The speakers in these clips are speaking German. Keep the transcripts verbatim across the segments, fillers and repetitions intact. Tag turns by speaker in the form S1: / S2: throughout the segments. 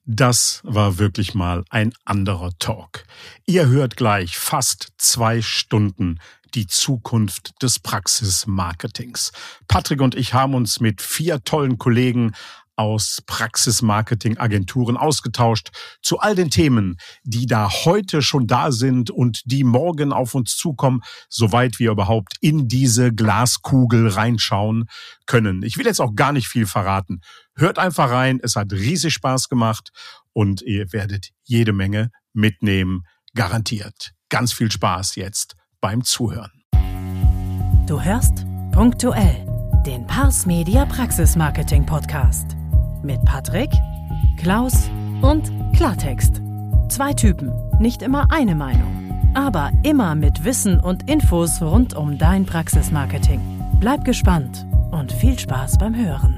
S1: Das war wirklich mal ein anderer Talk. Ihr hört gleich fast zwei Stunden die Zukunft des Praxismarketings. Patrick und ich haben uns mit vier tollen Kollegen aus Praxismarketing-Agenturen ausgetauscht zu all den Themen, die da heute schon da sind und die morgen auf uns zukommen, soweit wir überhaupt in diese Glaskugel reinschauen können. Ich will jetzt auch gar nicht viel verraten. Hört einfach rein, es hat riesig Spaß gemacht und ihr werdet jede Menge mitnehmen, garantiert. Ganz viel Spaß jetzt beim Zuhören.
S2: Du hörst Punktuell, den Pars Media Praxismarketing Podcast. Mit Patrick, Klaus und Klartext. Zwei Typen, nicht immer eine Meinung, aber immer mit Wissen und Infos rund um dein Praxismarketing. Bleib gespannt und viel Spaß beim Hören.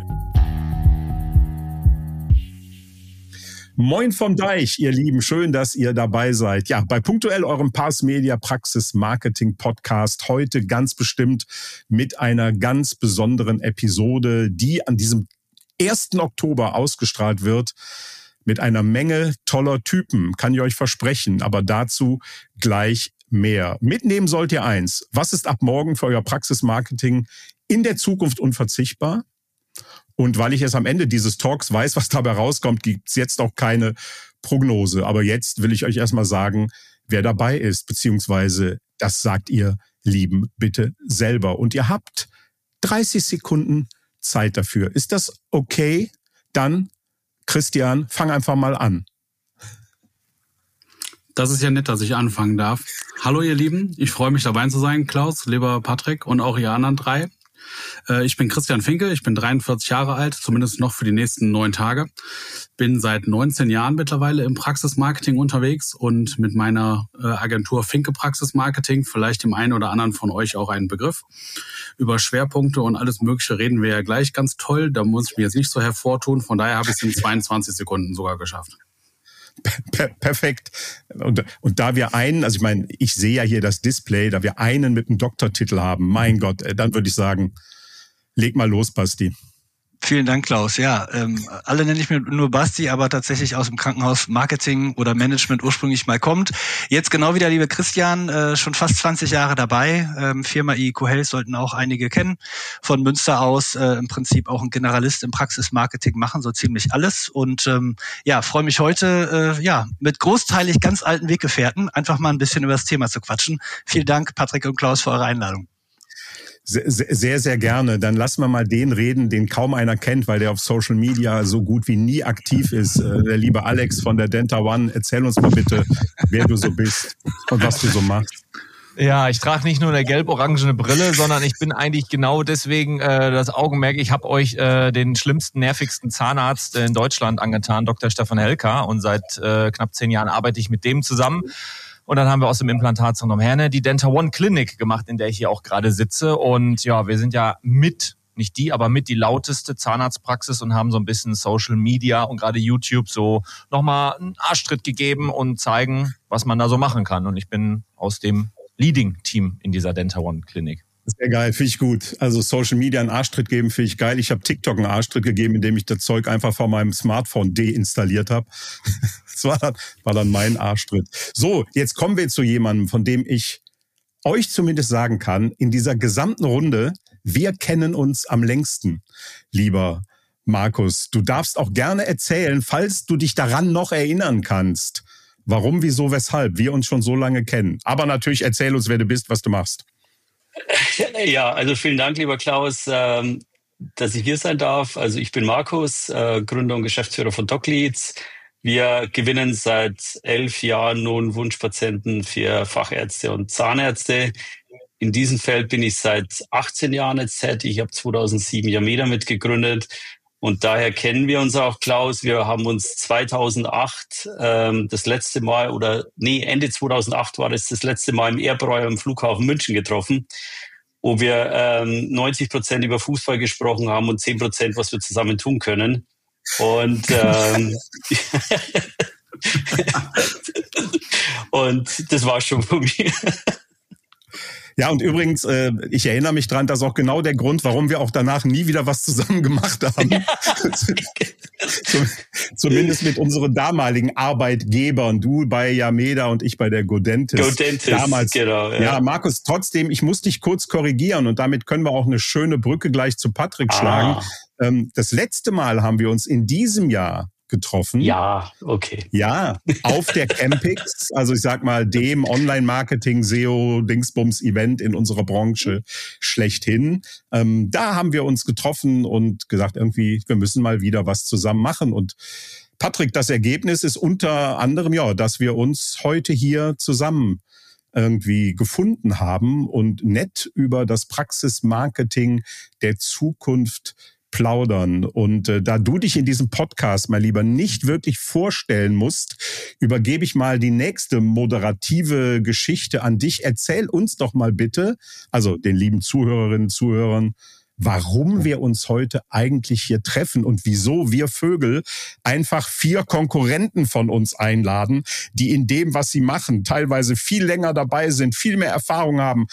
S1: Moin vom Deich, ihr Lieben, schön, dass ihr dabei seid. Ja, bei Punktuell, eurem Pars Media Praxis Marketing Podcast, heute ganz bestimmt mit einer ganz besonderen Episode, die an diesem ersten Oktober ausgestrahlt wird, mit einer Menge toller Typen, kann ich euch versprechen, aber dazu gleich mehr. Mitnehmen sollt ihr eins: Was ist ab morgen für euer Praxismarketing in der Zukunft unverzichtbar? Und weil ich es am Ende dieses Talks weiß, was dabei rauskommt, gibt es jetzt auch keine Prognose. Aber jetzt will ich euch erstmal sagen, wer dabei ist, beziehungsweise das sagt ihr Lieben bitte selber. Und ihr habt dreißig Sekunden Zeit dafür. Ist das okay? Dann, Christian, fang einfach mal an.
S3: Das ist ja nett, dass ich anfangen darf. Hallo ihr Lieben, ich freue mich dabei zu sein, Klaus, lieber Patrick und auch ihr anderen drei. Ich bin Christian Finke, ich bin dreiundvierzig Jahre alt, zumindest noch für die nächsten neun Tage. Bin seit neunzehn Jahren mittlerweile im Praxismarketing unterwegs und mit meiner Agentur Finke Praxismarketing, vielleicht dem einen oder anderen von euch auch ein Begriff. Über Schwerpunkte und alles Mögliche reden wir ja gleich ganz toll. Da muss ich mir jetzt nicht so hervortun, von daher habe ich es in zweiundzwanzig Sekunden sogar geschafft.
S1: Per- perfekt. Und, und da wir einen, also ich meine, ich sehe ja hier das Display, da wir einen mit einem Doktortitel haben, mein Gott, dann würde ich sagen, leg mal los, Basti.
S4: Vielen Dank, Klaus. Ja, ähm, alle nenne ich mir nur Basti, aber tatsächlich aus dem Krankenhaus Marketing oder Management ursprünglich mal kommt. Jetzt genau wie der liebe Christian, äh, schon fast zwanzig Jahre dabei. Ähm, Firma I E Q Health sollten auch einige kennen. Von Münster aus äh, im Prinzip auch ein Generalist im Praxismarketing, machen so ziemlich alles. Und ähm, ja, freue mich heute, äh, ja, mit großteilig ganz alten Weggefährten einfach mal ein bisschen über das Thema zu quatschen. Vielen Dank, Patrick und Klaus, für eure Einladung.
S1: Sehr, sehr, sehr gerne. Dann lassen wir mal den reden, den kaum einer kennt, weil der auf Social Media so gut wie nie aktiv ist. Der liebe Alex von der Denta One. Erzähl uns mal bitte, wer du so bist und was du so machst.
S5: Ja, ich trage nicht nur eine gelb-orangene Brille, sondern ich bin eigentlich genau deswegen äh, das Augenmerk. Ich habe euch äh, den schlimmsten, nervigsten Zahnarzt in Deutschland angetan, Doktor Stefan Helker. Und seit äh, knapp zehn Jahren arbeite ich mit dem zusammen. Und dann haben wir aus dem Implantatzentrum Herne die Denta One Clinic gemacht, in der ich hier auch gerade sitze. Und ja, wir sind ja mit, nicht die, aber mit die lauteste Zahnarztpraxis und haben so ein bisschen Social Media und gerade YouTube so nochmal einen Arschtritt gegeben und zeigen, was man da so machen kann. Und ich bin aus dem Leading-Team in dieser Denta One Clinic.
S1: Sehr geil, finde ich gut. Also Social Media einen Arschtritt geben, finde ich geil. Ich habe TikTok einen Arschtritt gegeben, indem ich das Zeug einfach von meinem Smartphone deinstalliert habe. Das war dann, war dann mein Arschtritt. So, jetzt kommen wir zu jemandem, von dem ich euch zumindest sagen kann, in dieser gesamten Runde, wir kennen uns am längsten, lieber Markus. Du darfst auch gerne erzählen, falls du dich daran noch erinnern kannst, warum, wieso, weshalb wir uns schon so lange kennen. Aber natürlich erzähl uns, wer du bist, was du machst.
S6: Ja, also vielen Dank, lieber Klaus, ähm, dass ich hier sein darf. Also ich bin Markus, äh, Gründer und Geschäftsführer von DocLeads. Wir gewinnen seit elf Jahren nun Wunschpatienten für Fachärzte und Zahnärzte. In diesem Feld bin ich seit achtzehn Jahren jetzt tätig. Ich habe zweitausendsieben Yameda mitgegründet. Und daher kennen wir uns auch, Klaus. Wir haben uns zweitausendacht ähm, das letzte Mal, oder nee, Ende zweitausendacht war das das letzte Mal im Airbreuer am Flughafen München getroffen, wo wir ähm, neunzig Prozent über Fußball gesprochen haben und zehn Prozent, was wir zusammen tun können. Und ähm, und das war schon von mir.
S1: Ja, und übrigens, äh, ich erinnere mich dran, das ist auch genau der Grund, warum wir auch danach nie wieder was zusammen gemacht haben. Zumindest mit unseren damaligen Arbeitgebern. Du bei Yameda und ich bei der Godentis.
S6: Godentis,
S1: damals,
S6: genau. Ja.
S1: ja, Markus, trotzdem, ich muss dich kurz korrigieren und damit können wir auch eine schöne Brücke gleich zu Patrick ah. schlagen. Ähm, das letzte Mal haben wir uns in diesem Jahr getroffen.
S6: Ja, okay.
S1: Ja, auf der Campix, also ich sag mal dem Online-Marketing, S E O-Dingsbums-Event in unserer Branche schlechthin. Ähm, da haben wir uns getroffen und gesagt, irgendwie, wir müssen mal wieder was zusammen machen. Und Patrick, das Ergebnis ist unter anderem, ja, dass wir uns heute hier zusammen irgendwie gefunden haben und nett über das Praxismarketing der Zukunft plaudern. Und äh, da du dich in diesem Podcast, mein Lieber, nicht wirklich vorstellen musst, übergebe ich mal die nächste moderative Geschichte an dich. Erzähl uns doch mal bitte, also den lieben Zuhörerinnen und Zuhörern, warum wir uns heute eigentlich hier treffen und wieso wir Vögel einfach vier Konkurrenten von uns einladen, die in dem, was sie machen, teilweise viel länger dabei sind, viel mehr Erfahrung haben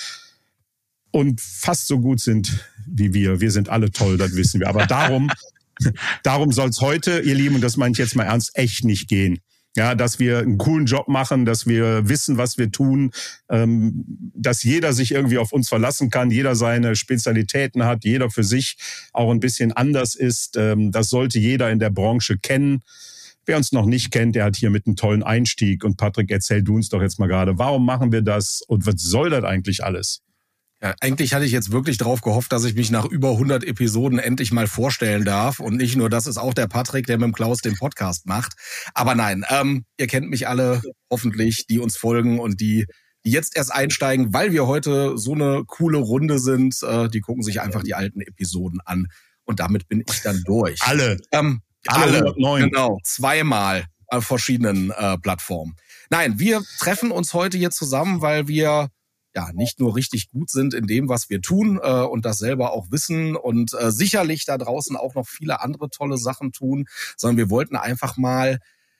S1: und fast so gut sind wie wir. Wir sind alle toll, das wissen wir. Aber darum, darum soll es heute, ihr Lieben, und das meine ich jetzt mal ernst, echt nicht gehen. Ja, dass wir einen coolen Job machen, dass wir wissen, was wir tun, ähm, dass jeder sich irgendwie auf uns verlassen kann, jeder seine Spezialitäten hat, jeder für sich auch ein bisschen anders ist. Ähm, das sollte jeder in der Branche kennen. Wer uns noch nicht kennt, der hat hier mit einem tollen Einstieg. Und Patrick, erzähl du uns doch jetzt mal gerade, warum machen wir das und was soll das eigentlich alles?
S7: Ja, eigentlich hatte ich jetzt wirklich darauf gehofft, dass ich mich nach über hundert Episoden endlich mal vorstellen darf. Und nicht nur, das ist auch der Patrick, der mit dem Klaus den Podcast macht. Aber nein, ähm, ihr kennt mich alle hoffentlich, die uns folgen und die, die jetzt erst einsteigen, weil wir heute so eine coole Runde sind. Äh, die gucken sich einfach die alten Episoden an. Und damit bin ich dann durch.
S1: Alle.
S7: Ähm,
S1: alle,
S7: alle
S1: hundertneun.
S7: Genau, zweimal auf verschiedenen äh, Plattformen. Nein, wir treffen uns heute hier zusammen, weil wir ja nicht nur richtig gut sind in dem, was wir tun äh, und das selber auch wissen und äh, sicherlich da draußen auch noch viele andere tolle Sachen tun, sondern wir wollten einfach mal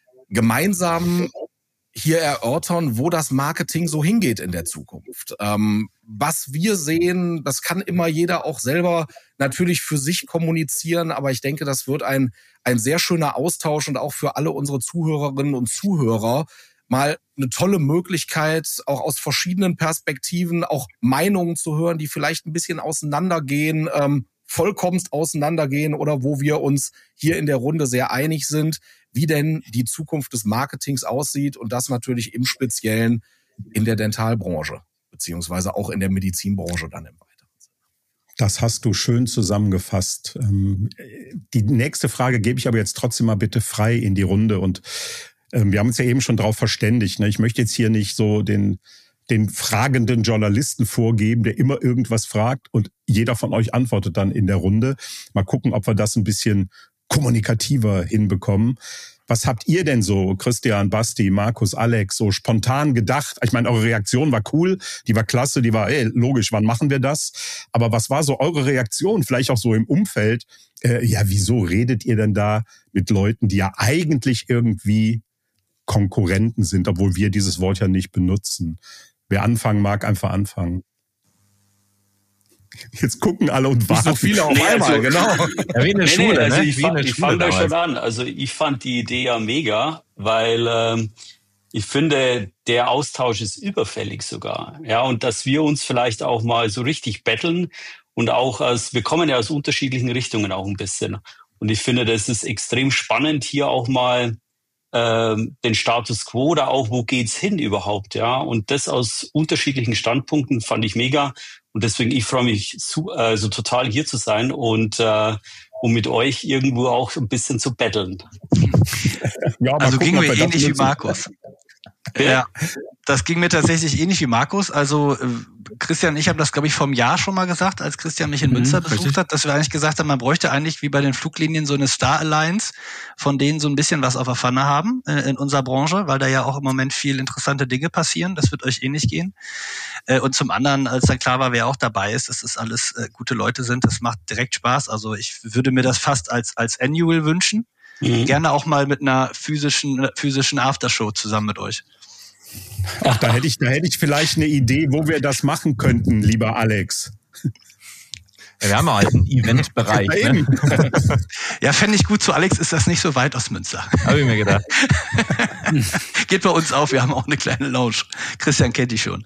S7: gemeinsam hier erörtern, wo das Marketing so hingeht in der Zukunft. Ähm, was wir sehen, das kann immer jeder auch selber natürlich für sich kommunizieren, aber ich denke, das wird ein, ein sehr schöner Austausch und auch für alle unsere Zuhörerinnen und Zuhörer mal eine tolle Möglichkeit, auch aus verschiedenen Perspektiven auch Meinungen zu hören, die vielleicht ein bisschen auseinandergehen, ähm, vollkommenst auseinandergehen oder wo wir uns hier in der Runde sehr einig sind, wie denn die Zukunft des Marketings aussieht und das natürlich im Speziellen in der Dentalbranche, beziehungsweise auch in der Medizinbranche dann im weiteren Sinne.
S1: Das hast du schön zusammengefasst. Die nächste Frage gebe ich aber jetzt trotzdem mal bitte frei in die Runde und wir haben uns ja eben schon drauf verständigt. Ich möchte jetzt hier nicht so den, den fragenden Journalisten vorgeben, der immer irgendwas fragt und jeder von euch antwortet dann in der Runde. Mal gucken, ob wir das ein bisschen kommunikativer hinbekommen. Was habt ihr denn so, Christian, Basti, Markus, Alex, so spontan gedacht? Ich meine, eure Reaktion war cool, die war klasse, die war, ey, logisch, wann machen wir das? Aber was war so eure Reaktion, vielleicht auch so im Umfeld? Äh, ja, wieso redet ihr denn da mit Leuten, die ja eigentlich irgendwie Konkurrenten sind, obwohl wir dieses Wort ja nicht benutzen. Wer anfangen mag, einfach anfangen. Jetzt gucken alle und warten.
S7: So viele auf
S6: nee,
S7: einmal,
S6: also,
S7: genau.
S5: Ja, wie in der
S6: nee,
S5: Schule,
S6: nee, also
S5: ne?
S6: ich,
S5: Wie in der
S6: ich
S5: Schule
S6: fange da
S5: damals.
S6: schon an. Also ich fand die Idee ja mega, weil ähm, ich finde, der Austausch ist überfällig sogar. Ja, und dass wir uns vielleicht auch mal so richtig betteln und auch als, wir kommen ja aus unterschiedlichen Richtungen auch ein bisschen. Und ich finde, das ist extrem spannend, hier auch mal ähm, den Status quo oder auch, wo geht's hin überhaupt, ja. Und das aus unterschiedlichen Standpunkten fand ich mega. Und deswegen, ich freue mich so, äh, so total hier zu sein und äh, um mit euch irgendwo auch ein bisschen zu betteln.
S1: Ja,
S4: also
S1: gucken,
S4: ging mir
S1: wir
S4: ähnlich wie Markus. Ja, das ging mir tatsächlich ähnlich wie Markus. Also äh, Christian und ich haben das, glaube ich, vor einem Jahr schon mal gesagt, als Christian mich in Münster mhm, besucht richtig. hat, dass wir eigentlich gesagt haben, man bräuchte eigentlich wie bei den Fluglinien so eine Star Alliance, von denen so ein bisschen was auf der Pfanne haben äh, in unserer Branche, weil da ja auch im Moment viel interessante Dinge passieren. Das wird euch ähnlich gehen. Äh, und zum anderen, als dann klar war, wer auch dabei ist, dass es alles äh, gute Leute sind, das macht direkt Spaß. Also ich würde mir das fast als als Annual wünschen. Mhm. Gerne auch mal mit einer physischen physischen Aftershow zusammen mit euch.
S1: Ach, da hätte ich, da hätte ich vielleicht eine Idee, wo wir das machen könnten, lieber Alex.
S5: Ja, wir haben halt einen Eventbereich.
S1: Ja,
S5: ne?
S4: Ja, fände ich gut. Zu Alex ist das nicht so weit aus Münster.
S5: Habe ich mir gedacht.
S4: Geht bei uns auf, wir haben auch eine kleine Lounge. Christian kennt die schon.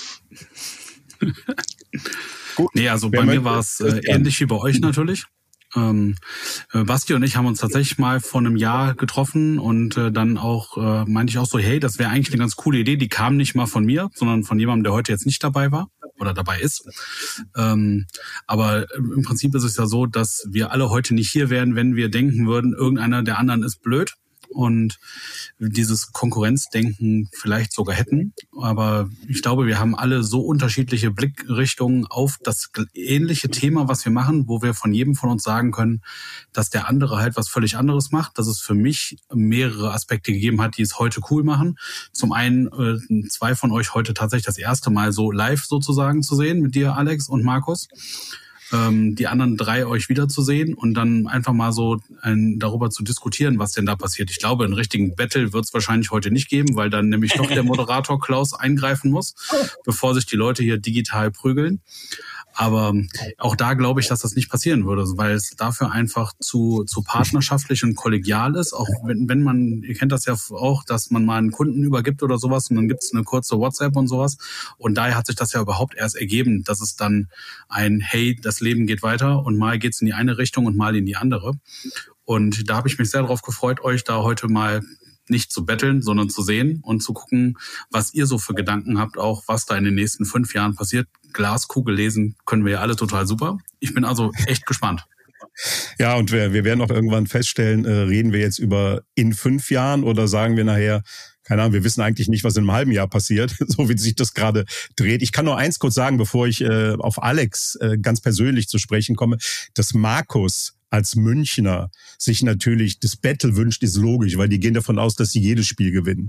S3: Gut. Nee, also
S1: Wer
S3: bei mir
S1: möchte?
S3: war es äh, ähnlich wie bei euch natürlich. Ähm, äh, Basti und ich haben uns tatsächlich mal vor einem Jahr getroffen und äh, dann auch äh, meinte ich auch so, hey, das wäre eigentlich eine ganz coole Idee. Die kam nicht mal von mir, sondern von jemandem, der heute jetzt nicht dabei war oder dabei ist. Ähm, aber im Prinzip ist es ja so, dass wir alle heute nicht hier wären, wenn wir denken würden, irgendeiner der anderen ist blöd und dieses Konkurrenzdenken vielleicht sogar hätten. Aber ich glaube, wir haben alle so unterschiedliche Blickrichtungen auf das ähnliche Thema, was wir machen, wo wir von jedem von uns sagen können, dass der andere halt was völlig anderes macht, dass es für mich mehrere Aspekte gegeben hat, die es heute cool machen. Zum einen äh, zwei von euch heute tatsächlich das erste Mal so live sozusagen zu sehen, mit dir, Alex und Markus. Ähm, die anderen drei euch wiederzusehen und dann einfach mal so ein, darüber zu diskutieren, was denn da passiert. Ich glaube, einen richtigen Battle wird es wahrscheinlich heute nicht geben, weil dann nämlich doch der Moderator Klaus eingreifen muss, bevor sich die Leute hier digital prügeln. Aber auch da glaube ich, dass das nicht passieren würde, weil es dafür einfach zu zu partnerschaftlich und kollegial ist. Auch wenn, wenn man, ihr kennt das ja auch, dass man mal einen Kunden übergibt oder sowas und dann gibt es eine kurze WhatsApp und sowas. Und daher hat sich das ja überhaupt erst ergeben, dass es dann ein, hey, das Leben geht weiter und mal geht's in die eine Richtung und mal in die andere. Und da habe ich mich sehr darauf gefreut, euch da heute mal nicht zu betteln, sondern zu sehen und zu gucken, was ihr so für Gedanken habt, auch was da in den nächsten fünf Jahren passiert. Glaskugel lesen können wir ja alle total super. Ich bin also echt gespannt.
S1: Ja, und wir, wir werden auch irgendwann feststellen, äh, reden wir jetzt über in fünf Jahren oder sagen wir nachher, keine Ahnung, wir wissen eigentlich nicht, was in einem halben Jahr passiert, so wie sich das gerade dreht. Ich kann nur eins kurz sagen, bevor ich äh, auf Alex äh, ganz persönlich zu sprechen komme, dass Markus als Münchner sich natürlich das Battle wünscht, ist logisch, weil die gehen davon aus, dass sie jedes Spiel gewinnen.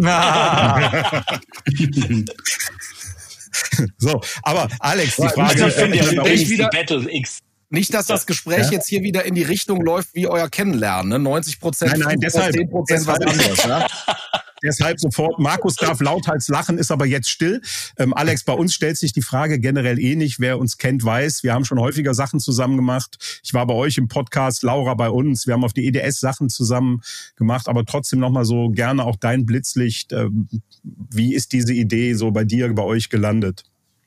S1: So, aber Alex, die Frage...
S6: Also, ich finde ja
S7: äh,
S6: übrigens
S7: wieder,
S6: die Battle X.
S7: Nicht, dass das Gespräch
S1: ja?
S7: jetzt hier wieder in die Richtung läuft wie euer Kennenlernen. Ne? neunzig Prozent,
S1: nein, nein, deshalb,
S7: zehn Prozent was anderes. Ja?
S1: Deshalb sofort, Markus darf lauthals lachen, ist aber jetzt still. Ähm, Alex, bei uns stellt sich die Frage generell eh nicht. Wer uns kennt, weiß, wir haben schon häufiger Sachen zusammen gemacht. Ich war bei euch im Podcast, Laura bei uns. Wir haben auf die E D S Sachen zusammen gemacht, aber trotzdem nochmal so gerne auch dein Blitzlicht. Ähm, wie ist diese Idee so bei dir, bei euch gelandet?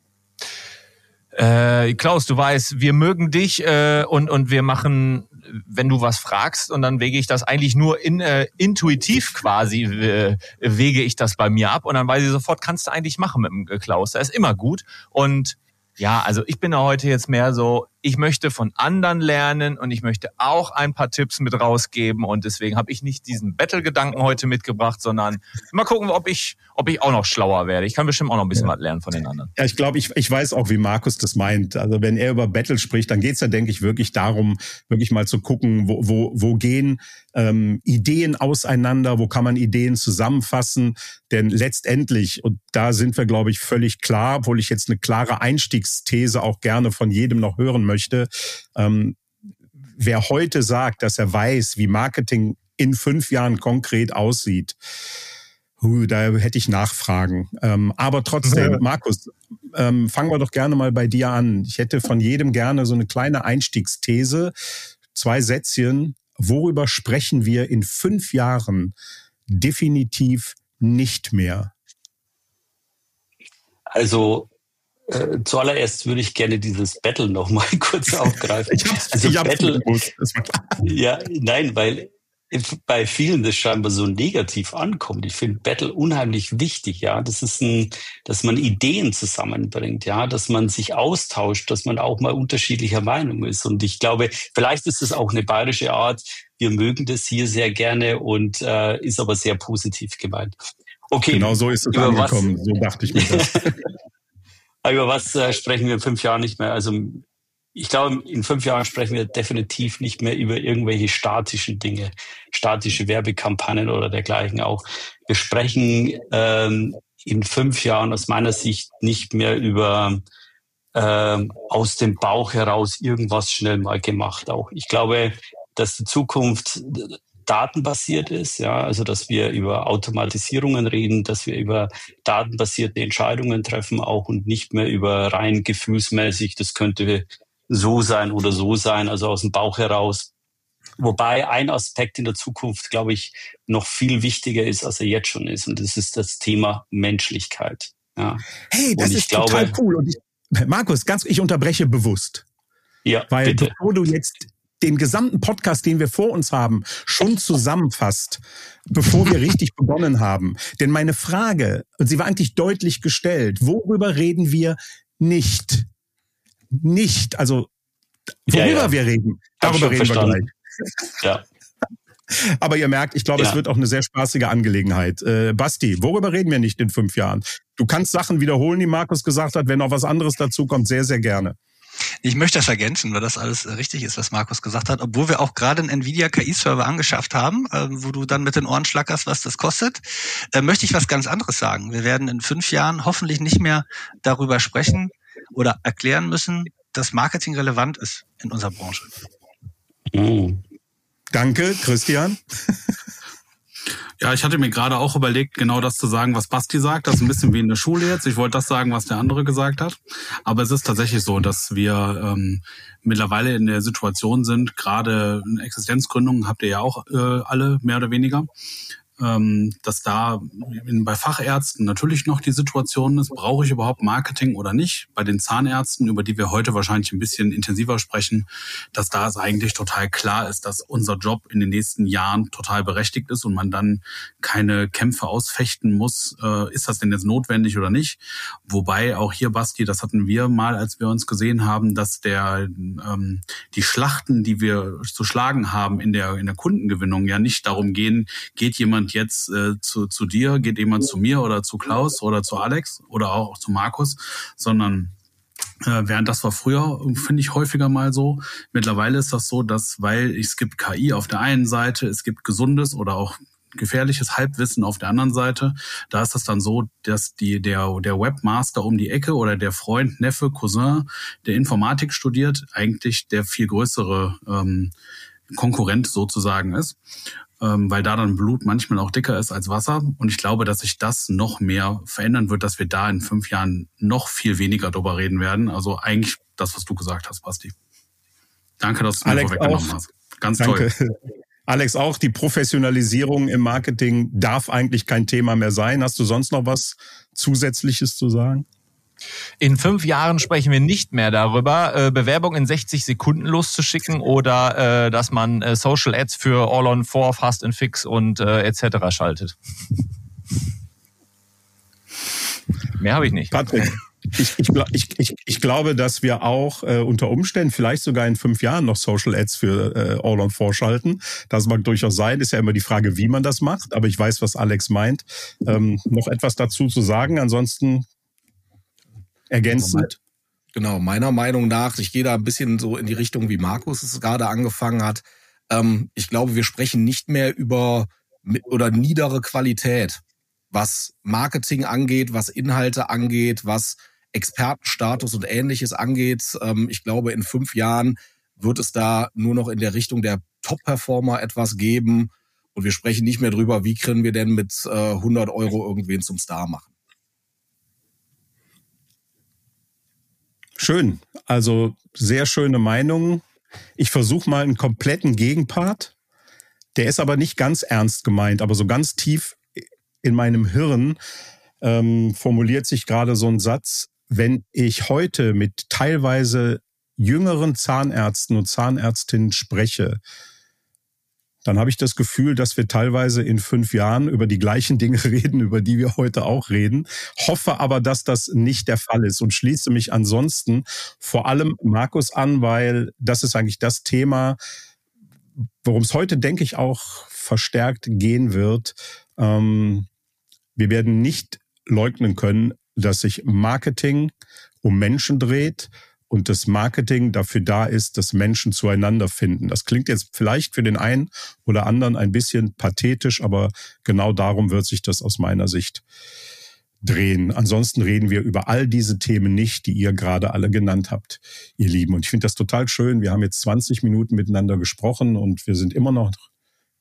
S5: Äh, Klaus, du weißt, wir mögen dich äh, und und wir machen, wenn du was fragst, und dann wege ich das eigentlich nur in, äh, intuitiv quasi, äh, wege ich das bei mir ab und dann weiß ich sofort, kannst du eigentlich machen mit dem Klaus, der ist immer gut. Und ja, also ich bin da heute jetzt mehr so, ich möchte von anderen lernen und ich möchte auch ein paar Tipps mit rausgeben und deswegen habe ich nicht diesen Battle-Gedanken heute mitgebracht, sondern mal gucken, ob ich ob ich auch noch schlauer werde. Ich kann bestimmt auch noch ein bisschen ja. was lernen von den anderen.
S1: Ja, ich glaube, ich, ich weiß auch, wie Markus das meint. Also wenn er über Battle spricht, dann geht's ja, denke ich, wirklich darum, wirklich mal zu gucken, wo, wo, wo gehen ähm, Ideen auseinander, wo kann man Ideen zusammenfassen. Denn letztendlich, und da sind wir, glaube ich, völlig klar, obwohl ich jetzt eine klare Einstiegsthese auch gerne von jedem noch hören möchte, ähm, wer heute sagt, dass er weiß, wie Marketing in fünf Jahren konkret aussieht, huh, da hätte ich Nachfragen. Ähm, aber trotzdem, ja. Markus, ähm, fangen wir doch gerne mal bei dir an. Ich hätte von jedem gerne so eine kleine Einstiegsthese, zwei Sätzchen. Worüber sprechen wir in fünf Jahren definitiv nicht mehr?
S6: Also Äh, zuallererst würde ich gerne dieses Battle noch mal kurz aufgreifen.
S1: ich hab's,
S6: also
S1: ich hab's
S6: Battle,
S1: gewusst, das war klar.
S6: Ja, nein, weil bei vielen das scheinbar so negativ ankommt. Ich finde Battle unheimlich wichtig, ja. Das ist ein, dass man Ideen zusammenbringt, ja, dass man sich austauscht, dass man auch mal unterschiedlicher Meinung ist. Und ich glaube, vielleicht ist es auch eine bayerische Art. Wir mögen das hier sehr gerne und äh, ist aber sehr positiv gemeint. Okay.
S1: Genau so ist es angekommen. Was, so dachte ich mir das.
S6: Über was äh, sprechen wir in fünf Jahren nicht mehr? Also ich glaube, in fünf Jahren sprechen wir definitiv nicht mehr über irgendwelche statischen Dinge, statische Werbekampagnen oder dergleichen auch. Wir sprechen ähm, in fünf Jahren aus meiner Sicht nicht mehr über ähm, aus dem Bauch heraus irgendwas schnell mal gemacht. Auch ich glaube, dass die Zukunft datenbasiert ist, ja, also dass wir über Automatisierungen reden, dass wir über datenbasierte Entscheidungen treffen auch und nicht mehr über rein gefühlsmäßig, das könnte so sein oder so sein, also aus dem Bauch heraus. Wobei ein Aspekt in der Zukunft, glaube ich, noch viel wichtiger ist, als er jetzt schon ist, und das ist das Thema Menschlichkeit. Ja.
S1: Hey, das
S6: und ich
S1: ist
S6: glaube,
S1: total cool. Und ich, Markus, ganz, ich unterbreche bewusst.
S6: Ja,
S1: weil
S6: bitte.
S1: bevor du jetzt den gesamten Podcast, den wir vor uns haben, schon zusammenfasst, bevor wir richtig begonnen haben. Denn meine Frage, und sie war eigentlich deutlich gestellt, worüber reden wir nicht? Nicht, also worüber
S6: ja, ja.
S1: wir reden, darüber reden
S6: verstanden.
S1: wir gleich.
S6: Ja.
S1: Aber ihr merkt, ich glaube,
S6: ja.
S1: es wird auch eine sehr spaßige Angelegenheit. Äh, Basti, worüber reden wir nicht in fünf Jahren? Du kannst Sachen wiederholen, die Markus gesagt hat. Wenn noch was anderes dazu kommt, sehr, sehr gerne.
S4: Ich möchte das ergänzen, weil das alles richtig ist, was Markus gesagt hat. Obwohl wir auch gerade einen Nvidia K I-Server angeschafft haben, äh, wo du dann mit den Ohren schlackerst, was das kostet, äh, möchte ich was ganz anderes sagen. Wir werden in fünf Jahren hoffentlich nicht mehr darüber sprechen oder erklären müssen, dass Marketing relevant ist in unserer Branche.
S6: Mhm.
S1: Danke, Christian.
S3: Ja, ich hatte mir gerade auch überlegt, genau das zu sagen, was Basti sagt. Das ist ein bisschen wie in der Schule jetzt. Ich wollte das sagen, was der andere gesagt hat. Aber es ist tatsächlich so, dass wir ähm, mittlerweile in der Situation sind, gerade in Existenzgründungen habt ihr ja auch äh, alle mehr oder weniger, ähm, dass da in, bei Fachärzten natürlich noch die Situation ist, brauche ich überhaupt Marketing oder nicht? Bei den Zahnärzten, über die wir heute wahrscheinlich ein bisschen intensiver sprechen, dass da es eigentlich total klar ist, dass unser Job in den nächsten Jahren total berechtigt ist und man dann keine Kämpfe ausfechten muss, äh, ist das denn jetzt notwendig oder nicht? Wobei auch hier, Basti, das hatten wir mal, als wir uns gesehen haben, dass der ähm, die Schlachten, die wir zu schlagen haben in der in der Kundengewinnung, ja nicht darum gehen, geht jemand jetzt äh, zu, zu dir, geht jemand zu mir oder zu Klaus oder zu Alex oder auch zu Markus, sondern äh, während das war früher, finde ich, häufiger mal so. Mittlerweile ist das so, dass, weil es gibt K I auf der einen Seite, es gibt gesundes oder auch gefährliches Halbwissen auf der anderen Seite. Da ist das dann so, dass die der der Webmaster um die Ecke oder der Freund, Neffe, Cousin, der Informatik studiert, eigentlich der viel größere ähm, Konkurrent sozusagen ist. Ähm, weil da dann Blut manchmal auch dicker ist als Wasser. Und ich glaube, dass sich das noch mehr verändern wird, dass wir da in fünf Jahren noch viel weniger drüber reden werden. Also eigentlich das, was du gesagt hast, Basti. Danke, dass du es mir vorweggenommen hast. Ganz Danke. Toll.
S1: Alex, auch die Professionalisierung im Marketing darf eigentlich kein Thema mehr sein. Hast du sonst noch was Zusätzliches zu sagen?
S5: In fünf Jahren sprechen wir nicht mehr darüber, äh, Bewerbung in sechzig Sekunden loszuschicken oder äh, dass man äh, Social Ads für All on Four, Fast and Fix und äh, et cetera schaltet. Mehr habe ich nicht.
S1: Patrick, ich, ich, ich, ich, ich glaube, dass wir auch äh, unter Umständen vielleicht sogar in fünf Jahren noch Social Ads für äh, All on Four schalten. Das mag durchaus sein. Ist ja immer die Frage, wie man das macht. Aber ich weiß, was Alex meint. Ähm, noch etwas dazu zu sagen. Ansonsten ergänzend.
S7: Genau, meiner Meinung nach, ich gehe da ein bisschen so in die Richtung, wie Markus es gerade angefangen hat. Ähm, ich glaube, wir sprechen nicht mehr über oder niedere Qualität, was Marketing angeht, was Inhalte angeht, was Expertenstatus und Ähnliches angeht. Ähm, ich glaube, in fünf Jahren wird es da nur noch in der Richtung der Top-Performer etwas geben. Und wir sprechen nicht mehr drüber, wie können wir denn mit äh, hundert Euro irgendwen zum Star machen.
S1: Schön, also sehr schöne Meinung. Ich versuche mal einen kompletten Gegenpart. Der ist aber nicht ganz ernst gemeint, aber so ganz tief in meinem Hirn ähm, formuliert sich gerade so ein Satz, wenn ich heute mit teilweise jüngeren Zahnärzten und Zahnärztinnen spreche, dann habe ich das Gefühl, dass wir teilweise in fünf Jahren über die gleichen Dinge reden, über die wir heute auch reden. Hoffe aber, dass das nicht der Fall ist und schließe mich ansonsten vor allem Markus an, weil das ist eigentlich das Thema, worum es heute, denke ich, auch verstärkt gehen wird. Ähm, wir werden nicht leugnen können, dass sich Marketing um Menschen dreht und das Marketing dafür da ist, dass Menschen zueinander finden. Das klingt jetzt vielleicht für den einen oder anderen ein bisschen pathetisch, aber genau darum wird sich das aus meiner Sicht drehen. Ansonsten reden wir über all diese Themen nicht, die ihr gerade alle genannt habt, ihr Lieben. Und ich finde das total schön. Wir haben jetzt zwanzig Minuten miteinander gesprochen und wir sind immer noch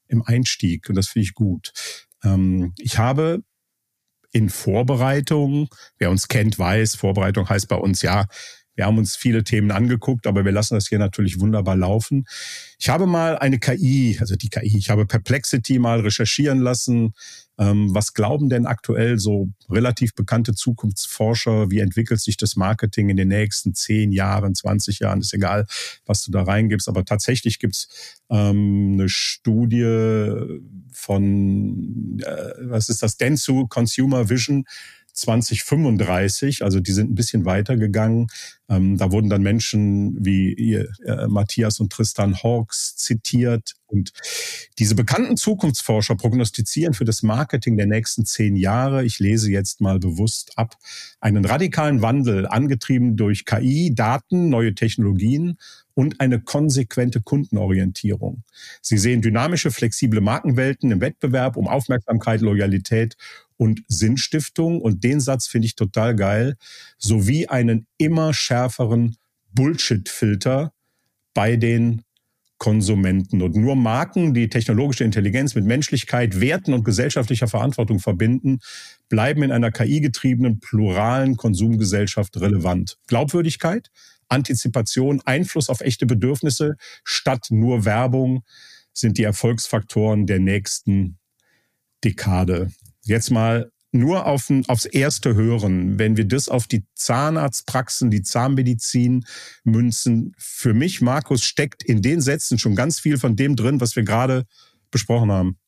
S1: im Einstieg und das finde ich gut. Ähm, ich habe in Vorbereitung, wer uns kennt, weiß, Vorbereitung heißt bei uns, ja, wir haben uns viele Themen angeguckt, aber wir lassen das hier natürlich wunderbar laufen. Ich habe mal eine K I, also die K I, ich habe Perplexity mal recherchieren lassen. Ähm, was glauben denn aktuell so relativ bekannte Zukunftsforscher? Wie entwickelt sich das Marketing in den nächsten zehn Jahren, zwanzig Jahren? Ist egal, was du da reingibst. Aber tatsächlich gibt's ähm, eine Studie von, äh, was ist das, Dentsu Consumer Vision zwanzig fünfunddreißig, also die sind ein bisschen weitergegangen. Ähm, da wurden dann Menschen wie ihr, äh, Matthias und Tristan Hawkes zitiert. Und diese bekannten Zukunftsforscher prognostizieren für das Marketing der nächsten zehn Jahre, ich lese jetzt mal bewusst ab, einen radikalen Wandel, angetrieben durch K I, Daten, neue Technologien und eine konsequente Kundenorientierung. Sie sehen dynamische, flexible Markenwelten im Wettbewerb um Aufmerksamkeit, Loyalität und Sinnstiftung. Und den Satz finde ich total geil, sowie einen immer schärferen Bullshit-Filter bei den Konsumenten. Und nur Marken, die technologische Intelligenz mit Menschlichkeit, Werten und gesellschaftlicher Verantwortung verbinden, bleiben in einer K I-getriebenen, pluralen Konsumgesellschaft relevant. Glaubwürdigkeit, Antizipation, Einfluss auf echte Bedürfnisse statt nur Werbung sind die Erfolgsfaktoren der nächsten Dekade. Jetzt mal nur auf, aufs Erste hören, wenn wir das auf die Zahnarztpraxen, die Zahnmedizin münzen. Für mich, Markus, steckt in den Sätzen schon ganz viel von dem drin, was wir gerade besprochen haben.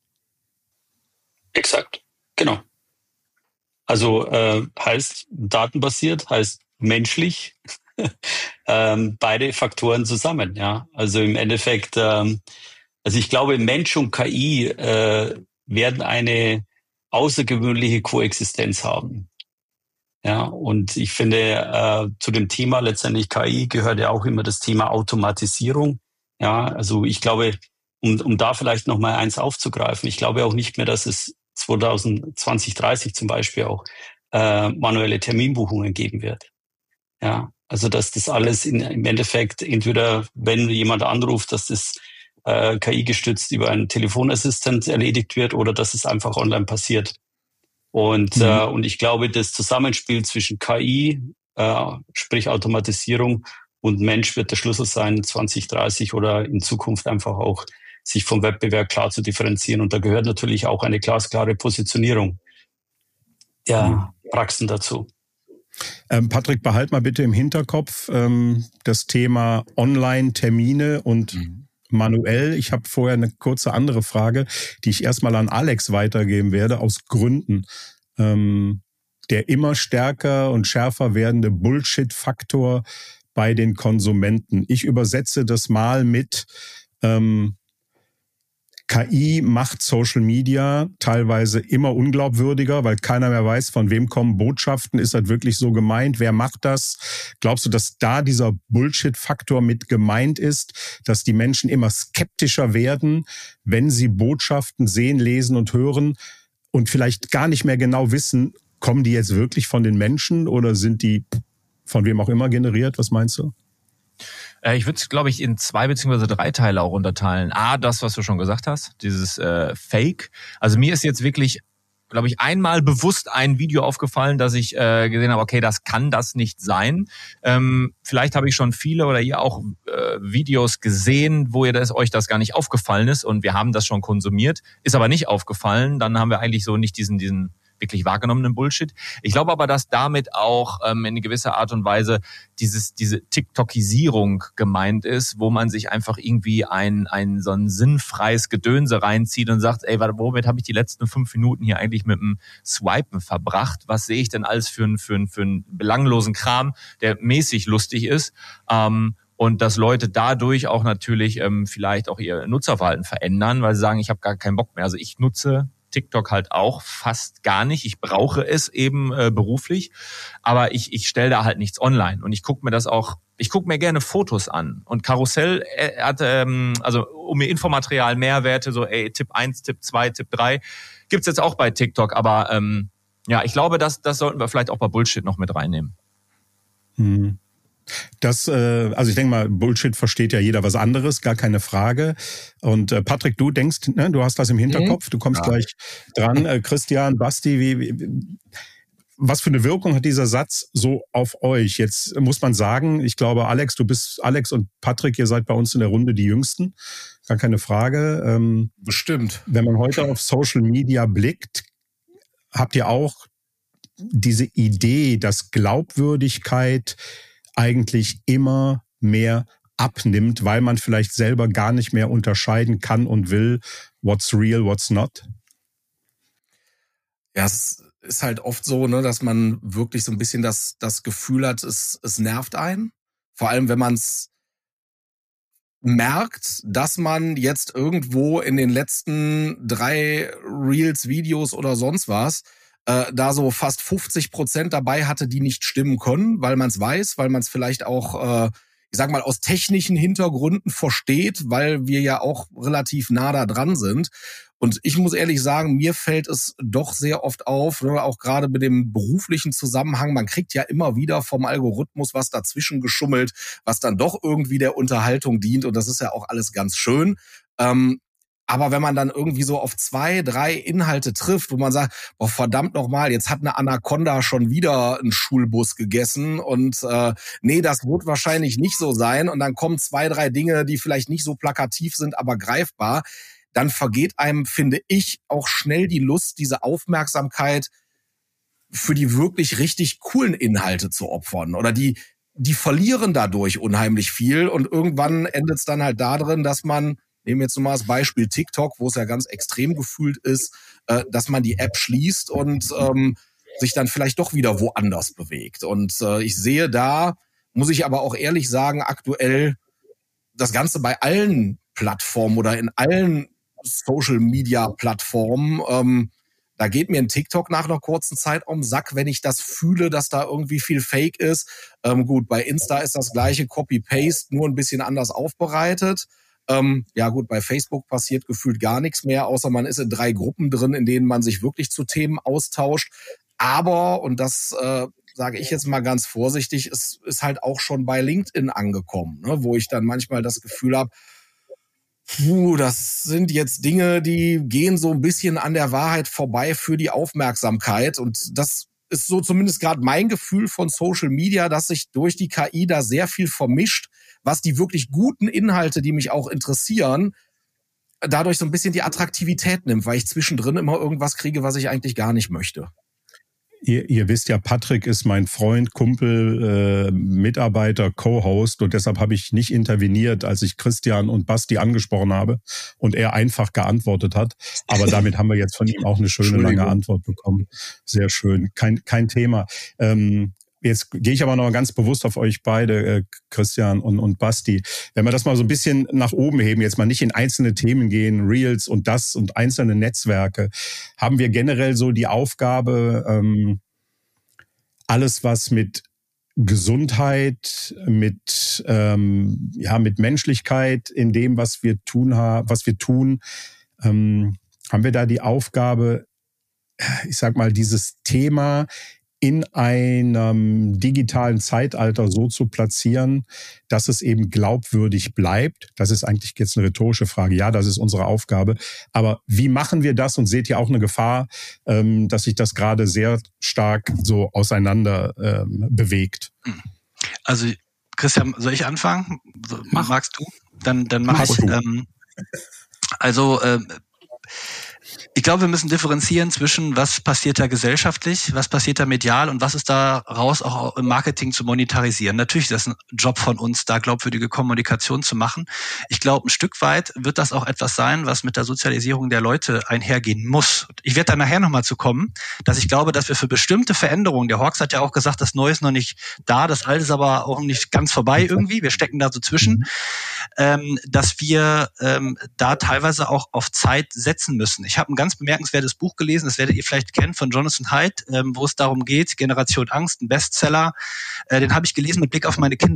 S6: Exakt, genau. Also äh, heißt datenbasiert, heißt menschlich, ähm, beide Faktoren zusammen. Ja, also im Endeffekt, ähm, also ich glaube, Mensch und K I äh, werden eine außergewöhnliche Koexistenz haben. Ja, und ich finde, äh, zu dem Thema letztendlich K I gehört ja auch immer das Thema Automatisierung. Ja, also ich glaube, um, um da vielleicht noch mal eins aufzugreifen, ich glaube auch nicht mehr, dass es zwanzig dreißig zum Beispiel auch äh, manuelle Terminbuchungen geben wird. Ja, also dass das alles in, im Endeffekt entweder, wenn jemand anruft, dass das äh, K I-gestützt über einen Telefonassistent erledigt wird oder dass es einfach online passiert. Und, mhm. äh, und ich glaube, das Zusammenspiel zwischen K I, äh, sprich Automatisierung und Mensch wird der Schlüssel sein, zwanzig dreißig oder in Zukunft einfach auch sich vom Wettbewerb klar zu differenzieren. Und da gehört natürlich auch eine glasklare Positionierung der mhm. Praxen dazu.
S1: Ähm, Patrick, behalt mal bitte im Hinterkopf ähm, das Thema Online-Termine und mhm. manuell. Ich habe vorher eine kurze andere Frage, die ich erstmal an Alex weitergeben werde, aus Gründen. Ähm, der immer stärker und schärfer werdende Bullshit-Faktor bei den Konsumenten. Ich übersetze das mal mit ähm, K I macht Social Media teilweise immer unglaubwürdiger, weil keiner mehr weiß, von wem kommen Botschaften. Ist das wirklich so gemeint? Wer macht das? Glaubst du, dass da dieser Bullshit-Faktor mit gemeint ist, dass die Menschen immer skeptischer werden, wenn sie Botschaften sehen, lesen und hören und vielleicht gar nicht mehr genau wissen, kommen die jetzt wirklich von den Menschen oder sind die von wem auch immer generiert? Was meinst du?
S5: Ich würde es, glaube ich, in zwei beziehungsweise drei Teile auch unterteilen. A, das, was du schon gesagt hast, dieses äh, Fake. Also mir ist jetzt wirklich, glaube ich, einmal bewusst ein Video aufgefallen, dass ich äh, gesehen habe, okay, das kann das nicht sein. Ähm, vielleicht habe ich schon viele oder ihr auch äh, Videos gesehen, wo ihr das, euch das gar nicht aufgefallen ist und wir haben das schon konsumiert, ist aber nicht aufgefallen. Dann haben wir eigentlich so nicht diesen diesen wirklich wahrgenommenen Bullshit. Ich glaube aber, dass damit auch ähm, in gewisser Art und Weise dieses diese TikTokisierung gemeint ist, wo man sich einfach irgendwie ein ein so ein sinnfreies Gedönse reinzieht und sagt, ey, womit habe ich die letzten fünf Minuten hier eigentlich mit dem Swipen verbracht? Was sehe ich denn alles für einen für einen für einen belanglosen Kram, der mäßig lustig ist? Ähm, Und dass Leute dadurch auch natürlich ähm, vielleicht auch ihr Nutzerverhalten verändern, weil sie sagen, ich habe gar keinen Bock mehr. Also ich nutze TikTok halt auch fast gar nicht. Ich brauche es eben äh, beruflich, aber ich ich stelle da halt nichts online und ich gucke mir das auch, ich gucke mir gerne Fotos an und Karussell äh, hat, ähm, also um mir Infomaterial, Mehrwerte, so ey, Tipp eins, Tipp zwei, Tipp drei, gibt's jetzt auch bei TikTok, aber ähm, ja, ich glaube, das, das sollten wir vielleicht auch bei Bullshit noch mit reinnehmen.
S1: Hm. Das, äh, also ich denke mal, Bullshit versteht ja jeder was anderes, gar keine Frage. Und äh, Patrick, du denkst, ne, du hast das im Hinterkopf, du kommst ja gleich dran. Äh, Christian, Basti, wie, wie, was für eine Wirkung hat dieser Satz so auf euch? Jetzt muss man sagen, ich glaube, Alex, du bist, Alex und Patrick, ihr seid bei uns in der Runde die Jüngsten, gar keine Frage. Ähm,
S7: Bestimmt.
S1: Wenn man heute auf Social Media blickt, habt ihr auch diese Idee, dass Glaubwürdigkeit eigentlich immer mehr abnimmt, weil man vielleicht selber gar nicht mehr unterscheiden kann und will, what's real, what's not?
S7: Ja, es ist halt oft so, ne, dass man wirklich so ein bisschen das, das Gefühl hat, es, es nervt einen. Vor allem, wenn man es merkt, dass man jetzt irgendwo in den letzten drei Reels, Videos oder sonst was äh, da so fast fünfzig Prozent dabei hatte, die nicht stimmen können, weil man es weiß, weil man es vielleicht auch, äh, ich sag mal, aus technischen Hintergründen versteht, weil wir ja auch relativ nah da dran sind. Und ich muss ehrlich sagen, mir fällt es doch sehr oft auf, ne, auch gerade mit dem beruflichen Zusammenhang, man kriegt ja immer wieder vom Algorithmus was dazwischen geschummelt, was dann doch irgendwie der Unterhaltung dient. Und das ist ja auch alles ganz schön. Ähm, Aber wenn man dann irgendwie so auf zwei, drei Inhalte trifft, wo man sagt, boah, verdammt nochmal, jetzt hat eine Anaconda schon wieder einen Schulbus gegessen und äh, nee, das wird wahrscheinlich nicht so sein. Und dann kommen zwei, drei Dinge, die vielleicht nicht so plakativ sind, aber greifbar. Dann vergeht einem, finde ich, auch schnell die Lust, diese Aufmerksamkeit für die wirklich richtig coolen Inhalte zu opfern. Oder die, die verlieren dadurch unheimlich viel. Und irgendwann endet es dann halt darin, dass man, nehmen wir jetzt nochmal das Beispiel TikTok, wo es ja ganz extrem gefühlt ist, äh, dass man die App schließt und ähm, sich dann vielleicht doch wieder woanders bewegt. Und äh, ich sehe da, muss ich aber auch ehrlich sagen, aktuell das Ganze bei allen Plattformen oder in allen Social-Media-Plattformen, ähm, da geht mir ein TikTok nach einer kurzen Zeit um den Sack, wenn ich das fühle, dass da irgendwie viel Fake ist. Ähm, gut, bei Insta ist das gleiche Copy-Paste, nur ein bisschen anders aufbereitet. Ähm, ja gut, bei Facebook passiert gefühlt gar nichts mehr, außer man ist in drei Gruppen drin, in denen man sich wirklich zu Themen austauscht. Aber, und das äh, sage ich jetzt mal ganz vorsichtig, es ist halt auch schon bei LinkedIn angekommen, ne, wo ich dann manchmal das Gefühl habe, puh, das sind jetzt Dinge, die gehen so ein bisschen an der Wahrheit vorbei für die Aufmerksamkeit. Und das ist so zumindest gerade mein Gefühl von Social Media, dass sich durch die K I da sehr viel vermischt, was die wirklich guten Inhalte, die mich auch interessieren, dadurch so ein bisschen die Attraktivität nimmt, weil ich zwischendrin immer irgendwas kriege, was ich eigentlich gar nicht möchte.
S1: Ihr, ihr wisst ja, Patrick ist mein Freund, Kumpel, äh, Mitarbeiter, Co-Host und deshalb habe ich nicht interveniert, als ich Christian und Basti angesprochen habe und er einfach geantwortet hat. Aber damit haben wir jetzt von ihm auch eine schöne lange Antwort bekommen. Sehr schön, kein kein Thema. Ähm, Jetzt gehe ich aber noch ganz bewusst auf euch beide, äh, Christian und, und Basti. Wenn wir das mal so ein bisschen nach oben heben, jetzt mal nicht in einzelne Themen gehen, Reels und das und einzelne Netzwerke, haben wir generell so die Aufgabe, ähm, alles was mit Gesundheit, mit ähm, ja mit Menschlichkeit in dem, was wir tun haben, was wir tun, ähm, haben wir da die Aufgabe, ich sag mal, dieses Thema in einem digitalen Zeitalter so zu platzieren, dass es eben glaubwürdig bleibt. Das ist eigentlich jetzt eine rhetorische Frage. Ja, das ist unsere Aufgabe. Aber wie machen wir das? Und seht ihr auch eine Gefahr, dass sich das gerade sehr stark so auseinander bewegt?
S4: Also Christian, soll ich anfangen? Mach. Magst du? Dann, dann mach, mach ich. Ähm, also ähm, ich glaube, wir müssen differenzieren zwischen, was passiert da gesellschaftlich, was passiert da medial und was ist daraus auch im Marketing zu monetarisieren. Natürlich ist das ein Job von uns, da glaubwürdige Kommunikation zu machen. Ich glaube, ein Stück weit wird das auch etwas sein, was mit der Sozialisierung der Leute einhergehen muss. Ich werde da nachher nochmal zu kommen, dass ich glaube, dass wir für bestimmte Veränderungen, der Hawks hat ja auch gesagt, das Neue ist noch nicht da, das Alte ist aber auch nicht ganz vorbei irgendwie, wir stecken da so zwischen, ähm, dass wir ähm, da teilweise auch auf Zeit setzen müssen. Ich habe ein ganz bemerkenswertes Buch gelesen, das werdet ihr vielleicht kennen, von Jonathan Haidt, ähm, wo es darum geht, Generation Angst, ein Bestseller. Äh, den habe ich gelesen mit Blick auf meine Kinder.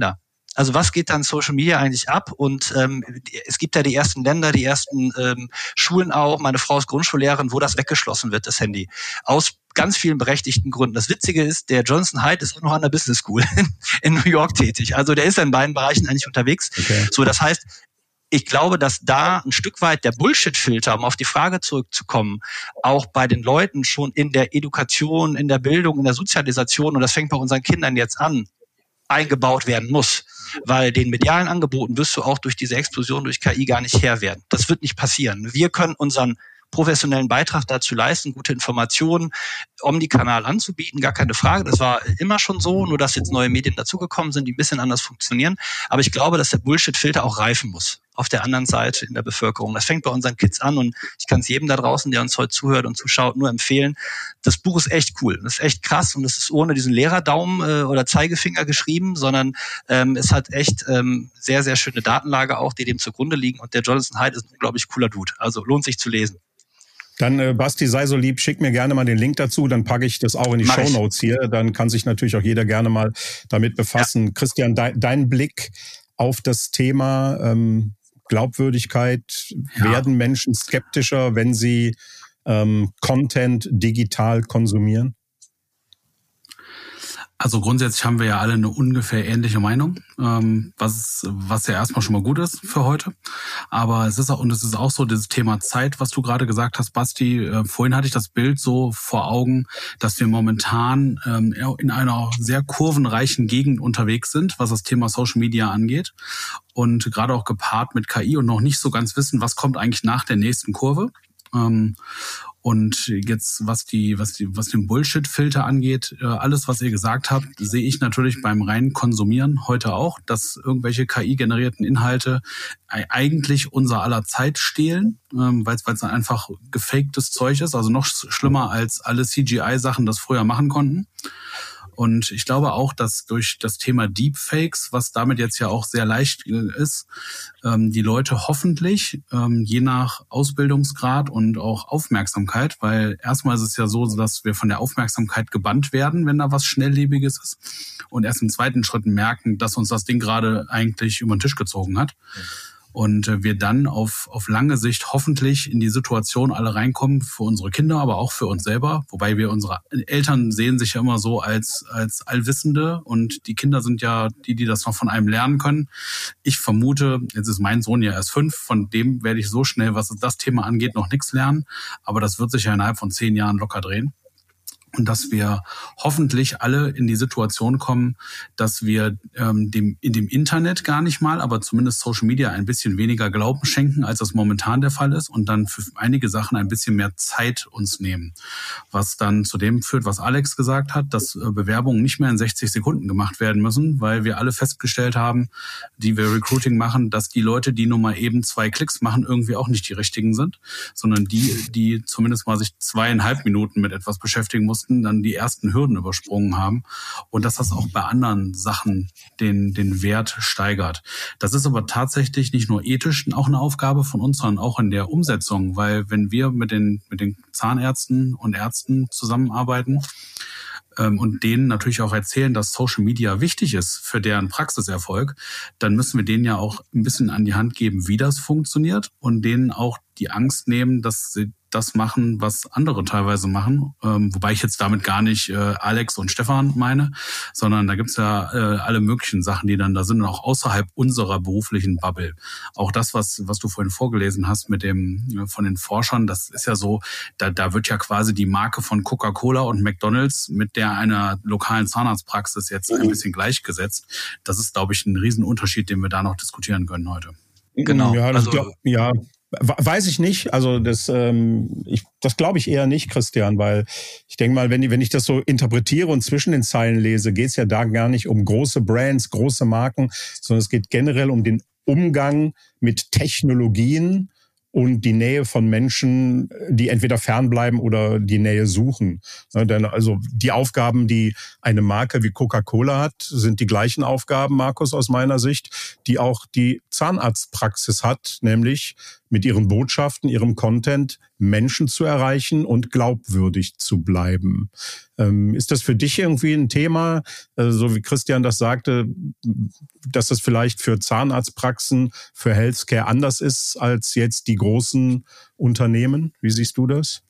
S4: Also was geht dann Social Media eigentlich ab? Und ähm, es gibt ja die ersten Länder, die ersten ähm, Schulen auch. Meine Frau ist Grundschullehrerin, wo das weggeschlossen wird, das Handy. Aus ganz vielen berechtigten Gründen. Das Witzige ist, der Jonathan Haidt ist auch noch an der Business School in New York tätig. Also der ist ja in beiden Bereichen eigentlich unterwegs. Okay. So, das heißt, ich glaube, dass da ein Stück weit der Bullshit-Filter, um auf die Frage zurückzukommen, auch bei den Leuten schon in der Education, in der Bildung, in der Sozialisation, und das fängt bei unseren Kindern jetzt an, eingebaut werden muss. Weil den medialen Angeboten wirst du auch durch diese Explosion durch K I gar nicht Herr werden. Das wird nicht passieren. Wir können unseren professionellen Beitrag dazu leisten, gute Informationen omnikanal anzubieten, gar keine Frage. Das war immer schon so, nur dass jetzt neue Medien dazugekommen sind, die ein bisschen anders funktionieren. Aber ich glaube, dass der Bullshit-Filter auch reifen muss auf der anderen Seite in der Bevölkerung. Das fängt bei unseren Kids an, und ich kann es jedem da draußen, der uns heute zuhört und zuschaut, nur empfehlen. Das Buch ist echt cool, das ist echt krass, und es ist ohne diesen Lehrerdaumen äh, oder Zeigefinger geschrieben, sondern ähm, es hat echt ähm, sehr, sehr schöne Datenlage auch, die dem zugrunde liegen, und der Jonathan Haidt ist ein unglaublich cooler Dude. Also lohnt sich zu lesen.
S1: Dann, äh, Basti, sei so lieb, schick mir gerne mal den Link dazu, dann packe ich das auch in die Mach Shownotes ich. hier. Dann kann sich natürlich auch jeder gerne mal damit befassen. Ja. Christian, de- dein Blick auf das Thema ähm, Glaubwürdigkeit. Ja. Werden Menschen skeptischer, wenn sie ähm, Content digital konsumieren?
S3: Also grundsätzlich haben wir ja alle eine ungefähr ähnliche Meinung, ähm, was was ja erstmal schon mal gut ist für heute. Aber es ist auch, und es ist auch so dieses Thema Zeit, was du gerade gesagt hast, Basti. Äh, vorhin hatte ich das Bild so vor Augen, dass wir momentan ähm, in einer sehr kurvenreichen Gegend unterwegs sind, was das Thema Social Media angeht. Und gerade auch gepaart mit K I und noch nicht so ganz wissen, was kommt eigentlich nach der nächsten Kurve. Ähm, Und jetzt, was die, was die, was den Bullshit-Filter angeht, alles, was ihr gesagt habt, sehe ich natürlich beim reinen Konsumieren heute auch, dass irgendwelche K I-generierten Inhalte eigentlich unser aller Zeit stehlen, weil es, weil es dann einfach gefaktes Zeug ist, also noch schlimmer als alle C G I-Sachen das früher machen konnten. Und ich glaube auch, dass durch das Thema Deepfakes, was damit jetzt ja auch sehr leicht ist, die Leute hoffentlich, je nach Ausbildungsgrad und auch Aufmerksamkeit, weil erstmal ist es ja so, dass wir von der Aufmerksamkeit gebannt werden, wenn da was Schnelllebiges ist, und erst im zweiten Schritt merken, dass uns das Ding gerade eigentlich über den Tisch gezogen hat. Und wir dann auf auf lange Sicht hoffentlich in die Situation alle reinkommen, für unsere Kinder, aber auch für uns selber. Wobei wir unsere Eltern sehen sich ja immer so als als Allwissende, und die Kinder sind ja die, die das noch von einem lernen können. Ich vermute, jetzt ist mein Sohn ja erst fünf, von dem werde ich so schnell, was das Thema angeht, noch nichts lernen. Aber das wird sich ja innerhalb von zehn Jahren locker drehen. Und dass wir hoffentlich alle in die Situation kommen, dass wir ähm, dem in dem Internet gar nicht mal, aber zumindest Social Media ein bisschen weniger Glauben schenken, als das momentan der Fall ist, und dann für einige Sachen ein bisschen mehr Zeit uns nehmen. Was dann zu dem führt, was Alex gesagt hat, dass äh, Bewerbungen nicht mehr in sechzig Sekunden gemacht werden müssen, weil wir alle festgestellt haben, die wir Recruiting machen, dass die Leute, die nur mal eben zwei Klicks machen, irgendwie auch nicht die richtigen sind, sondern die, die zumindest mal sich zweieinhalb Minuten mit etwas beschäftigen mussten, dann die ersten Hürden übersprungen haben, und dass das auch bei anderen Sachen den den Wert steigert. Das ist aber tatsächlich nicht nur ethisch auch eine Aufgabe von uns, sondern auch in der Umsetzung, weil wenn wir mit den mit den Zahnärzten und Ärzten zusammenarbeiten ähm, und denen natürlich auch erzählen, dass Social Media wichtig ist für deren Praxiserfolg, dann müssen wir denen ja auch ein bisschen an die Hand geben, wie das funktioniert, und denen auch die Angst nehmen, dass sie das machen, was andere teilweise machen. Ähm, wobei ich jetzt damit gar nicht äh, Alex und Stefan meine, sondern da gibt's ja äh, alle möglichen Sachen, die dann da sind, und auch außerhalb unserer beruflichen Bubble. Auch das, was was du vorhin vorgelesen hast mit dem äh, von den Forschern, das ist ja so, da da wird ja quasi die Marke von Coca-Cola und McDonald's mit der einer lokalen Zahnarztpraxis jetzt ein bisschen gleichgesetzt. Das ist, glaube ich, ein Riesenunterschied, den wir da noch diskutieren können heute.
S1: Genau. Ja, das also, glaub, ja. Weiß ich nicht, also das, ähm, ich, das glaube ich eher nicht, Christian, weil ich denke mal, wenn, wenn ich das so interpretiere und zwischen den Zeilen lese, geht es ja da gar nicht um große Brands, große Marken, sondern es geht generell um den Umgang mit Technologien und die Nähe von Menschen, die entweder fernbleiben oder die Nähe suchen. Denn also die Aufgaben, die eine Marke wie Coca-Cola hat, sind die gleichen Aufgaben, Markus, aus meiner Sicht, die auch die Zahnarztpraxis hat, nämlich mit ihren Botschaften, ihrem Content Menschen zu erreichen und glaubwürdig zu bleiben. Ähm, ist das für dich irgendwie ein Thema, äh, so wie Christian das sagte, dass das vielleicht für Zahnarztpraxen, für Healthcare anders ist als jetzt die großen Unternehmen? Wie siehst du das?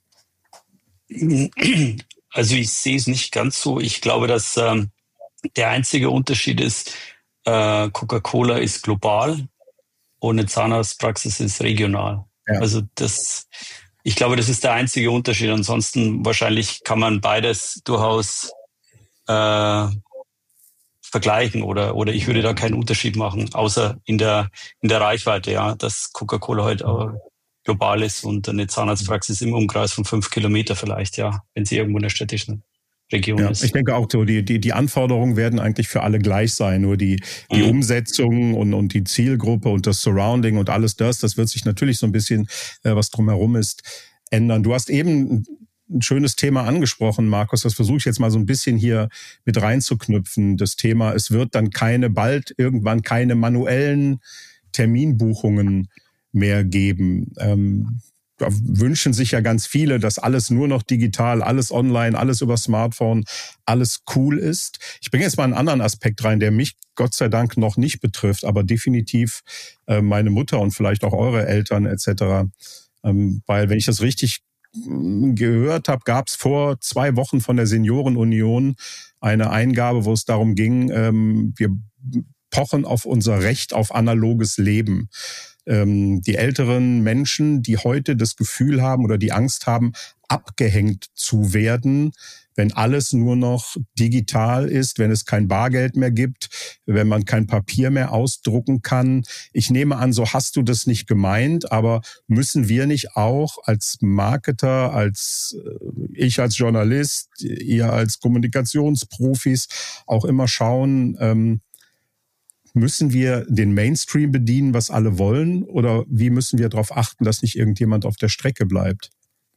S6: Also ich sehe es nicht ganz so. Ich glaube, dass ähm, der einzige Unterschied ist, äh, Coca-Cola ist global und eine Zahnarztpraxis ist regional. Ja. Also das, ich glaube, das ist der einzige Unterschied. Ansonsten wahrscheinlich kann man beides durchaus äh, vergleichen oder oder ich würde da keinen Unterschied machen, außer in der in der Reichweite, ja, dass Coca-Cola halt auch global ist und eine Zahnarztpraxis im Umkreis von fünf Kilometer vielleicht, ja, wenn sie irgendwo in der städtischen Region
S1: ja,
S6: ist.
S1: Ich denke auch, so die, die, die Anforderungen werden eigentlich für alle gleich sein. Nur die, die mhm. Umsetzung und, und die Zielgruppe und das Surrounding und alles das, das wird sich natürlich so ein bisschen, äh, was drumherum ist, ändern. Du hast eben ein schönes Thema angesprochen, Markus. Das versuche ich jetzt mal so ein bisschen hier mit reinzuknüpfen. Das Thema, es wird dann keine, bald irgendwann keine manuellen Terminbuchungen mehr geben. Ähm, da wünschen sich ja ganz viele, dass alles nur noch digital, alles online, alles über Smartphone, alles cool ist. Ich bringe jetzt mal einen anderen Aspekt rein, der mich Gott sei Dank noch nicht betrifft, aber definitiv äh, meine Mutter und vielleicht auch eure Eltern et cetera. Ähm, weil, wenn ich das richtig gehört habe, gab es vor zwei Wochen von der Seniorenunion eine Eingabe, wo es darum ging, ähm, wir pochen auf unser Recht auf analoges Leben. Ähm, die älteren Menschen, die heute das Gefühl haben oder die Angst haben, abgehängt zu werden, wenn alles nur noch digital ist, wenn es kein Bargeld mehr gibt, wenn man kein Papier mehr ausdrucken kann. Ich nehme an, so hast du das nicht gemeint, aber müssen wir nicht auch als Marketer, als ich als Journalist, ihr als Kommunikationsprofis auch immer schauen, ähm, müssen wir den Mainstream bedienen, was alle wollen, oder wie müssen wir darauf achten, dass nicht irgendjemand auf der Strecke bleibt?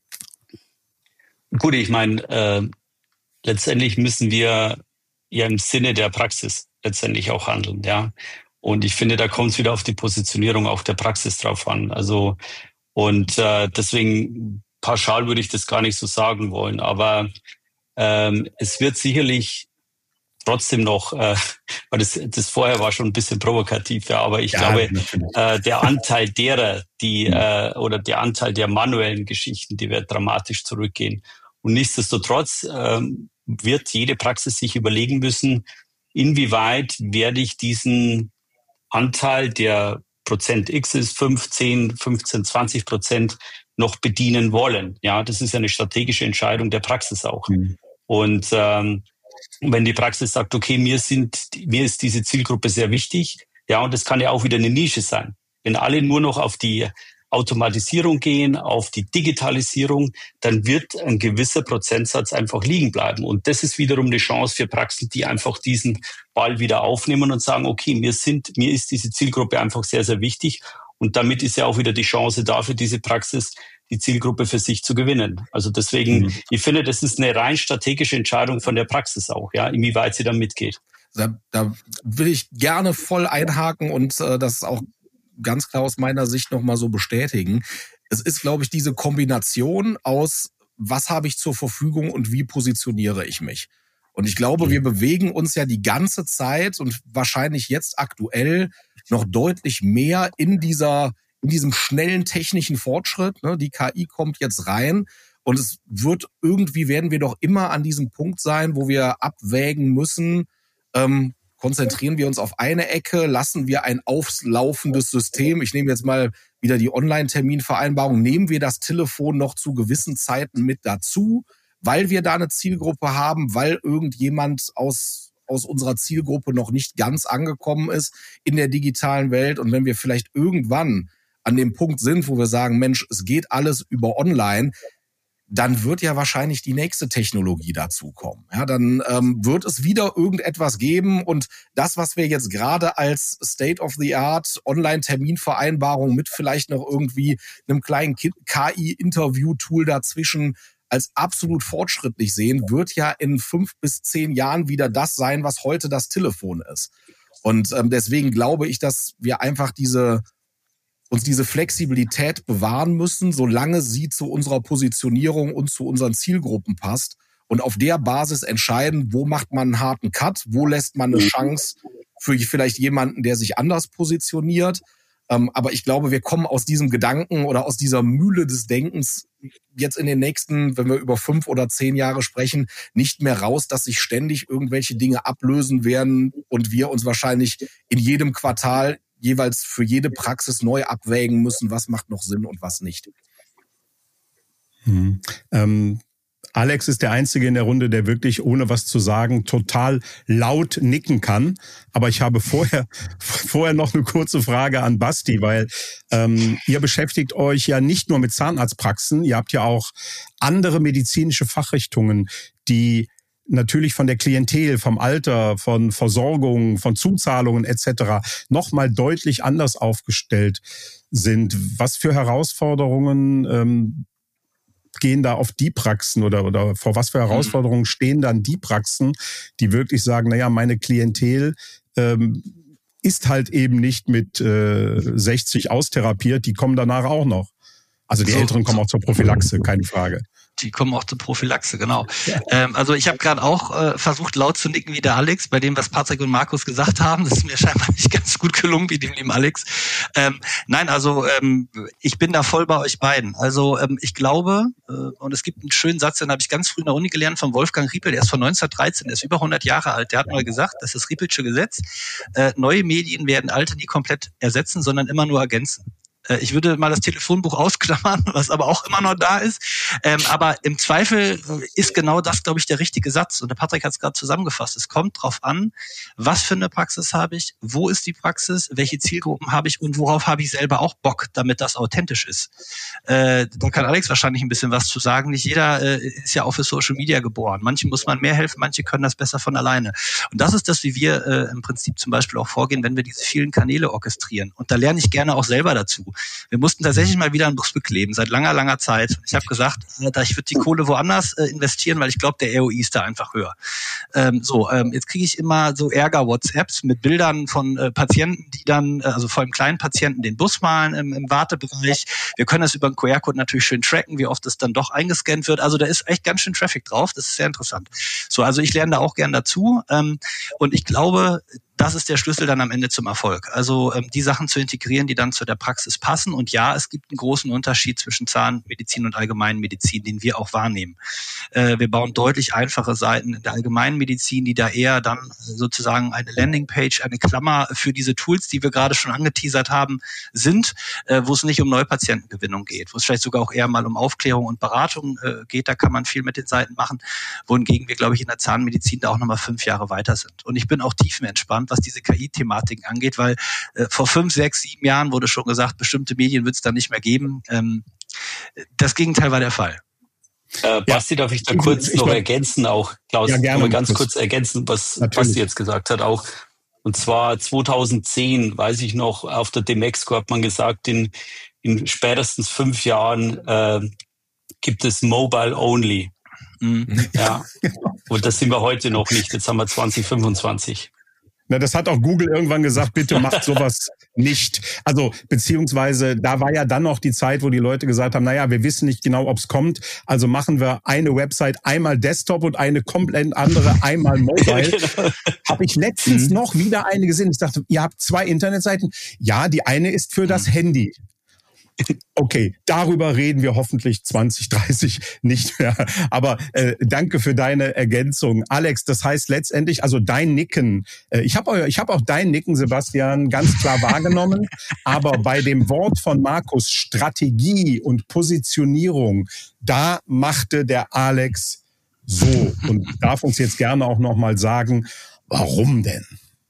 S6: Gut, ich meine, äh, letztendlich müssen wir ja im Sinne der Praxis letztendlich auch handeln, ja. Und ich finde, da kommt es wieder auf die Positionierung auch der Praxis drauf an. Also und äh, deswegen pauschal würde ich das gar nicht so sagen wollen, aber ähm, es wird sicherlich trotzdem noch, äh, weil das, das vorher war schon ein bisschen provokativ, ja, aber ich ja, glaube, äh, der Anteil derer, die äh, oder der Anteil der manuellen Geschichten, die wird dramatisch zurückgehen. Und nichtsdestotrotz ähm, wird jede Praxis sich überlegen müssen, inwieweit werde ich diesen Anteil, der Prozent X ist, fünf, zehn, fünfzehn, zwanzig Prozent noch bedienen wollen. Ja, das ist eine strategische Entscheidung der Praxis auch. Mhm. Und ähm, wenn die Praxis sagt, okay, mir sind, mir ist diese Zielgruppe sehr wichtig, ja, und das kann ja auch wieder eine Nische sein. Wenn alle nur noch auf die Automatisierung gehen, auf die Digitalisierung, dann wird ein gewisser Prozentsatz einfach liegen bleiben. Und das ist wiederum eine Chance für Praxen, die einfach diesen Ball wieder aufnehmen und sagen, okay, mir sind, mir ist diese Zielgruppe einfach sehr, sehr wichtig. Und damit ist ja auch wieder die Chance da für diese Praxis, die Zielgruppe für sich zu gewinnen. Also deswegen, mhm. ich finde, das ist eine rein strategische Entscheidung von der Praxis auch, ja, inwieweit sie da mitgeht.
S7: Da, da will ich gerne voll einhaken und äh, das auch ganz klar aus meiner Sicht nochmal so bestätigen. Es ist, glaube ich, diese Kombination aus, was habe ich zur Verfügung und wie positioniere ich mich. Und ich glaube, wir bewegen uns ja die ganze Zeit und wahrscheinlich jetzt aktuell noch deutlich mehr in dieser, in diesem schnellen technischen Fortschritt. Ne? Die K I kommt jetzt rein und es wird irgendwie, werden wir doch immer an diesem Punkt sein, wo wir abwägen müssen, ähm, konzentrieren wir uns auf eine Ecke, lassen wir ein auflaufendes System. Ich nehme jetzt mal wieder die Online-Terminvereinbarung. Nehmen wir das Telefon noch zu gewissen Zeiten mit dazu, weil wir da eine Zielgruppe haben, weil irgendjemand aus, aus unserer Zielgruppe noch nicht ganz angekommen ist in der digitalen Welt. Und wenn wir vielleicht irgendwann an dem Punkt sind, wo wir sagen, Mensch, es geht alles über Online, dann wird ja wahrscheinlich die nächste Technologie dazukommen. Ja, dann ähm, wird es wieder irgendetwas geben und das, was wir jetzt gerade als State-of-the-Art Online-Terminvereinbarung mit vielleicht noch irgendwie einem kleinen K I-Interview-Tool dazwischen als absolut fortschrittlich sehen, wird ja in fünf bis zehn Jahren wieder das sein, was heute das Telefon ist. Und ähm, deswegen glaube ich, dass wir einfach diese uns diese Flexibilität bewahren müssen, solange sie zu unserer Positionierung und zu unseren Zielgruppen passt. Und auf der Basis entscheiden, wo macht man einen harten Cut, wo lässt man eine Chance für vielleicht jemanden, der sich anders positioniert. Ähm, aber ich glaube, wir kommen aus diesem Gedanken oder aus dieser Mühle des Denkens jetzt in den nächsten, wenn wir über fünf oder zehn Jahre sprechen, nicht mehr raus, dass sich ständig irgendwelche Dinge ablösen werden und wir uns wahrscheinlich in jedem Quartal jeweils für jede Praxis neu abwägen müssen, was macht noch Sinn und was nicht.
S1: Hm. Ähm Alex ist der Einzige in der Runde, der wirklich, ohne was zu sagen, total laut nicken kann. Aber ich habe vorher vorher noch eine kurze Frage an Basti, weil ähm, ihr beschäftigt euch ja nicht nur mit Zahnarztpraxen, ihr habt ja auch andere medizinische Fachrichtungen, die natürlich von der Klientel, vom Alter, von Versorgung, von Zuzahlungen et cetera nochmal deutlich anders aufgestellt sind. Was für Herausforderungen ähm, gehen da auf die Praxen oder, oder vor was für Herausforderungen stehen dann die Praxen, die wirklich sagen, naja, meine Klientel ähm, ist halt eben nicht mit äh, sechzig austherapiert, die kommen danach auch noch. Also die so, Älteren kommen so. auch zur Prophylaxe, keine Frage.
S4: Die kommen auch zur Prophylaxe, genau. Ja. Ähm, also ich habe gerade auch äh, versucht, laut zu nicken wie der Alex, bei dem, was Patrick und Markus gesagt haben. Das ist mir scheinbar nicht ganz gut gelungen, wie dem lieben Alex. Ähm, nein, also ähm, ich bin da voll bei euch beiden. Also ähm, ich glaube, äh, und es gibt einen schönen Satz, den habe ich ganz früh in der Uni gelernt, von Wolfgang Riepel, der ist von neunzehnhundertdreizehn, der ist über hundert Jahre alt. Der hat mal gesagt, das ist das Riepelsche Gesetz, äh, neue Medien werden alte nie komplett ersetzen, sondern immer nur ergänzen. Ich würde mal das Telefonbuch ausklammern, was aber auch immer noch da ist. Ähm, aber im Zweifel ist genau das, glaube ich, der richtige Satz. Und der Patrick hat es gerade zusammengefasst. Es kommt drauf an, was für eine Praxis habe ich, wo ist die Praxis, welche Zielgruppen habe ich und worauf habe ich selber auch Bock, damit das authentisch ist. Äh, da kann Alex wahrscheinlich ein bisschen was zu sagen. Nicht jeder äh, ist ja auch für Social Media geboren. Manchen muss man mehr helfen, manche können das besser von alleine. Und das ist das, wie wir äh, im Prinzip zum Beispiel auch vorgehen, wenn wir diese vielen Kanäle orchestrieren. Und da lerne ich gerne auch selber dazu. Wir mussten tatsächlich mal wieder ein Bus bekleben, seit langer, langer Zeit. Ich habe gesagt, ich würde die Kohle woanders äh, investieren, weil ich glaube, der R O I ist da einfach höher. Ähm, so, ähm, jetzt kriege ich immer so Ärger-WhatsApps mit Bildern von äh, Patienten, die dann, äh, also vor allem kleinen Patienten, den Bus malen im, im Wartebereich. Wir können das über einen Q R-Code natürlich schön tracken, wie oft es dann doch eingescannt wird. Also da ist echt ganz schön Traffic drauf. Das ist sehr interessant. So, also ich lerne da auch gern dazu. Ähm, und ich glaube, das ist der Schlüssel dann am Ende zum Erfolg. Also ähm, die Sachen zu integrieren, die dann zu der Praxis passen. Und ja, es gibt einen großen Unterschied zwischen Zahnmedizin und Allgemeinmedizin, den wir auch wahrnehmen. Äh, wir bauen deutlich einfache Seiten in der Allgemeinmedizin, die da eher dann sozusagen eine Landingpage, eine Klammer für diese Tools, die wir gerade schon angeteasert haben, sind, äh, wo es nicht um Neupatientengewinnung geht, wo es vielleicht sogar auch eher mal um Aufklärung und Beratung äh, geht. Da kann man viel mit den Seiten machen, wohingegen wir, glaube ich, in der Zahnmedizin da auch nochmal fünf Jahre weiter sind. Und ich bin auch tiefenentspannt, was diese K I-Thematiken angeht, weil äh, vor fünf, sechs, sieben Jahren wurde schon gesagt, bestimmte Medien wird es dann nicht mehr geben. Ähm, das Gegenteil war der Fall.
S6: Äh, Basti, ja, darf ich da kurz ich noch mein, ergänzen, auch Klaus, ja, gerne, ganz kurz, kurz ergänzen, was natürlich. Basti jetzt gesagt hat auch. Und zwar zweitausendzehn, weiß ich noch, auf der Demexco hat man gesagt, in, in spätestens fünf Jahren äh, gibt es Mobile Only. Mhm. Ja. Und das sind wir heute noch nicht. Jetzt haben wir zwanzig fünfundzwanzig.
S1: Na, das hat auch Google irgendwann gesagt, bitte macht sowas nicht. Also, beziehungsweise, da war ja dann noch die Zeit, wo die Leute gesagt haben, naja, wir wissen nicht genau, ob es kommt, also machen wir eine Website einmal Desktop und eine komplett andere einmal Mobile. Genau. Habe ich letztens mhm. noch wieder eine gesehen. Ich dachte, ihr habt zwei Internetseiten. Ja, die eine ist für das Handy. Okay, darüber reden wir hoffentlich zwanzig dreißig nicht mehr. Aber äh, danke für deine Ergänzung. Alex, das heißt letztendlich, also dein Nicken, äh, ich habe ich hab auch dein Nicken, Sebastian, ganz klar wahrgenommen. Aber bei dem Wort von Markus, Strategie und Positionierung, da machte der Alex so. Und darf uns jetzt gerne auch nochmal sagen, warum denn?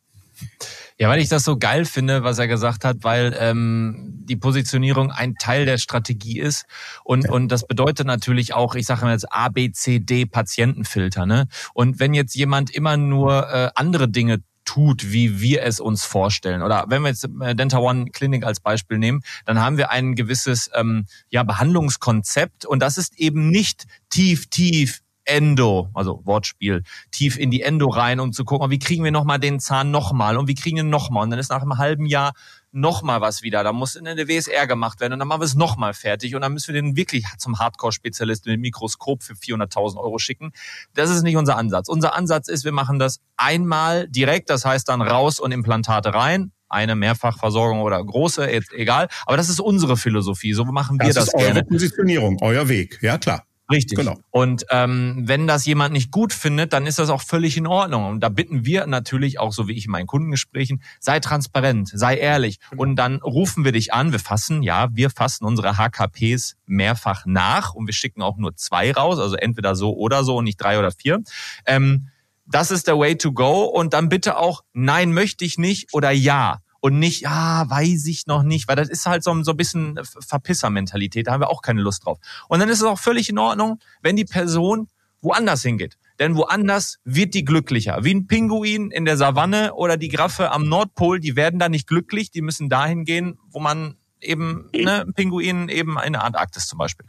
S5: Ja, weil ich das so geil finde, was er gesagt hat, weil ähm, die Positionierung ein Teil der Strategie ist und und das bedeutet natürlich auch, ich sage mal jetzt A, B, C, D Patientenfilter, ne? Und wenn jetzt jemand immer nur äh, andere Dinge tut, wie wir es uns vorstellen. Oder wenn wir jetzt Dental One Clinic als Beispiel nehmen, dann haben wir ein gewisses ähm, ja Behandlungskonzept und das ist eben nicht tief, tief Endo, also Wortspiel, tief in die Endo rein, um zu gucken, wie kriegen wir nochmal den Zahn nochmal und wie kriegen wir ihn nochmal. Und dann ist nach einem halben Jahr nochmal was wieder. Da muss in der W S R gemacht werden und dann machen wir es nochmal fertig und dann müssen wir den wirklich zum Hardcore-Spezialisten mit dem Mikroskop für vierhunderttausend Euro schicken. Das ist nicht unser Ansatz. Unser Ansatz ist, wir machen das einmal direkt, das heißt dann raus und Implantate rein. Eine Mehrfachversorgung oder große, egal. Aber das ist unsere Philosophie. So machen wir das,
S1: das ist
S5: gerne.
S1: Eure Positionierung, euer Weg. Ja, klar.
S5: Richtig.
S1: Genau.
S5: Und ähm, wenn das jemand nicht gut findet, dann ist das auch völlig in Ordnung. Und da bitten wir natürlich auch, so wie ich in meinen Kundengesprächen, sei transparent, sei ehrlich. Genau. Und dann rufen wir dich an. Wir fassen, ja, wir fassen unsere H K Ps mehrfach nach und wir schicken auch nur zwei raus, also entweder so oder so und nicht drei oder vier. Ähm, das ist der way to go. Und dann bitte auch, nein, möchte ich nicht oder ja. Und nicht, ja, weiß ich noch nicht, weil das ist halt so, so ein bisschen Verpisser-Mentalität, da haben wir auch keine Lust drauf. Und dann ist es auch völlig in Ordnung, wenn die Person woanders hingeht. Denn woanders wird die glücklicher. Wie ein Pinguin in der Savanne oder die Giraffe am Nordpol, die werden da nicht glücklich, die müssen dahin gehen, wo man eben, ne, Pinguin eben in der Antarktis zum Beispiel.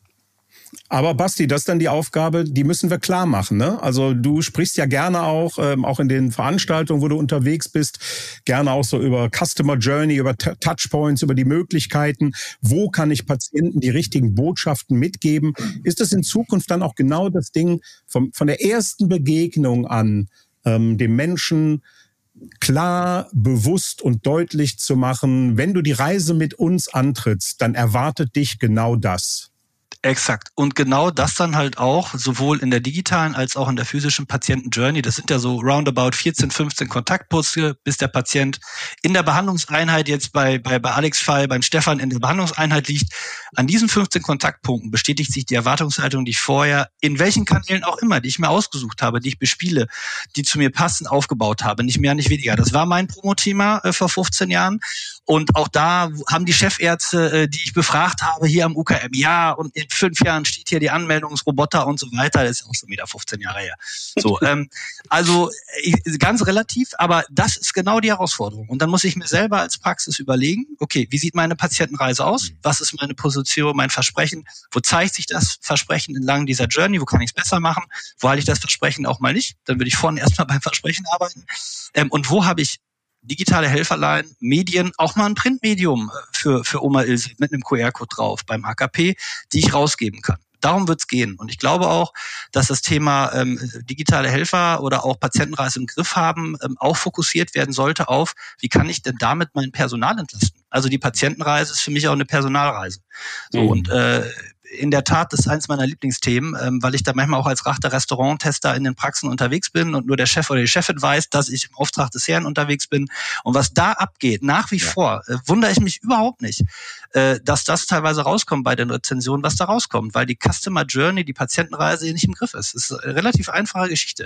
S1: Aber Basti, das ist dann die Aufgabe, die müssen wir klar machen. Ne? Also du sprichst ja gerne auch, ähm, auch in den Veranstaltungen, wo du unterwegs bist, gerne auch so über Customer Journey, über T- Touchpoints, über die Möglichkeiten. Wo kann ich Patienten die richtigen Botschaften mitgeben? Ist das in Zukunft dann auch genau das Ding vom, von der ersten Begegnung an, ähm, dem Menschen klar, bewusst und deutlich zu machen, wenn du die Reise mit uns antrittst, dann erwartet dich genau das.
S4: Exakt. Und genau das dann halt auch, sowohl in der digitalen als auch in der physischen Patienten-Journey. Das sind ja so roundabout vierzehn, fünfzehn Kontaktpunkte, bis der Patient in der Behandlungseinheit, jetzt bei, bei, bei Alex Fall, beim Stefan in der Behandlungseinheit liegt. An diesen fünfzehn Kontaktpunkten bestätigt sich die Erwartungshaltung, die ich vorher, in welchen Kanälen auch immer, die ich mir ausgesucht habe, die ich bespiele, die zu mir passen, aufgebaut habe. Nicht mehr, nicht weniger. Das war mein Promothema äh, vor fünfzehn Jahren. Und auch da haben die Chefärzte, äh, die ich befragt habe, hier am U K M, ja, und in fünf Jahren steht hier die Anmeldungsroboter und so weiter. Das ist auch schon wieder fünfzehn Jahre her. So, ähm, also ich, ganz relativ, aber das ist genau die Herausforderung. Und dann muss ich mir selber als Praxis überlegen, okay, wie sieht meine Patientenreise aus? Was ist meine Position, mein Versprechen? Wo zeigt sich das Versprechen entlang dieser Journey? Wo kann ich es besser machen? Wo halte ich das Versprechen auch mal nicht? Dann würde ich vorne erstmal beim Versprechen arbeiten. Ähm, und wo habe ich digitale Helferlein, Medien, auch mal ein Printmedium für, für Oma Ilse mit einem Q R-Code drauf beim H K P, die ich rausgeben kann. Darum wird's gehen. Und ich glaube auch, dass das Thema ähm, digitale Helfer oder auch Patientenreise im Griff haben, ähm, auch fokussiert werden sollte auf, wie kann ich denn damit mein Personal entlasten? Also die Patientenreise ist für mich auch eine Personalreise. So, mhm. und äh, in der Tat, das ist eins meiner Lieblingsthemen, ähm, weil ich da manchmal auch als Rachter Restauranttester in den Praxen unterwegs bin und nur der Chef oder die Chefin weiß, dass ich im Auftrag des Herrn unterwegs bin. Und was da abgeht, nach wie ja. vor, äh, wundere ich mich überhaupt nicht, äh, dass das teilweise rauskommt bei den Rezensionen, was da rauskommt, weil die Customer Journey, die Patientenreise nicht im Griff ist. Das ist eine relativ einfache Geschichte.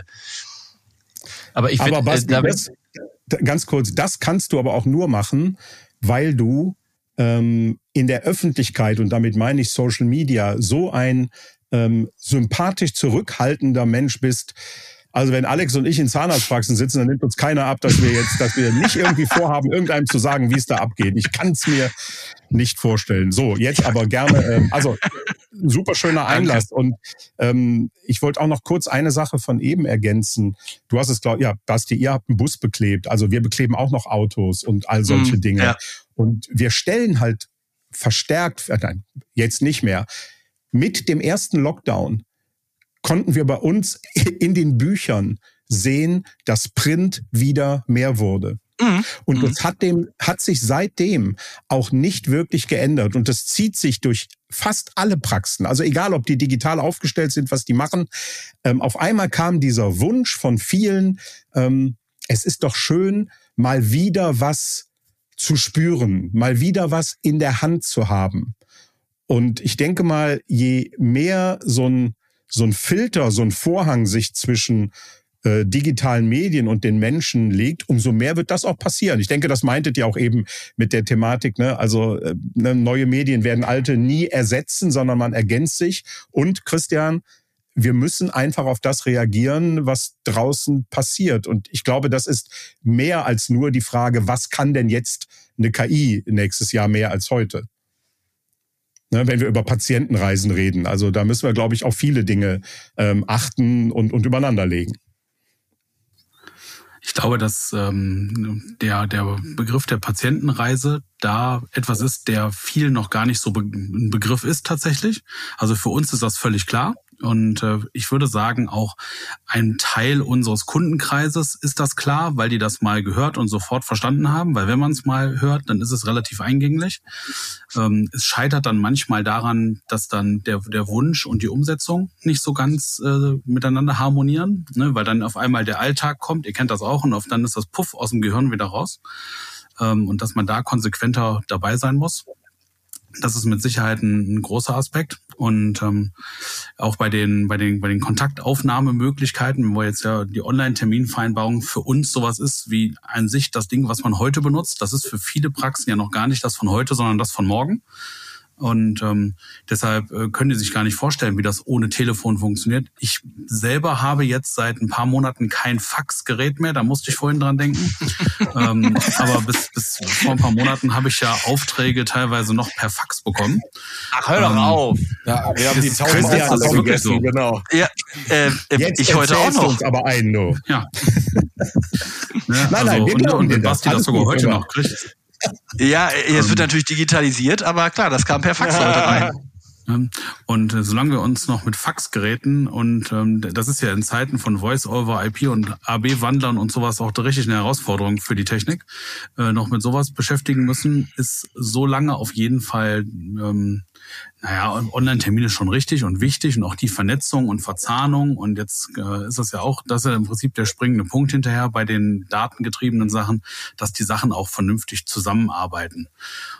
S5: Aber ich finde,
S1: äh, das, ganz kurz, das kannst du aber auch nur machen, weil du ähm, in der Öffentlichkeit, und damit meine ich Social Media, so ein ähm, sympathisch zurückhaltender Mensch bist. Also wenn Alex und ich in Zahnarztpraxen sitzen, dann nimmt uns keiner ab, dass wir jetzt, dass wir nicht irgendwie vorhaben, irgendeinem zu sagen, wie es da abgeht. Ich kann es mir nicht vorstellen. So, jetzt aber gerne, ähm, also super schöner Einlass. Und ähm, ich wollte auch noch kurz eine Sache von eben ergänzen. Du hast es, glaub, ja, Basti, ihr habt einen Bus beklebt. Also wir bekleben auch noch Autos und all solche mm, Dinge. Ja. Und wir stellen halt verstärkt, nein, jetzt nicht mehr, mit dem ersten Lockdown konnten wir bei uns in den Büchern sehen, dass Print wieder mehr wurde. Mhm. Und das hat dem, hat sich seitdem auch nicht wirklich geändert. Und das zieht sich durch fast alle Praxen. Also egal, ob die digital aufgestellt sind, was die machen. Ähm, auf einmal kam dieser Wunsch von vielen, ähm, es ist doch schön, mal wieder was zu spüren, mal wieder was in der Hand zu haben. Und ich denke mal, je mehr so ein, so ein Filter, so ein Vorhang sich zwischen äh, digitalen Medien und den Menschen legt, umso mehr wird das auch passieren. Ich denke, das meintet ihr auch eben mit der Thematik, ne? Also äh, ne, neue Medien werden alte nie ersetzen, sondern man ergänzt sich. Und Christian, wir müssen einfach auf das reagieren, was draußen passiert. Und ich glaube, das ist mehr als nur die Frage, was kann denn jetzt eine K I nächstes Jahr mehr als heute? Ne, wenn wir über Patientenreisen reden. Also da müssen wir, glaube ich, auf viele Dinge ähm, achten und, und übereinander legen.
S3: Ich glaube, dass ähm, der, der Begriff der Patientenreise da etwas ist, der vielen noch gar nicht so be- ein Begriff ist tatsächlich. Also für uns ist das völlig klar. Und äh, ich würde sagen, auch ein Teil unseres Kundenkreises ist das klar, weil die das mal gehört und sofort verstanden haben. Weil wenn man es mal hört, dann ist es relativ eingänglich. Ähm, es scheitert dann manchmal daran, dass dann der, der Wunsch und die Umsetzung nicht so ganz äh, miteinander harmonieren, ne? Weil dann auf einmal der Alltag kommt, ihr kennt das auch, und auf dann ist das Puff aus dem Gehirn wieder raus. Ähm, und dass man da konsequenter dabei sein muss. Das ist mit Sicherheit ein, ein großer Aspekt. Und ähm, auch bei den bei den bei den Kontaktaufnahmemöglichkeiten, wo jetzt ja die Online-Terminvereinbarung für uns sowas ist wie an sich das Ding, was man heute benutzt. Das ist für viele Praxen ja noch gar nicht das von heute, sondern das von morgen. Und ähm, deshalb äh, können die sich gar nicht vorstellen, wie das ohne Telefon funktioniert. Ich selber habe jetzt seit ein paar Monaten kein Faxgerät mehr, da musste ich vorhin dran denken. ähm, aber bis, bis vor ein paar Monaten habe ich ja Aufträge teilweise noch per Fax bekommen.
S5: Ach, hör doch ähm, auf.
S7: Ja, wir haben die tausend
S3: ja,
S7: alle vergessen,
S3: so.
S7: Genau.
S4: Ja, äh,
S1: Jetzt
S4: ich heute auch noch.
S1: Uns aber ein, no.
S3: Ja.
S1: nein,
S3: ja
S1: nein,
S3: also,
S1: wir
S3: und,
S1: glauben
S3: und wenn
S1: dir
S3: Basti
S1: das.
S3: das sogar
S1: Alles
S3: heute
S1: gut,
S3: noch kriegt.
S4: Ja, jetzt wird natürlich digitalisiert, aber klar, das kam per Fax heute rein.
S3: Und äh, solange wir uns noch mit Faxgeräten und ähm, das ist ja in Zeiten von Voice-over-I P und A B-Wandlern und sowas auch richtig eine Herausforderung für die Technik, äh, noch mit sowas beschäftigen müssen, ist so lange auf jeden Fall, ähm, naja, Online-Termine schon richtig und wichtig und auch die Vernetzung und Verzahnung. Und jetzt äh, ist das ja auch, das ist ja im Prinzip der springende Punkt hinterher bei den datengetriebenen Sachen, dass die Sachen auch vernünftig zusammenarbeiten.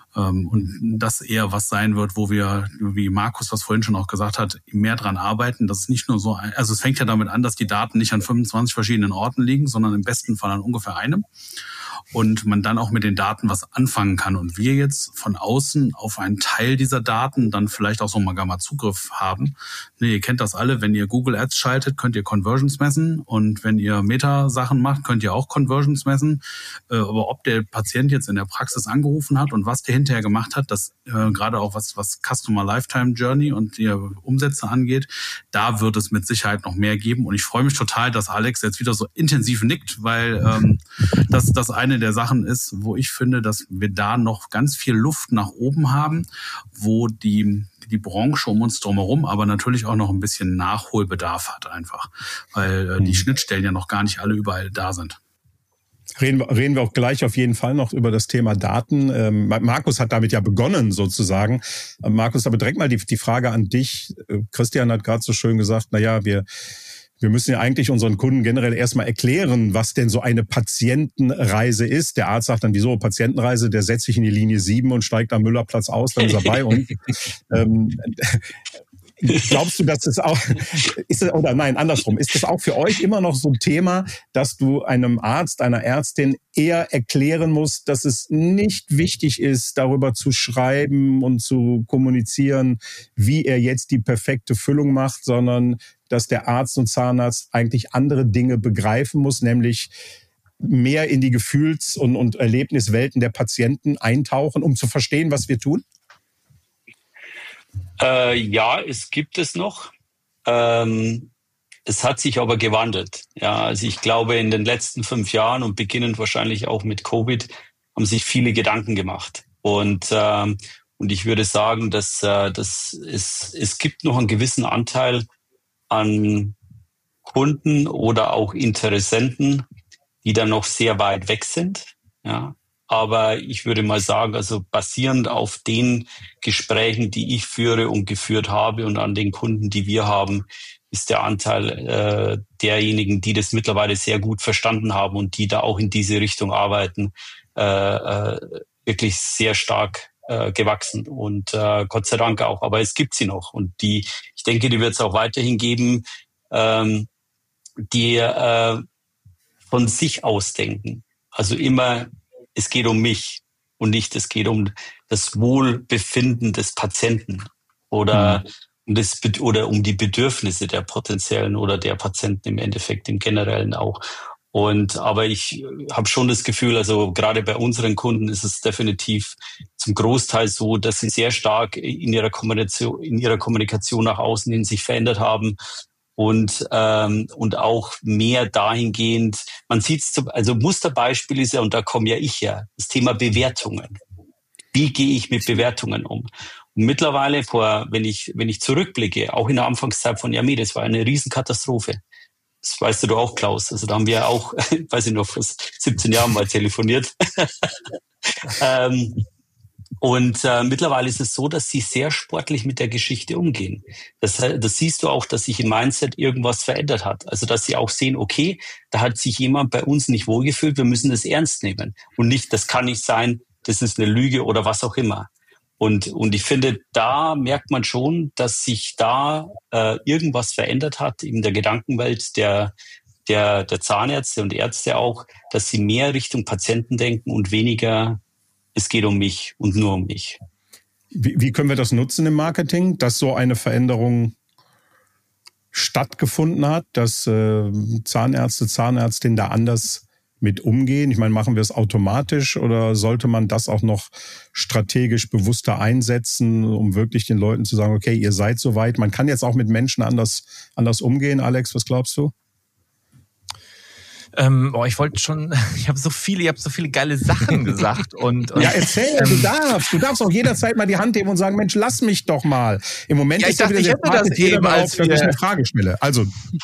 S3: Und das eher was sein wird, wo wir, wie Markus das vorhin schon auch gesagt hat, mehr dran arbeiten. Das ist nicht nur so, ein, also es fängt ja damit an, dass die Daten nicht an fünfundzwanzig verschiedenen Orten liegen, sondern im besten Fall an ungefähr einem. Und man dann auch mit den Daten was anfangen kann. Und wir jetzt von außen auf einen Teil dieser Daten dann vielleicht auch so mal gar mal Zugriff haben. Nee, ihr kennt das alle, wenn ihr Google Ads schaltet, könnt ihr Conversions messen. Und wenn ihr Meta-Sachen macht, könnt ihr auch Conversions messen. Aber ob der Patient jetzt in der Praxis angerufen hat und was der hinterher gemacht hat, das äh, gerade auch was, was Customer Lifetime Journey und die Umsätze angeht, da wird es mit Sicherheit noch mehr geben. Und ich freue mich total, dass Alex jetzt wieder so intensiv nickt, weil ähm, das das eine der Sachen ist, wo ich finde, dass wir da noch ganz viel Luft nach oben haben, wo die die Branche um uns drumherum aber natürlich auch noch ein bisschen Nachholbedarf hat einfach, weil äh, die Schnittstellen ja noch gar nicht alle überall da sind.
S1: Reden wir, reden wir auch gleich auf jeden Fall noch über das Thema Daten. Ähm, Markus hat damit ja begonnen sozusagen. Ähm, Markus, aber direkt mal die, die Frage an dich. Äh, Christian hat gerade so schön gesagt, na ja, wir Wir müssen ja eigentlich unseren Kunden generell erstmal erklären, was denn so eine Patientenreise ist. Der Arzt sagt dann, wieso Patientenreise? Der setzt sich in die Linie sieben und steigt am Müllerplatz aus, dann ist er bei uns. ähm, glaubst du, dass das auch, ist das, oder nein, andersrum, ist das auch für euch immer noch so ein Thema, dass du einem Arzt, einer Ärztin eher erklären musst, dass es nicht wichtig ist, darüber zu schreiben und zu kommunizieren, wie er jetzt die perfekte Füllung macht, sondern dass der Arzt und Zahnarzt eigentlich andere Dinge begreifen muss, nämlich mehr in die Gefühls- und, und Erlebniswelten der Patienten eintauchen, um zu verstehen, was wir tun?
S6: Äh, ja, es gibt es noch. Ähm, es hat sich aber gewandelt. Ja, also ich glaube, in den letzten fünf Jahren und beginnend wahrscheinlich auch mit Covid haben sich viele Gedanken gemacht. Und ähm, und ich würde sagen, dass, äh, dass es, es gibt noch einen gewissen Anteil an Kunden oder auch Interessenten, die dann noch sehr weit weg sind. Ja, aber ich würde mal sagen, also basierend auf den Gesprächen, die ich führe und geführt habe und an den Kunden, die wir haben, ist der Anteil äh, derjenigen, die das mittlerweile sehr gut verstanden haben und die da auch in diese Richtung arbeiten, äh, äh, wirklich sehr stark äh, gewachsen. Und äh, Gott sei Dank auch. Aber es gibt sie noch. Und die, ich denke, die wird es auch weiterhin geben, ähm, die äh, von sich aus denken. Also immer, es geht um mich und nicht, es geht um das Wohlbefinden des Patienten oder, mhm. um, das, oder um die Bedürfnisse der potenziellen oder der Patienten im Endeffekt, im Generellen auch. Und aber ich habe schon das Gefühl, also gerade bei unseren Kunden ist es definitiv zum Großteil so, dass sie sehr stark in ihrer Kommunikation, in ihrer Kommunikation nach außen hin sich verändert haben und ähm, und auch mehr dahingehend, man sieht es, also Musterbeispiel ist ja, und da komme ja ich ja, das Thema Bewertungen. Wie gehe ich mit Bewertungen um? Und mittlerweile, vor, wenn ich wenn ich zurückblicke, auch in der Anfangszeit von Yami, das war eine Riesenkatastrophe. Das weißt du auch, Klaus. Also da haben wir auch, weiß ich noch, vor siebzehn Jahren mal telefoniert. ähm, Und äh, mittlerweile ist es so, dass sie sehr sportlich mit der Geschichte umgehen. Das, das siehst du auch, dass sich im Mindset irgendwas verändert hat. Also dass sie auch sehen, okay, da hat sich jemand bei uns nicht wohlgefühlt, wir müssen das ernst nehmen. Und nicht, das kann nicht sein, das ist eine Lüge oder was auch immer. Und, und ich finde, da merkt man schon, dass sich da äh, irgendwas verändert hat in der Gedankenwelt der, der, der Zahnärzte und Ärzte auch, dass sie mehr Richtung Patienten denken und weniger, es geht um mich und nur um mich.
S1: Wie, wie können wir das nutzen im Marketing, dass so eine Veränderung stattgefunden hat, dass äh, Zahnärzte, Zahnärztinnen da anders mit umgehen? Ich meine, machen wir es automatisch oder sollte man das auch noch strategisch bewusster einsetzen, um wirklich den Leuten zu sagen, okay, ihr seid soweit. Man kann jetzt auch mit Menschen anders, anders umgehen. Alex, was glaubst du?
S5: Ähm, boah, ich wollte schon, ich habe so viele, ich habe so viele geile Sachen gesagt und, und
S1: ja, erzähl, ähm, du darfst, du darfst auch jederzeit mal die Hand heben und sagen, Mensch, lass mich doch mal. Im Moment
S5: ja,
S1: ist ja wieder der Part eben darauf, dass ich eine Frage stelle. Also,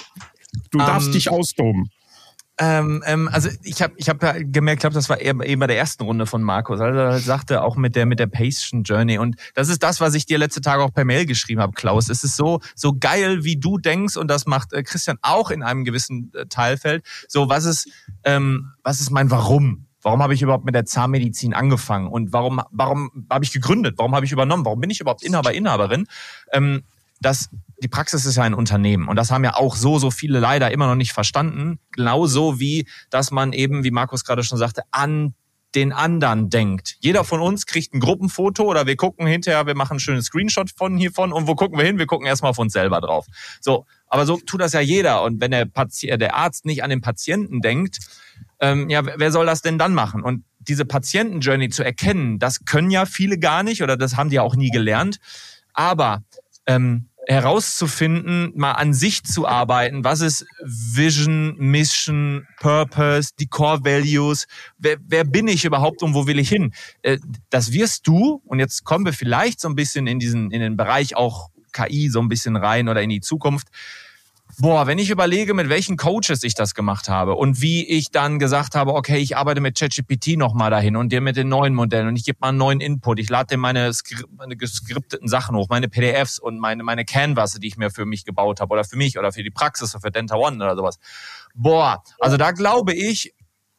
S1: du ähm, darfst dich austoben.
S5: Ähm, ähm, also ich habe ich hab ja gemerkt, ich glaube, das war eher eben bei der ersten Runde von Markus, also er sagte auch mit der mit der Patient Journey, und das ist das, was ich dir letzte Tage auch per Mail geschrieben habe, Klaus. Es ist so so geil, wie du denkst, und das macht äh, Christian auch in einem gewissen äh, Teilfeld. So, was ist ähm, was ist mein Warum? Warum habe ich überhaupt mit der Zahnmedizin angefangen und warum warum habe ich gegründet? Warum habe ich übernommen? Warum bin ich überhaupt Inhaber, Inhaberin? Ähm, das Die Praxis ist ja ein Unternehmen, und das haben ja auch so, so viele leider immer noch nicht verstanden. Genauso wie, dass man eben, wie Markus gerade schon sagte, an den anderen denkt. Jeder von uns kriegt ein Gruppenfoto oder wir gucken hinterher, wir machen einen schönen Screenshot von hiervon, und wo gucken wir hin? Wir gucken erstmal auf uns selber drauf. So, aber so tut das ja jeder, und wenn der Patient, der Arzt nicht an den Patienten denkt, ähm, ja, wer soll das denn dann machen? Und diese Patientenjourney zu erkennen, das können ja viele gar nicht, oder das haben die ja auch nie gelernt. Aber ähm, herauszufinden, mal an sich zu arbeiten, was ist Vision, Mission, Purpose, die Core Values, wer, wer bin ich überhaupt und wo will ich hin? Das wirst du, und jetzt kommen wir vielleicht so ein bisschen in diesen, in den Bereich auch K I so ein bisschen rein oder in die Zukunft. Boah, wenn ich überlege, mit welchen Coaches ich das gemacht habe und wie ich dann gesagt habe, okay, ich arbeite mit ChatGPT nochmal dahin und dir mit den neuen Modellen und ich gebe mal einen neuen Input, ich lade dir meine, Skri- meine geskripteten Sachen hoch, meine P D Fs und meine, meine Canvas, die ich mir für mich gebaut habe oder für mich oder für die Praxis oder für Denta One oder sowas. Boah, also da glaube ich,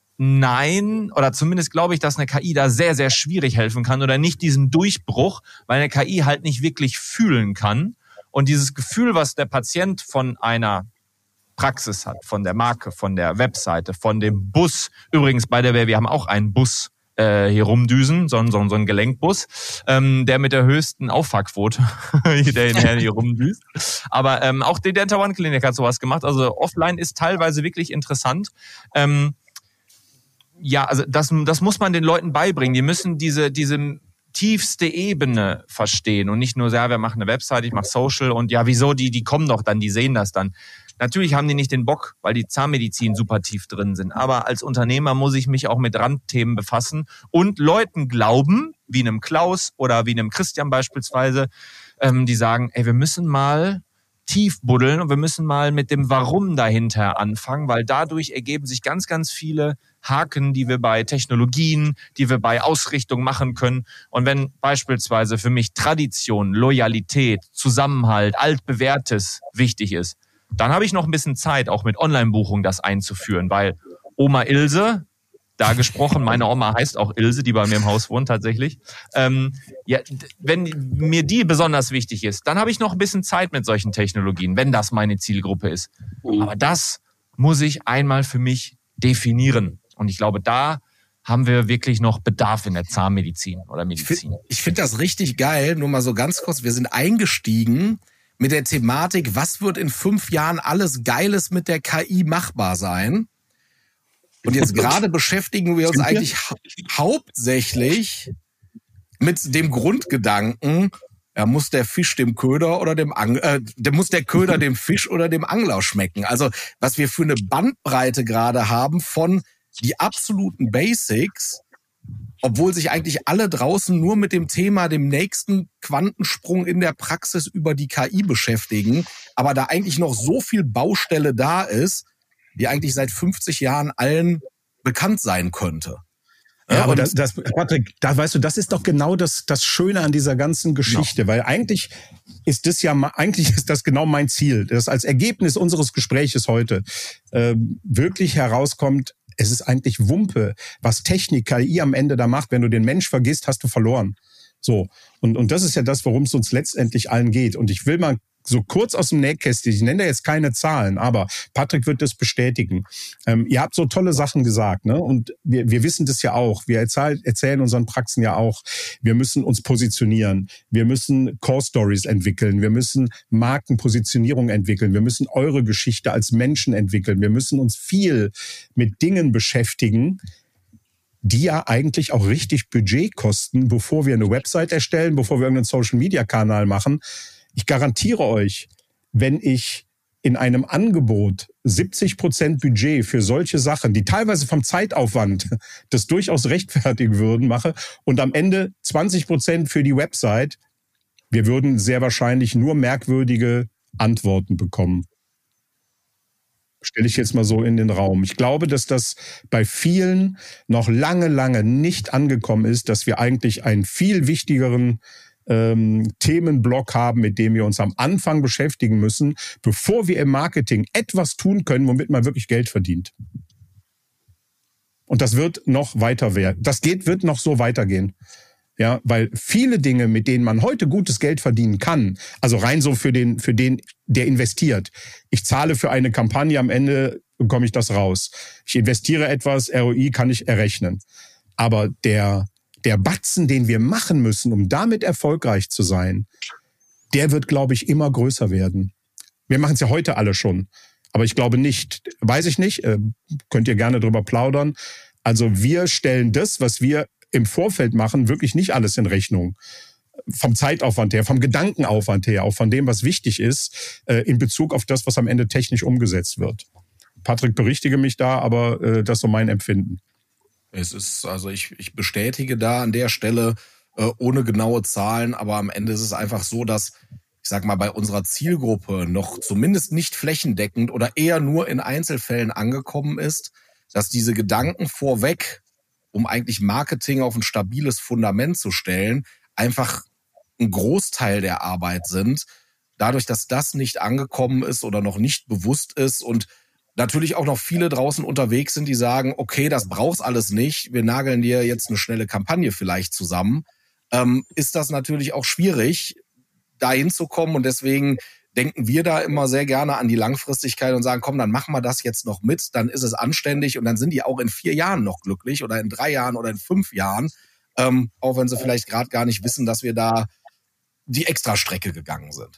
S5: nein, oder zumindest glaube ich, dass eine K I da sehr, sehr schwierig helfen kann oder nicht diesen Durchbruch, weil eine K I halt nicht wirklich fühlen kann. Und dieses Gefühl, was der Patient von einer Praxis hat, von der Marke, von der Webseite, von dem Bus, übrigens, by the way, wir haben auch einen Bus äh, hier rumdüsen, so, so, so einen Gelenkbus, ähm, der mit der höchsten Auffahrquote, der hier rumdüst. Aber ähm, auch die Denta One Klinik hat sowas gemacht. Also offline ist teilweise wirklich interessant. Ähm, ja, also das, das muss man den Leuten beibringen. Die müssen diese, diese tiefste Ebene verstehen und nicht nur sagen, ja, wir machen eine Website, ich mache Social und ja, wieso, die die kommen doch dann, die sehen das dann. Natürlich haben die nicht den Bock, weil die Zahnmedizin super tief drin sind, aber als Unternehmer muss ich mich auch mit Randthemen befassen und Leuten glauben, wie einem Klaus oder wie einem Christian beispielsweise, ähm, die sagen, ey, wir müssen mal tief buddeln und wir müssen mal mit dem Warum dahinter anfangen, weil dadurch ergeben sich ganz, ganz viele Haken, die wir bei Technologien, die wir bei Ausrichtung machen können. Und wenn beispielsweise für mich Tradition, Loyalität, Zusammenhalt, altbewährtes wichtig ist, dann habe ich noch ein bisschen Zeit, auch mit Online-Buchung das einzuführen, weil Oma Ilse, da gesprochen, meine Oma heißt auch Ilse, die bei mir im Haus wohnt tatsächlich. Ähm, ja, wenn mir die besonders wichtig ist, dann habe ich noch ein bisschen Zeit mit solchen Technologien, wenn das meine Zielgruppe ist. Aber das muss ich einmal für mich definieren. Und ich glaube, da haben wir wirklich noch Bedarf in der Zahnmedizin oder Medizin.
S7: Ich finde find das richtig geil. Nur mal so ganz kurz. Wir sind eingestiegen mit der Thematik, was wird in fünf Jahren alles Geiles mit der K I machbar sein? Und jetzt gerade beschäftigen wir uns eigentlich hau- hauptsächlich mit dem Grundgedanken, Ja, muss der Fisch dem Köder oder dem Angler, äh, der muss der Köder dem Fisch oder dem Angler schmecken. Also was wir für eine Bandbreite gerade haben von die absoluten Basics, obwohl sich eigentlich alle draußen nur mit dem Thema, dem nächsten Quantensprung in der Praxis über die K I beschäftigen, aber da eigentlich noch so viel Baustelle da ist, die eigentlich seit fünfzig Jahren allen bekannt sein könnte.
S1: Ja, ja, aber das, das, Patrick, da weißt du, das ist doch genau das, das Schöne an dieser ganzen Geschichte, genau. Weil eigentlich ist das ja, eigentlich ist das genau mein Ziel, dass als Ergebnis unseres Gespräches heute äh, wirklich herauskommt, es ist eigentlich Wumpe, was Technik, K I am Ende da macht. Wenn du den Mensch vergisst, hast du verloren. So. Und, und das ist ja das, worum es uns letztendlich allen geht. Und ich will mal so kurz aus dem Nähkästchen, ich nenne da jetzt keine Zahlen, aber Patrick wird das bestätigen. Ähm, ihr habt so tolle Sachen gesagt, ne? Und wir, wir wissen das ja auch. Wir erzähl, erzählen unseren Praxen ja auch. Wir müssen uns positionieren. Wir müssen Core Stories entwickeln. Wir müssen Markenpositionierung entwickeln. Wir müssen eure Geschichte als Menschen entwickeln. Wir müssen uns viel mit Dingen beschäftigen, die ja eigentlich auch richtig Budget kosten, bevor wir eine Website erstellen, bevor wir irgendeinen Social-Media-Kanal machen. Ich garantiere euch, wenn ich in einem Angebot siebzig Prozent Budget für solche Sachen, die teilweise vom Zeitaufwand das durchaus rechtfertigen würden, mache und am Ende zwanzig Prozent für die Website, wir würden sehr wahrscheinlich nur merkwürdige Antworten bekommen. Stelle ich jetzt mal so in den Raum. Ich glaube, dass das bei vielen noch lange, lange nicht angekommen ist, dass wir eigentlich einen viel wichtigeren ähm, Themenblock haben, mit dem wir uns am Anfang beschäftigen müssen, bevor wir im Marketing etwas tun können, womit man wirklich Geld verdient. Und das wird noch weiter werden. Das geht, wird noch so weitergehen. Ja, weil viele Dinge, mit denen man heute gutes Geld verdienen kann, also rein so für den, für den, der investiert. Ich zahle für eine Kampagne, am Ende bekomme ich das raus. Ich investiere etwas, R O I kann ich errechnen. Aber der, der Batzen, den wir machen müssen, um damit erfolgreich zu sein, der wird, glaube ich, immer größer werden. Wir machen es ja heute alle schon. Aber ich glaube nicht, weiß ich nicht, äh, könnt ihr gerne drüber plaudern. Also wir stellen das, was wir im Vorfeld machen, wirklich nicht alles in Rechnung. Vom Zeitaufwand her, vom Gedankenaufwand her, auch von dem, was wichtig ist, äh, in Bezug auf das, was am Ende technisch umgesetzt wird. Patrick, berichtige mich da, aber äh, das ist so mein Empfinden.
S7: Es ist, also ich, ich bestätige da an der Stelle, äh, ohne genaue Zahlen, aber am Ende ist es einfach so, dass, ich sag mal, bei unserer Zielgruppe noch zumindest nicht flächendeckend oder eher nur in Einzelfällen angekommen ist, dass diese Gedanken vorweg, um eigentlich Marketing auf ein stabiles Fundament zu stellen, einfach ein Großteil der Arbeit sind. Dadurch, dass das nicht angekommen ist oder noch nicht bewusst ist und natürlich auch noch viele draußen unterwegs sind, die sagen, okay, das brauchst alles nicht, wir nageln dir jetzt eine schnelle Kampagne vielleicht zusammen, ähm, ist das natürlich auch schwierig, da hinzukommen. Und deswegen denken wir da immer sehr gerne an die Langfristigkeit und sagen, komm, dann machen wir das jetzt noch mit, dann ist es anständig und dann sind die auch in vier Jahren noch glücklich oder in drei Jahren oder in fünf Jahren, ähm, auch wenn sie vielleicht gerade gar nicht wissen, dass wir da die Extrastrecke gegangen sind.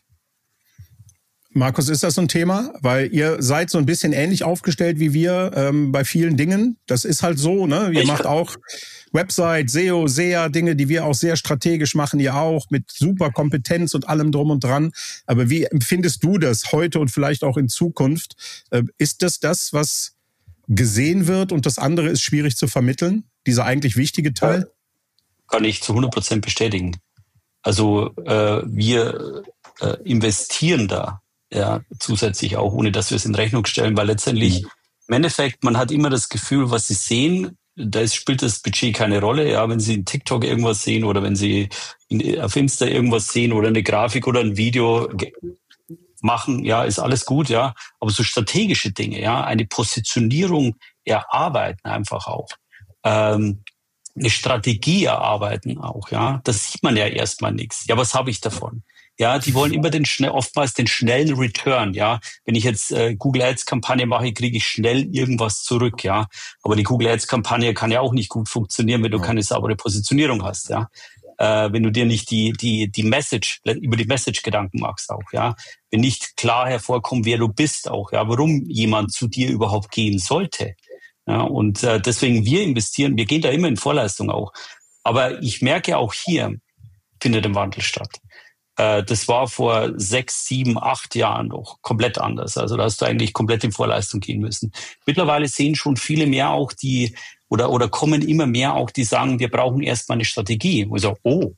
S1: Markus, ist das so ein Thema? Weil ihr seid so ein bisschen ähnlich aufgestellt wie wir ähm, bei vielen Dingen. Das ist halt so, ne? Ihr ich macht auch Website, S E O, S E A, Dinge, die wir auch sehr strategisch machen, ihr auch, mit super Kompetenz und allem drum und dran. Aber wie empfindest du das heute und vielleicht auch in Zukunft? Äh, ist das das, was gesehen wird und das andere ist schwierig zu vermitteln? Dieser eigentlich wichtige Teil?
S6: Kann ich zu hundert Prozent bestätigen. Also äh, wir äh, investieren da. Ja, zusätzlich auch, ohne dass wir es in Rechnung stellen, weil letztendlich mhm. im Endeffekt, man hat immer das Gefühl, was sie sehen, da ist, spielt das Budget keine Rolle. Ja, wenn sie in TikTok irgendwas sehen oder wenn sie in, auf Insta irgendwas sehen oder eine Grafik oder ein Video machen, ja, ist alles gut, ja. Aber so strategische Dinge, ja, eine Positionierung erarbeiten einfach auch. Ähm, eine Strategie erarbeiten auch, ja. Das sieht man ja erstmal nichts. Ja, was habe ich davon? Ja, die wollen immer den schnell, oftmals den schnellen Return, ja. Wenn ich jetzt äh, Google Ads Kampagne mache, kriege ich schnell irgendwas zurück, ja. Aber die Google Ads Kampagne kann ja auch nicht gut funktionieren, wenn du keine saubere Positionierung hast, ja. Äh, wenn du dir nicht die die die Message über die Message Gedanken machst auch, ja. Wenn nicht klar hervorkommt, wer du bist auch, ja, warum jemand zu dir überhaupt gehen sollte. Ja, und äh, deswegen wir investieren, wir gehen da immer in Vorleistung auch. Aber ich merke auch hier findet ein Wandel statt. Äh, das war vor sechs, sieben, acht Jahren noch komplett anders. Also da hast du eigentlich komplett in Vorleistung gehen müssen. Mittlerweile sehen schon viele mehr auch die, oder, oder kommen immer mehr auch, die sagen, wir brauchen erstmal eine Strategie. Und ich sage, oh.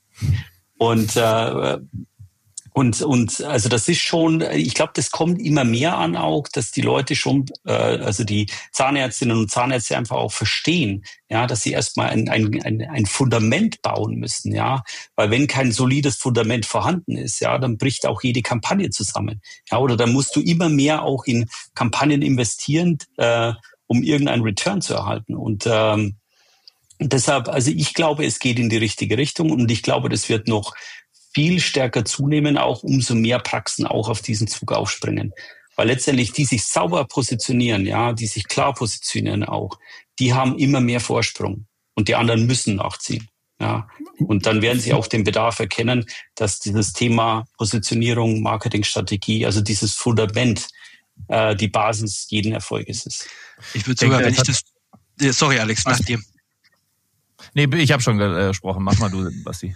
S6: Und, äh, Und, und also das ist schon, ich glaube, das kommt immer mehr an auch, dass die Leute schon, äh, also die Zahnärztinnen und Zahnärzte einfach auch verstehen, ja, dass sie erstmal ein, ein, ein, ein Fundament bauen müssen, ja, weil wenn kein solides Fundament vorhanden ist, ja, dann bricht auch jede Kampagne zusammen, ja, oder dann musst du immer mehr auch in Kampagnen investieren, äh, um irgendeinen Return zu erhalten. Und ähm, deshalb, also ich glaube, es geht in die richtige Richtung und ich glaube, das wird noch viel stärker zunehmen, auch umso mehr Praxen auch auf diesen Zug aufspringen. Weil letztendlich die sich sauber positionieren, ja, die sich klar positionieren auch, die haben immer mehr Vorsprung und die anderen müssen nachziehen. Ja. Und dann werden sie auch den Bedarf erkennen, dass dieses Thema Positionierung, Marketingstrategie, also dieses Fundament, äh, die Basis jeden Erfolges ist.
S4: Ich würde sogar, wenn ich das... Sorry, Alex, nach dir.
S5: Nee, ich habe schon gesprochen. Mach mal du, Basti.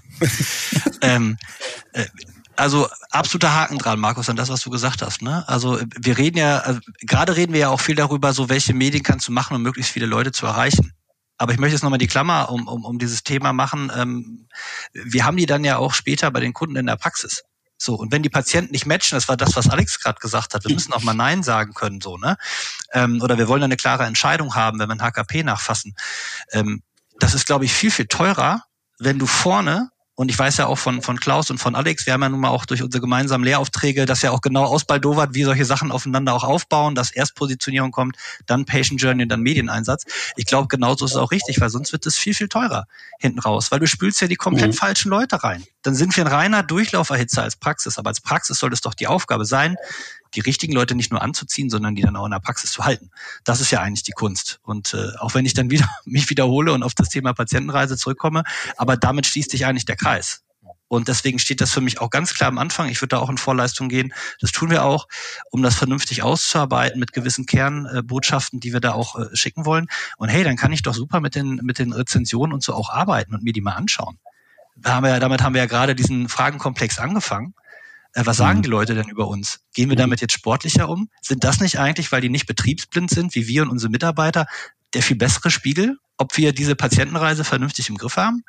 S4: ähm, äh, also absoluter Haken dran, Markus, an das, was du gesagt hast. Ne? Also wir reden ja, also, gerade reden wir ja auch viel darüber, so welche Medien kannst du machen, um möglichst viele Leute zu erreichen. Aber ich möchte jetzt nochmal die Klammer um, um, um dieses Thema machen. Ähm, wir haben die dann ja auch später bei den Kunden in der Praxis. So, und wenn die Patienten nicht matchen, das war das, was Alex gerade gesagt hat, wir müssen auch mal Nein sagen können, so, ne? Ähm, oder wir wollen eine klare Entscheidung haben, wenn wir ein H K P nachfassen. Ähm, Das ist, glaube ich, viel, viel teurer, wenn du vorne, und ich weiß ja auch von von Klaus und von Alex, wir haben ja nun mal auch durch unsere gemeinsamen Lehraufträge das ja auch genau ausbaldowert, wie solche Sachen aufeinander auch aufbauen, dass erst Positionierung kommt, dann Patient Journey und dann Medieneinsatz. Ich glaube, genauso ist es auch richtig, weil sonst wird es viel, viel teurer hinten raus, weil du spülst ja die komplett mhm. falschen Leute rein. Dann sind wir ein reiner Durchlauferhitzer als Praxis, aber als Praxis soll es doch die Aufgabe sein, die richtigen Leute nicht nur anzuziehen, sondern die dann auch in der Praxis zu halten. Das ist ja eigentlich die Kunst. Und äh, auch wenn ich dann wieder mich wiederhole und auf das Thema Patientenreise zurückkomme, aber damit schließt sich eigentlich der Kreis. Und deswegen steht das für mich auch ganz klar am Anfang. Ich würde da auch in Vorleistung gehen. Das tun wir auch, um das vernünftig auszuarbeiten mit gewissen Kernbotschaften, die wir da auch äh, schicken wollen. Und hey, dann kann ich doch super mit den mit den Rezensionen und so auch arbeiten und mir die mal anschauen. Da haben wir, damit haben wir ja gerade diesen Fragenkomplex angefangen. Was sagen die Leute denn über uns? Gehen wir damit jetzt sportlicher um? Sind das nicht eigentlich, weil die nicht betriebsblind sind, wie wir und unsere Mitarbeiter, der viel bessere Spiegel, ob wir diese Patientenreise vernünftig im Griff haben?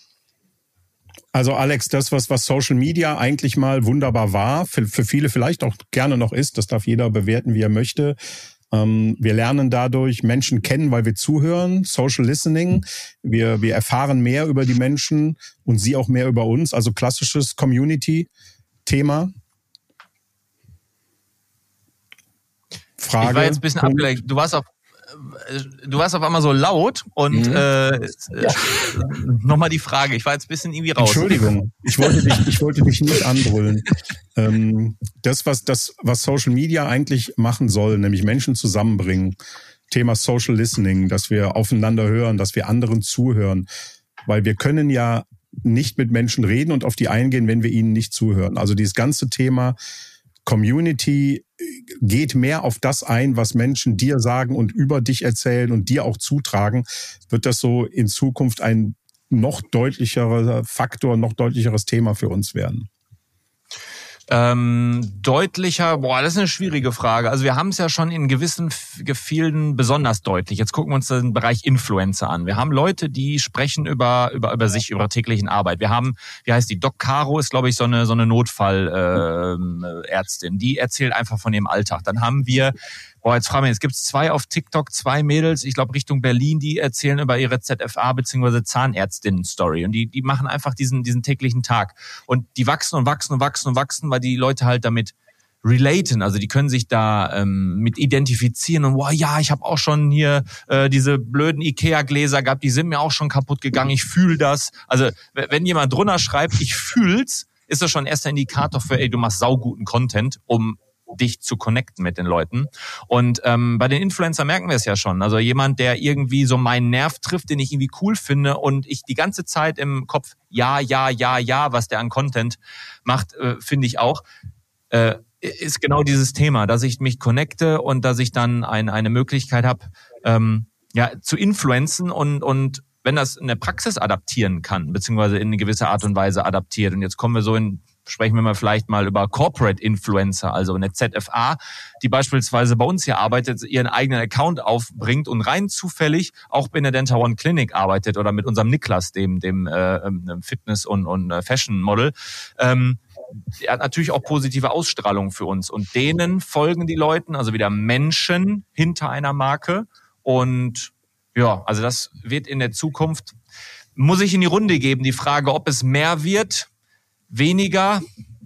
S1: Also Alex, das, was, was Social Media eigentlich mal wunderbar war, für, für viele vielleicht auch gerne noch ist, das darf jeder bewerten, wie er möchte. Ähm, wir lernen dadurch Menschen kennen, weil wir zuhören, Social Listening. Wir, wir erfahren mehr über die Menschen und sie auch mehr über uns, also klassisches Community Thema. Frage.
S5: Ich war jetzt ein bisschen
S1: Punkt.
S5: abgelenkt. Du warst auf, du warst auf einmal so laut und mhm. äh, ja. nochmal die Frage. Ich war jetzt ein bisschen irgendwie raus.
S1: Entschuldigung, ich wollte dich, ich wollte dich nicht anbrüllen. ähm, das, was das, was Social Media eigentlich machen soll, nämlich Menschen zusammenbringen. Thema Social Listening, dass wir aufeinander hören, dass wir anderen zuhören, weil wir können ja nicht mit Menschen reden und auf die eingehen, wenn wir ihnen nicht zuhören. Also dieses ganze Thema Community geht mehr auf das ein, was Menschen dir sagen und über dich erzählen und dir auch zutragen. Wird das so in Zukunft ein noch deutlicherer Faktor, noch deutlicheres Thema für uns werden?
S5: Ähm, deutlicher, boah, das ist eine schwierige Frage. Also wir haben es ja schon in gewissen Gefilden besonders deutlich. Jetzt gucken wir uns den Bereich Influencer an. Wir haben Leute, die sprechen über über über sich, über täglichen Arbeit. Wir haben, wie heißt die, Doc Caro ist, glaube ich, so eine so eine Notfallärztin. Äh, die erzählt einfach von ihrem Alltag. Dann haben wir Boah, jetzt fragen wir, jetzt gibt es zwei auf TikTok, zwei Mädels, ich glaube Richtung Berlin, die erzählen über ihre Z F A bzw. Zahnärztinnen-Story. Und die die machen einfach diesen diesen täglichen Tag. Und die wachsen und wachsen und wachsen und wachsen, weil die Leute halt damit relaten. Also die können sich da ähm, mit identifizieren. Und wow, ja, ich habe auch schon hier äh, diese blöden Ikea-Gläser gehabt, die sind mir auch schon kaputt gegangen, ich fühle das. Also wenn jemand drunter schreibt, ich fühl's, ist das schon ein erster Indikator für, ey, du machst sauguten Content, um dich zu connecten mit den Leuten. Und ähm, bei den Influencern merken wir es ja schon. Also jemand, der irgendwie so meinen Nerv trifft, den ich irgendwie cool finde und ich die ganze Zeit im Kopf ja, ja, ja, ja, was der an Content macht, äh, finde ich auch, äh, ist genau dieses Thema, dass ich mich connecte und dass ich dann ein, eine Möglichkeit habe, ähm, ja, zu influenzen und und wenn das in der Praxis adaptieren kann, beziehungsweise in eine gewisse Art und Weise adaptiert. Und jetzt kommen wir so in sprechen wir mal vielleicht mal über Corporate Influencer, also eine Z F A, die beispielsweise bei uns hier arbeitet, ihren eigenen Account aufbringt und rein zufällig auch bei der Denta One Clinic arbeitet oder mit unserem Niklas, dem dem äh, Fitness- und, und Fashion-Model. Ähm, er hat natürlich auch positive Ausstrahlung für uns und denen folgen die Leuten, also wieder Menschen hinter einer Marke und ja, also das wird in der Zukunft, muss ich in die Runde geben, die Frage, ob es mehr wird, weniger.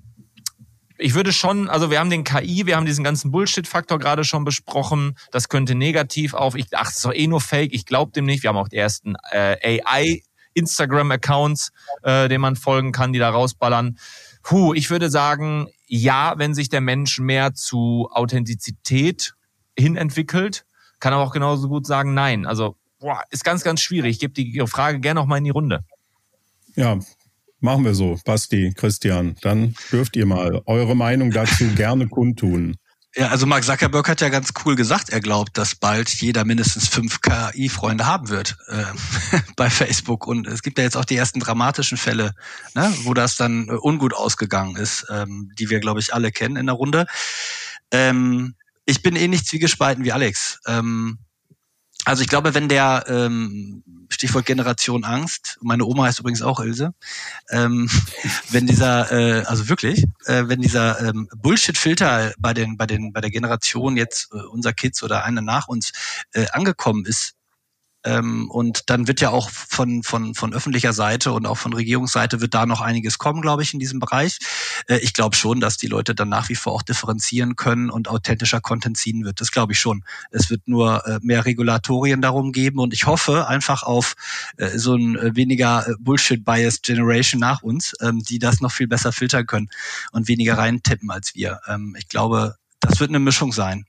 S5: Ich würde schon, also wir haben den K I, wir haben diesen ganzen Bullshit-Faktor gerade schon besprochen. Das könnte negativ auf, ich ach, das ist doch eh nur Fake, ich glaube dem nicht. Wir haben auch die ersten äh, A I-Instagram-Accounts, äh, denen man folgen kann, die da rausballern. Puh, ich würde sagen, ja, wenn sich der Mensch mehr zu Authentizität hin entwickelt, kann aber auch genauso gut sagen, nein. Also, boah, ist ganz, ganz schwierig. Ich gebe die Frage gerne noch mal in die Runde.
S1: Ja, machen wir so. Basti, Christian, dann dürft ihr mal eure Meinung dazu gerne kundtun.
S4: Ja, also Mark Zuckerberg hat ja ganz cool gesagt, er glaubt, dass bald jeder mindestens fünf K I-Freunde haben wird äh, bei Facebook. Und es gibt ja jetzt auch die ersten dramatischen Fälle, ne, wo das dann äh, ungut ausgegangen ist, ähm, die wir, glaube ich, alle kennen in der Runde. Ähm, ich bin eh nicht zwiegespalten wie Alex. Ähm, also ich glaube, wenn der, ähm, Stichwort Generation Angst, meine Oma heißt übrigens auch Ilse, ähm, wenn dieser, äh, also wirklich, äh, wenn dieser ähm, Bullshit-Filter bei den, bei den, bei der Generation jetzt äh, unser Kids oder eine nach uns äh, angekommen ist, ähm, und dann wird ja auch von von von öffentlicher Seite und auch von Regierungsseite wird da noch einiges kommen, glaube ich, in diesem Bereich. Äh, ich glaube schon, dass die Leute dann nach wie vor auch differenzieren können und authentischer Content ziehen wird. Das glaube ich schon. Es wird nur äh, mehr Regulatorien darum geben und ich hoffe einfach auf äh, so ein äh, weniger äh, Bullshit-Biased Generation nach uns, ähm, die das noch viel besser filtern können und weniger reintippen als wir. Ähm, ich glaube, das wird eine Mischung sein.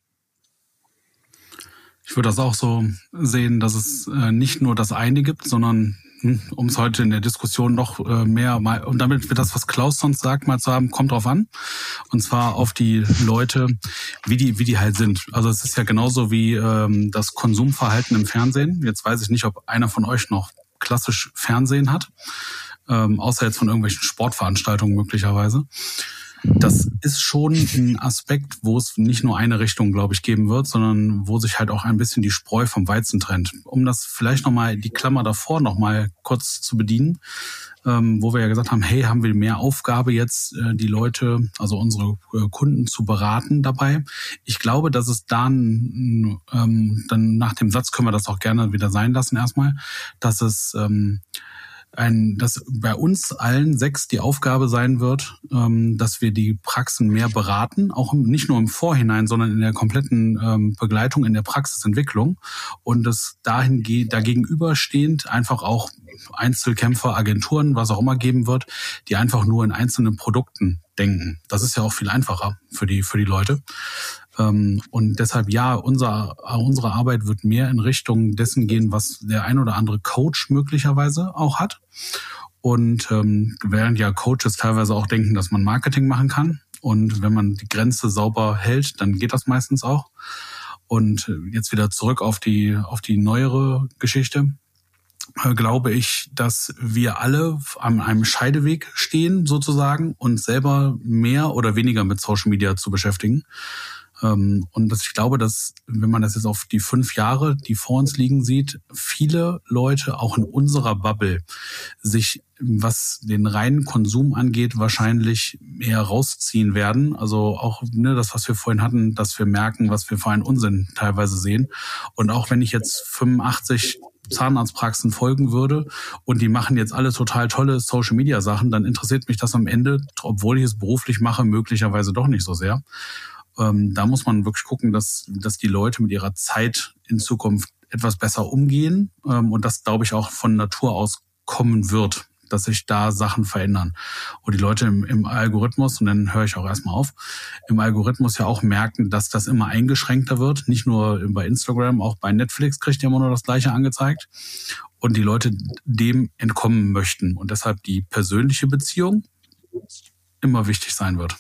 S3: Ich würde das auch so sehen, dass es äh, nicht nur das eine gibt, sondern hm, um es heute in der Diskussion noch äh, mehr mal, und damit wir das, was Klaus sonst sagt, mal zu haben, kommt drauf an. Und zwar auf die Leute, wie die wie die halt sind. Also es ist ja genauso wie ähm, das Konsumverhalten im Fernsehen. Jetzt weiß ich nicht, ob einer von euch noch klassisch Fernsehen hat, ähm, außer jetzt von irgendwelchen Sportveranstaltungen möglicherweise. Das ist schon ein Aspekt, wo es nicht nur eine Richtung, glaube ich, geben wird, sondern wo sich halt auch ein bisschen die Spreu vom Weizen trennt. Um das vielleicht nochmal, die Klammer davor nochmal kurz zu bedienen, ähm, wo wir ja gesagt haben, hey, haben wir mehr Aufgabe jetzt, äh, die Leute, also unsere äh, Kunden zu beraten dabei. Ich glaube, dass es dann, ähm, dann nach dem Satz können wir das auch gerne wieder sein lassen erstmal, dass es ähm, Ein, dass bei uns allen sechs die Aufgabe sein wird, ähm, dass wir die Praxen mehr beraten, auch im, nicht nur im Vorhinein, sondern in der kompletten ähm, Begleitung in der Praxisentwicklung und das dahin geht, dagegenüberstehend einfach auch Einzelkämpfer, Agenturen, was auch immer geben wird, die einfach nur in einzelnen Produkten denken. Das ist ja auch viel einfacher für die für die Leute. Und deshalb, ja, unser, unsere Arbeit wird mehr in Richtung dessen gehen, was der ein oder andere Coach möglicherweise auch hat. Und ähm, während ja Coaches teilweise auch denken, dass man Marketing machen kann. Und wenn man die Grenze sauber hält, dann geht das meistens auch. Und jetzt wieder zurück auf die, auf die neuere Geschichte. Glaube ich, dass wir alle an einem Scheideweg stehen, sozusagen, uns selber mehr oder weniger mit Social Media zu beschäftigen. Und dass ich glaube, dass, wenn man das jetzt auf die fünf Jahre, die vor uns liegen, sieht, viele Leute auch in unserer Bubble sich, was den reinen Konsum angeht, wahrscheinlich eher rausziehen werden. Also auch ne, das, was wir vorhin hatten, dass wir merken, was wir für einen Unsinn teilweise sehen. Und auch wenn ich jetzt fünfundachtzig Zahnarztpraxen folgen würde und die machen jetzt alle total tolle Social-Media-Sachen, dann interessiert mich das am Ende, obwohl ich es beruflich mache, möglicherweise doch nicht so sehr. Ähm, da muss man wirklich gucken, dass, dass die Leute mit ihrer Zeit in Zukunft etwas besser umgehen ähm, und das, glaube ich, auch von Natur aus kommen wird, dass sich da Sachen verändern. Und die Leute im, im Algorithmus, und dann höre ich auch erstmal auf, im Algorithmus ja auch merken, dass das immer eingeschränkter wird. Nicht nur bei Instagram, auch bei Netflix kriegt ihr immer nur das Gleiche angezeigt. Und die Leute dem entkommen möchten. Und deshalb die persönliche Beziehung immer wichtig sein wird.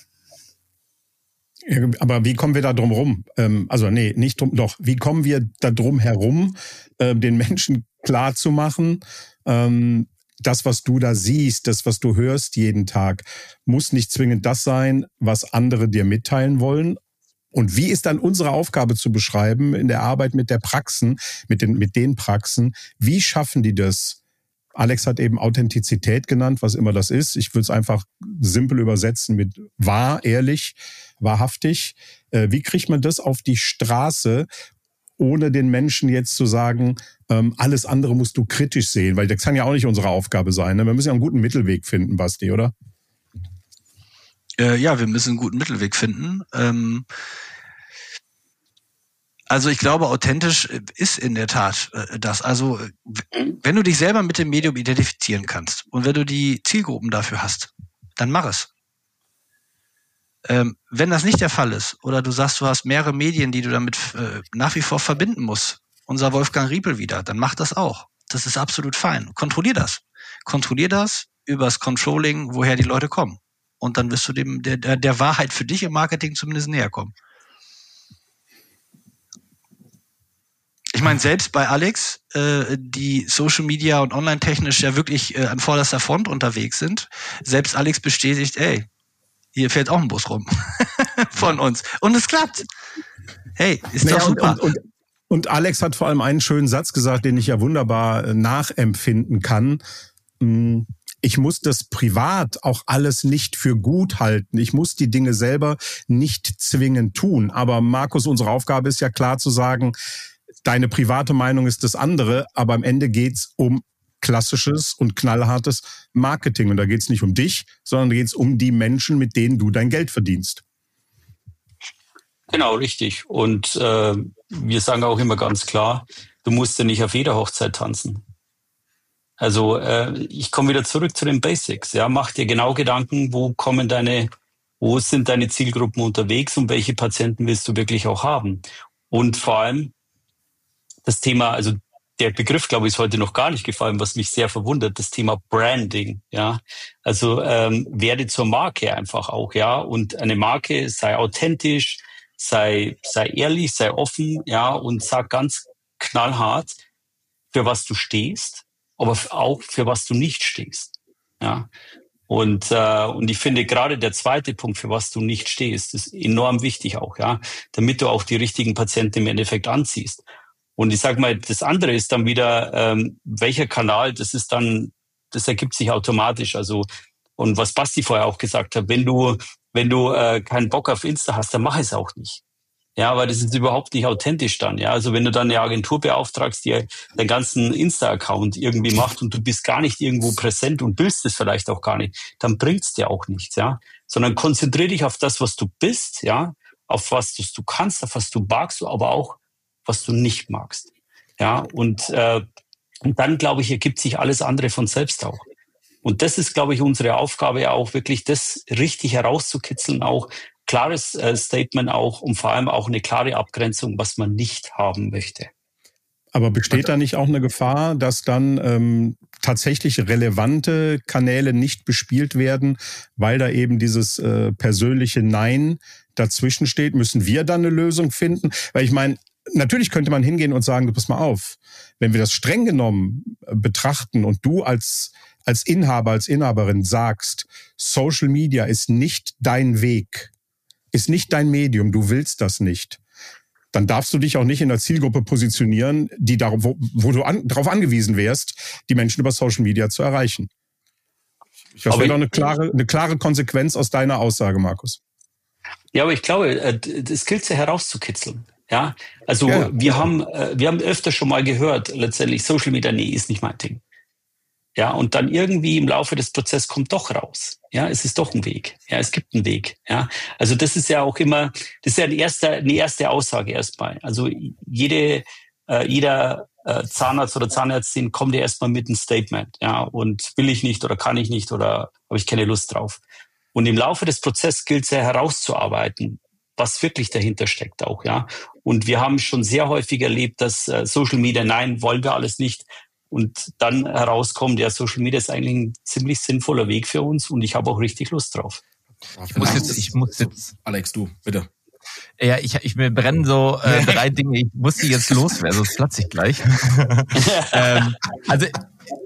S1: Aber wie kommen wir da drum rum? Ähm, also nee, nicht drum, doch. Wie kommen wir da drum herum, äh, den Menschen klar zu machen, ähm, das, was du da siehst, das, was du hörst jeden Tag, muss nicht zwingend das sein, was andere dir mitteilen wollen. Und wie ist dann unsere Aufgabe zu beschreiben in der Arbeit mit der Praxen, mit den, mit den Praxen? Wie schaffen die das? Alex hat eben Authentizität genannt, was immer das ist. Ich würde es einfach simpel übersetzen mit wahr, ehrlich, wahrhaftig. Wie kriegt man das auf die Straße, ohne den Menschen jetzt zu sagen, ähm, alles andere musst du kritisch sehen? Weil das kann ja auch nicht unsere Aufgabe sein. Ne? Wir müssen ja einen guten Mittelweg finden, Basti, oder?
S4: Äh, ja, wir müssen einen guten Mittelweg finden. Ähm Also ich glaube, authentisch ist in der Tat äh, das. Also wenn du dich selber mit dem Medium identifizieren kannst und wenn du die Zielgruppen dafür hast, dann mach es. Ähm, wenn das nicht der Fall ist oder du sagst, du hast mehrere Medien, die du damit äh, nach wie vor verbinden musst, unser Wolfgang Riepel wieder, dann mach das auch. Das ist absolut fein. Kontrollier das. Kontrollier das übers Controlling, woher die Leute kommen. Und dann wirst du dem der, der, der Wahrheit für dich im Marketing zumindest näher kommen. Ich meine, selbst bei Alex, äh, die Social Media und online-technisch ja wirklich äh, an vorderster Front unterwegs sind, selbst Alex bestätigt, ey, hier fährt auch ein Bus rum von uns. Und es klappt. Hey, ist naja, doch super.
S1: Und, und, und Alex hat vor allem einen schönen Satz gesagt, den ich ja wunderbar nachempfinden kann. Ich muss das privat auch alles nicht für gut halten. Ich muss die Dinge selber nicht zwingend tun. Aber Markus, unsere Aufgabe ist ja klar zu sagen, deine private Meinung ist das andere, aber am Ende geht's um klassisches und knallhartes Marketing. Und da geht's nicht um dich, sondern da geht's um die Menschen, mit denen du dein Geld verdienst.
S6: Genau, richtig. Und äh, wir sagen auch immer ganz klar, du musst ja nicht auf jeder Hochzeit tanzen. Also äh, ich komme wieder zurück zu den Basics. Ja, mach dir genau Gedanken, wo kommen deine, wo sind deine Zielgruppen unterwegs und welche Patienten willst du wirklich auch haben. Und vor allem das Thema, also der Begriff, glaube ich, ist heute noch gar nicht gefallen, was mich sehr verwundert, das Thema Branding, ja. Also ähm, werde zur Marke einfach auch, ja. Und eine Marke sei authentisch, sei sei ehrlich, sei offen, ja, und sag ganz knallhart, für was du stehst, aber auch für was du nicht stehst, ja. Und äh, und ich finde gerade der zweite Punkt, für was du nicht stehst, ist enorm wichtig auch, ja, damit du auch die richtigen Patienten im Endeffekt anziehst. Und ich sage mal, das andere ist dann wieder, ähm, welcher Kanal, das ist dann, das ergibt sich automatisch. Also, und was Basti vorher auch gesagt hat, wenn du, wenn du äh, keinen Bock auf Insta hast, dann mach es auch nicht. Ja, weil das ist überhaupt nicht authentisch dann. Ja, also wenn du dann eine Agentur beauftragst, die den ganzen Insta-Account irgendwie macht und du bist gar nicht irgendwo präsent und willst es vielleicht auch gar nicht, dann bringt's dir auch nichts, ja. Sondern konzentrier dich auf das, was du bist, ja, auf was du kannst, auf was du magst, aber auch was du nicht magst. Ja, und, äh, und dann, glaube ich, ergibt sich alles andere von selbst auch. Und das ist, glaube ich, unsere Aufgabe ja auch wirklich, das richtig herauszukitzeln, auch klares äh, Statement auch und vor allem auch eine klare Abgrenzung, was man nicht haben möchte.
S1: Aber besteht da nicht auch eine Gefahr, dass dann ähm, tatsächlich relevante Kanäle nicht bespielt werden, weil da eben dieses äh, persönliche Nein dazwischen steht? Müssen wir dann eine Lösung finden? Weil ich meine, natürlich könnte man hingehen und sagen, du pass mal auf, wenn wir das streng genommen betrachten und du als, als Inhaber, als Inhaberin sagst, Social Media ist nicht dein Weg, ist nicht dein Medium, du willst das nicht, dann darfst du dich auch nicht in der Zielgruppe positionieren, die darauf, wo, wo du an, darauf angewiesen wärst, die Menschen über Social Media zu erreichen. Das wäre doch eine klare, eine klare Konsequenz aus deiner Aussage, Markus.
S6: Ja, aber ich glaube, das gilt ja herauszukitzeln. Ja, also ja, wir ja. haben wir haben öfter schon mal gehört, letztendlich Social Media, nee, ist nicht mein Ding. Ja, und dann irgendwie im Laufe des Prozesses kommt doch raus. Ja, es ist doch ein Weg. Ja, es gibt einen Weg. Ja, also das ist ja auch immer, das ist ja eine erste, eine erste Aussage erstmal. Also jede, äh, jeder äh, Zahnarzt oder Zahnärztin kommt ja erstmal mit einem Statement. Ja, und will ich nicht oder kann ich nicht oder habe ich keine Lust drauf. Und im Laufe des Prozesses gilt es ja herauszuarbeiten, was wirklich dahinter steckt auch, ja. Und wir haben schon sehr häufig erlebt, dass äh, Social Media, nein, wollen wir alles nicht. Und dann herauskommt, ja, Social Media ist eigentlich ein ziemlich sinnvoller Weg für uns und ich habe auch richtig Lust drauf.
S5: Ich muss jetzt, ich muss jetzt.
S7: Alex, du, bitte.
S5: Ja, ich, ich mir brennen so äh, drei Dinge. Ich muss die jetzt loswerden, sonst platze ich gleich. ähm, also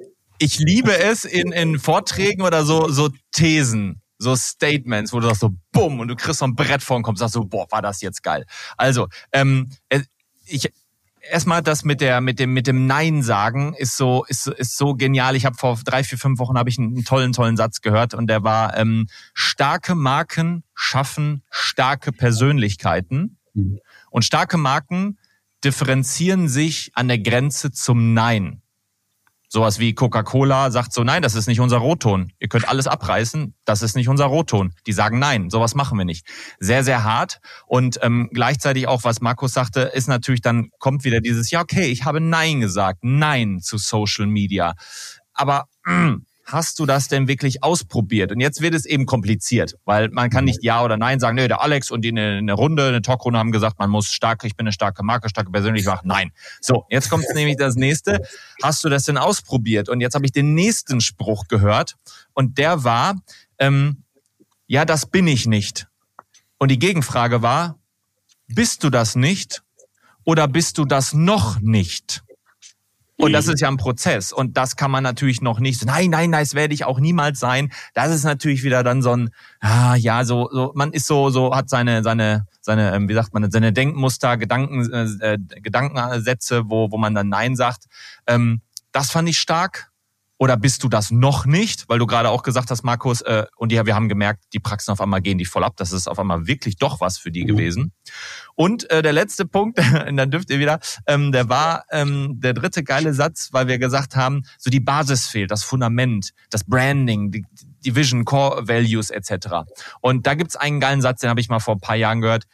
S5: ich liebe es in, in Vorträgen oder so, so Thesen, so Statements, wo du sagst so, bumm, und du kriegst so ein Brett vor den Kopf und sagst so, boah, war das jetzt geil. Also, ähm, ich, erstmal das mit der, mit dem, mit dem Nein sagen ist so, ist, ist so genial. Ich habe vor drei, vier, fünf Wochen habe ich einen tollen, tollen Satz gehört und der war, ähm, starke Marken schaffen starke Persönlichkeiten mhm. und starke Marken differenzieren sich an der Grenze zum Nein. Sowas wie Coca-Cola sagt so, nein, das ist nicht unser Rotton. Ihr könnt alles abreißen, das ist nicht unser Rotton. Die sagen nein, sowas machen wir nicht. Sehr, sehr hart. Und ähm, gleichzeitig auch, was Markus sagte, ist natürlich dann, kommt wieder dieses, ja okay, ich habe Nein gesagt, Nein zu Social Media. Aber mh, hast du das denn wirklich ausprobiert? Und jetzt wird es eben kompliziert, weil man kann nicht Ja oder Nein sagen. Nee, der Alex und die in eine Runde, eine Talkrunde haben gesagt, man muss stark, ich bin eine starke Marke, starke Persönlichkeit. Nein. So, jetzt kommt nämlich das nächste. Hast du das denn ausprobiert? Und jetzt habe ich den nächsten Spruch gehört und der war, ähm, ja, das bin ich nicht. Und die Gegenfrage war, bist du das nicht oder bist du das noch nicht? Und das ist ja ein Prozess. Und das kann man natürlich noch nicht so, nein, nein, nein, das werde ich auch niemals sein. Das ist natürlich wieder dann so ein, ah, ja, so, so, man ist so, so, hat seine, seine, seine, wie sagt man, seine Denkmuster, Gedanken, äh, Gedankensätze, wo, wo man dann Nein sagt. Ähm, das fand ich stark. Oder bist du das noch nicht? Weil du gerade auch gesagt hast, Markus, äh, und ja, wir haben gemerkt, die Praxen auf einmal gehen die voll ab. Das ist auf einmal wirklich doch was für die mhm. gewesen. Und äh, der letzte Punkt, und dann dürft ihr wieder, ähm, der war ähm, der dritte geile Satz, weil wir gesagt haben, so die Basis fehlt, das Fundament, das Branding, die, die Vision, Core Values et cetera. Und da gibt's einen geilen Satz, den habe ich mal vor ein paar Jahren gehört.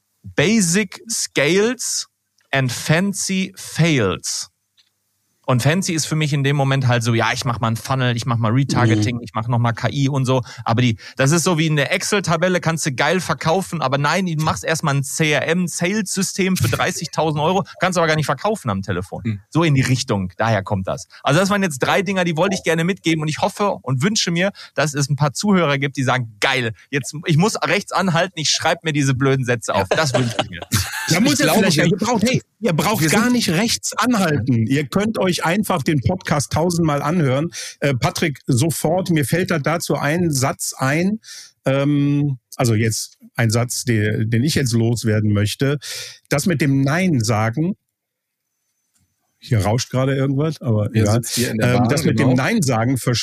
S5: Basic scales and fancy fails. Und fancy ist für mich in dem Moment halt so, ja, ich mach mal ein Funnel, ich mach mal Retargeting, mhm. ich mach noch mal K I und so. Aber die, das ist so wie in der Excel-Tabelle, kannst du geil verkaufen, aber nein, du machst erstmal ein C R M-Sales-System für dreißigtausend Euro, kannst aber gar nicht verkaufen am Telefon. Mhm. So in die Richtung, daher kommt das. Also das waren jetzt drei Dinger, die wollte ich gerne mitgeben und ich hoffe und wünsche mir, dass es ein paar Zuhörer gibt, die sagen, geil, jetzt ich muss rechts anhalten, ich schreibe mir diese blöden Sätze auf. Das wünsche ich mir.
S1: Da muss ja vielleicht, ihr braucht, hey, ihr braucht gar nicht rechts anhalten. Ihr könnt euch einfach den Podcast tausendmal anhören. Äh, Patrick, sofort, mir fällt da dazu ein Satz ein, ähm, also jetzt ein Satz, den, den ich jetzt loswerden möchte. Das mit dem Nein sagen, hier rauscht gerade irgendwas, aber
S7: ja,
S1: egal. Ähm, das mit
S7: genau.
S1: dem Nein sagen, vers-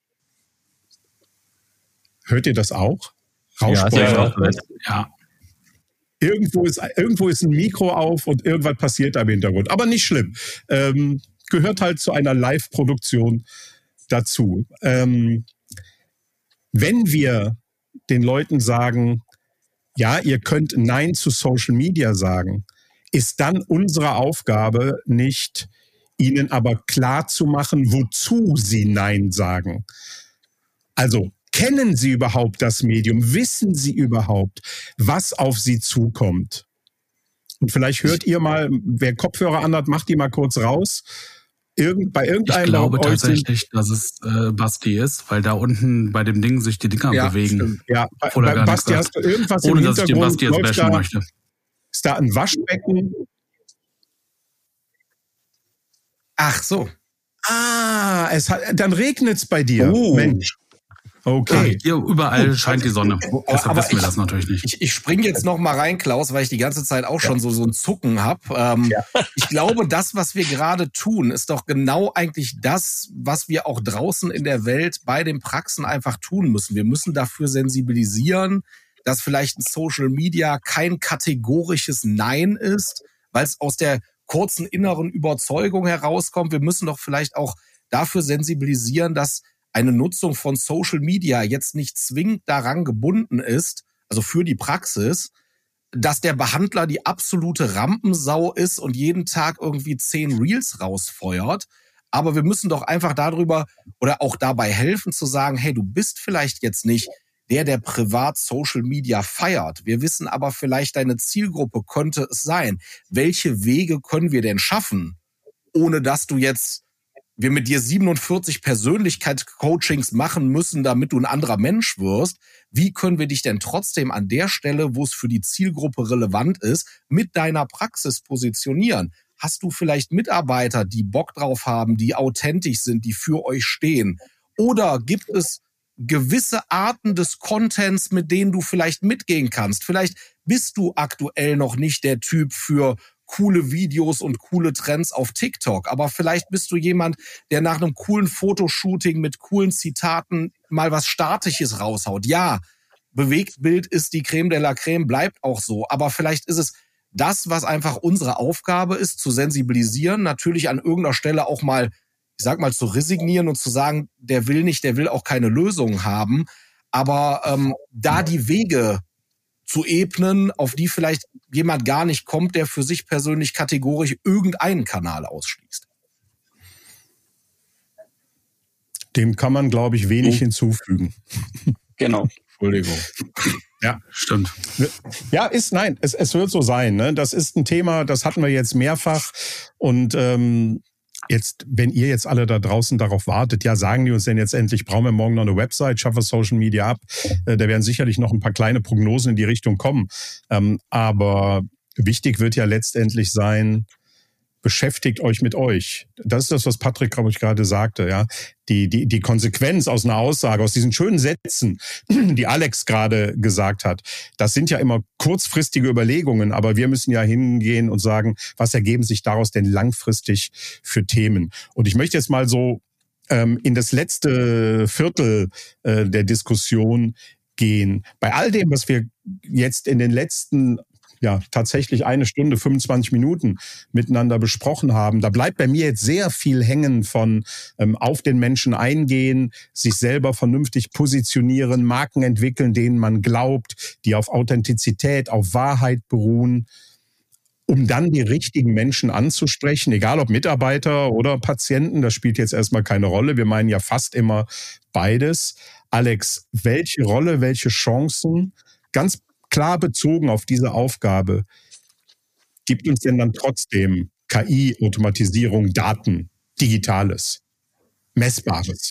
S1: hört ihr das auch? Rauscht
S3: ja, ja, ja.
S1: Irgendwo ist, irgendwo ist ein Mikro auf und irgendwas passiert da im Hintergrund. Aber nicht schlimm. Ähm, gehört halt zu einer Live-Produktion dazu. Ähm, wenn wir den Leuten sagen, ja, ihr könnt Nein zu Social Media sagen, ist dann unsere Aufgabe nicht, ihnen aber klar zu machen, wozu sie Nein sagen. Also, kennen Sie überhaupt das Medium? Wissen Sie überhaupt, was auf Sie zukommt? Und vielleicht hört ihr mal, wer Kopfhörer anhat, macht die mal kurz raus. Irgend, bei irgendeinem
S3: ich glaube tatsächlich, dass es äh, Basti ist, weil da unten bei dem Ding sich die Dinger
S1: ja,
S3: bewegen.
S1: Stimmt. Ja, bei, bei Basti hast du irgendwas
S3: ohne,
S1: im
S3: dass ich den Basti jetzt bashen
S1: da,
S3: möchte.
S1: Ist da ein Waschbecken?
S7: Ach so.
S1: Ah, es hat, dann regnet es bei dir.
S7: Oh.
S1: Mensch. Okay.
S3: Ja, hier überall scheint die Sonne. Deshalb
S7: aber
S3: wissen wir
S7: ich,
S3: das natürlich nicht.
S7: Ich, ich springe jetzt noch mal rein, Klaus, weil ich die ganze Zeit auch ja. schon so, so ein Zucken habe. Ähm, ja. Ich glaube, das, was wir gerade tun, ist doch genau eigentlich das, was wir auch draußen in der Welt bei den Praxen einfach tun müssen. Wir müssen dafür sensibilisieren, dass vielleicht ein Social Media kein kategorisches Nein ist, weil es aus der kurzen inneren Überzeugung herauskommt. Wir müssen doch vielleicht auch dafür sensibilisieren, dass eine Nutzung von Social Media jetzt nicht zwingend daran gebunden ist, also für die Praxis, dass der Behandler die absolute Rampensau ist und jeden Tag irgendwie zehn Reels rausfeuert. Aber wir müssen doch einfach darüber oder auch dabei helfen zu sagen, hey, du bist vielleicht jetzt nicht der, der privat Social Media feiert. Wir wissen aber vielleicht, deine Zielgruppe könnte es sein. Welche Wege können wir denn schaffen, ohne dass du jetzt wir mit dir siebenundvierzig Persönlichkeitscoachings machen müssen, damit du ein anderer Mensch wirst. Wie können wir dich denn trotzdem an der Stelle, wo es für die Zielgruppe relevant ist, mit deiner Praxis positionieren? hast du vielleicht Mitarbeiter, die Bock drauf haben, die authentisch sind, die für euch stehen? Oder gibt es gewisse Arten des Contents, mit denen du vielleicht mitgehen kannst? Vielleicht bist du aktuell noch nicht der Typ für coole Videos und coole Trends auf TikTok, aber vielleicht bist du jemand, der nach einem coolen Fotoshooting mit coolen Zitaten mal was Statisches raushaut. Ja, Bewegtbild ist die Creme de la Creme, bleibt auch so, aber vielleicht ist es das, was einfach unsere Aufgabe ist, zu sensibilisieren, natürlich an irgendeiner Stelle auch mal, ich sag mal, zu resignieren und zu sagen, der will nicht, der will auch keine Lösung haben, aber ähm, da die Wege zu ebnen, auf die vielleicht jemand gar nicht kommt, der für sich persönlich kategorisch irgendeinen Kanal ausschließt.
S1: Dem kann man, glaube ich, wenig
S6: oh.
S1: hinzufügen.
S6: Genau.
S7: Entschuldigung.
S3: Ja, stimmt.
S1: Ja, ist, nein, es, es wird so sein. Ne? Das ist ein Thema, das hatten wir jetzt mehrfach. Und ähm, jetzt, wenn ihr jetzt alle da draußen darauf wartet, ja, sagen die uns denn jetzt endlich, brauchen wir morgen noch eine Website, schaffen wir Social Media ab. Äh, da werden sicherlich noch ein paar kleine Prognosen in die Richtung kommen. Ähm, aber wichtig wird ja letztendlich sein, beschäftigt euch mit euch. Das ist das, was Patrick, glaube ich, gerade sagte. Ja, die die die Konsequenz aus einer Aussage, aus diesen schönen Sätzen, die Alex gerade gesagt hat, das sind ja immer kurzfristige Überlegungen, aber wir müssen ja hingehen und sagen, was ergeben sich daraus denn langfristig für Themen? Und ich möchte jetzt mal so ähm, in das letzte Viertel äh, der Diskussion gehen. Bei all dem, was wir jetzt in den letzten ja, tatsächlich eine Stunde, fünfundzwanzig Minuten miteinander besprochen haben. Da bleibt bei mir jetzt sehr viel hängen von ähm, auf den Menschen eingehen, sich selber vernünftig positionieren, Marken entwickeln, denen man glaubt, die auf Authentizität, auf Wahrheit beruhen, um dann die richtigen Menschen anzusprechen, egal ob Mitarbeiter oder Patienten, das spielt jetzt erstmal keine Rolle. Wir meinen ja fast immer beides. Alex, welche Rolle, welche Chancen, ganz klar bezogen auf diese Aufgabe, gibt uns denn dann trotzdem K I, Automatisierung, Daten, Digitales, Messbares?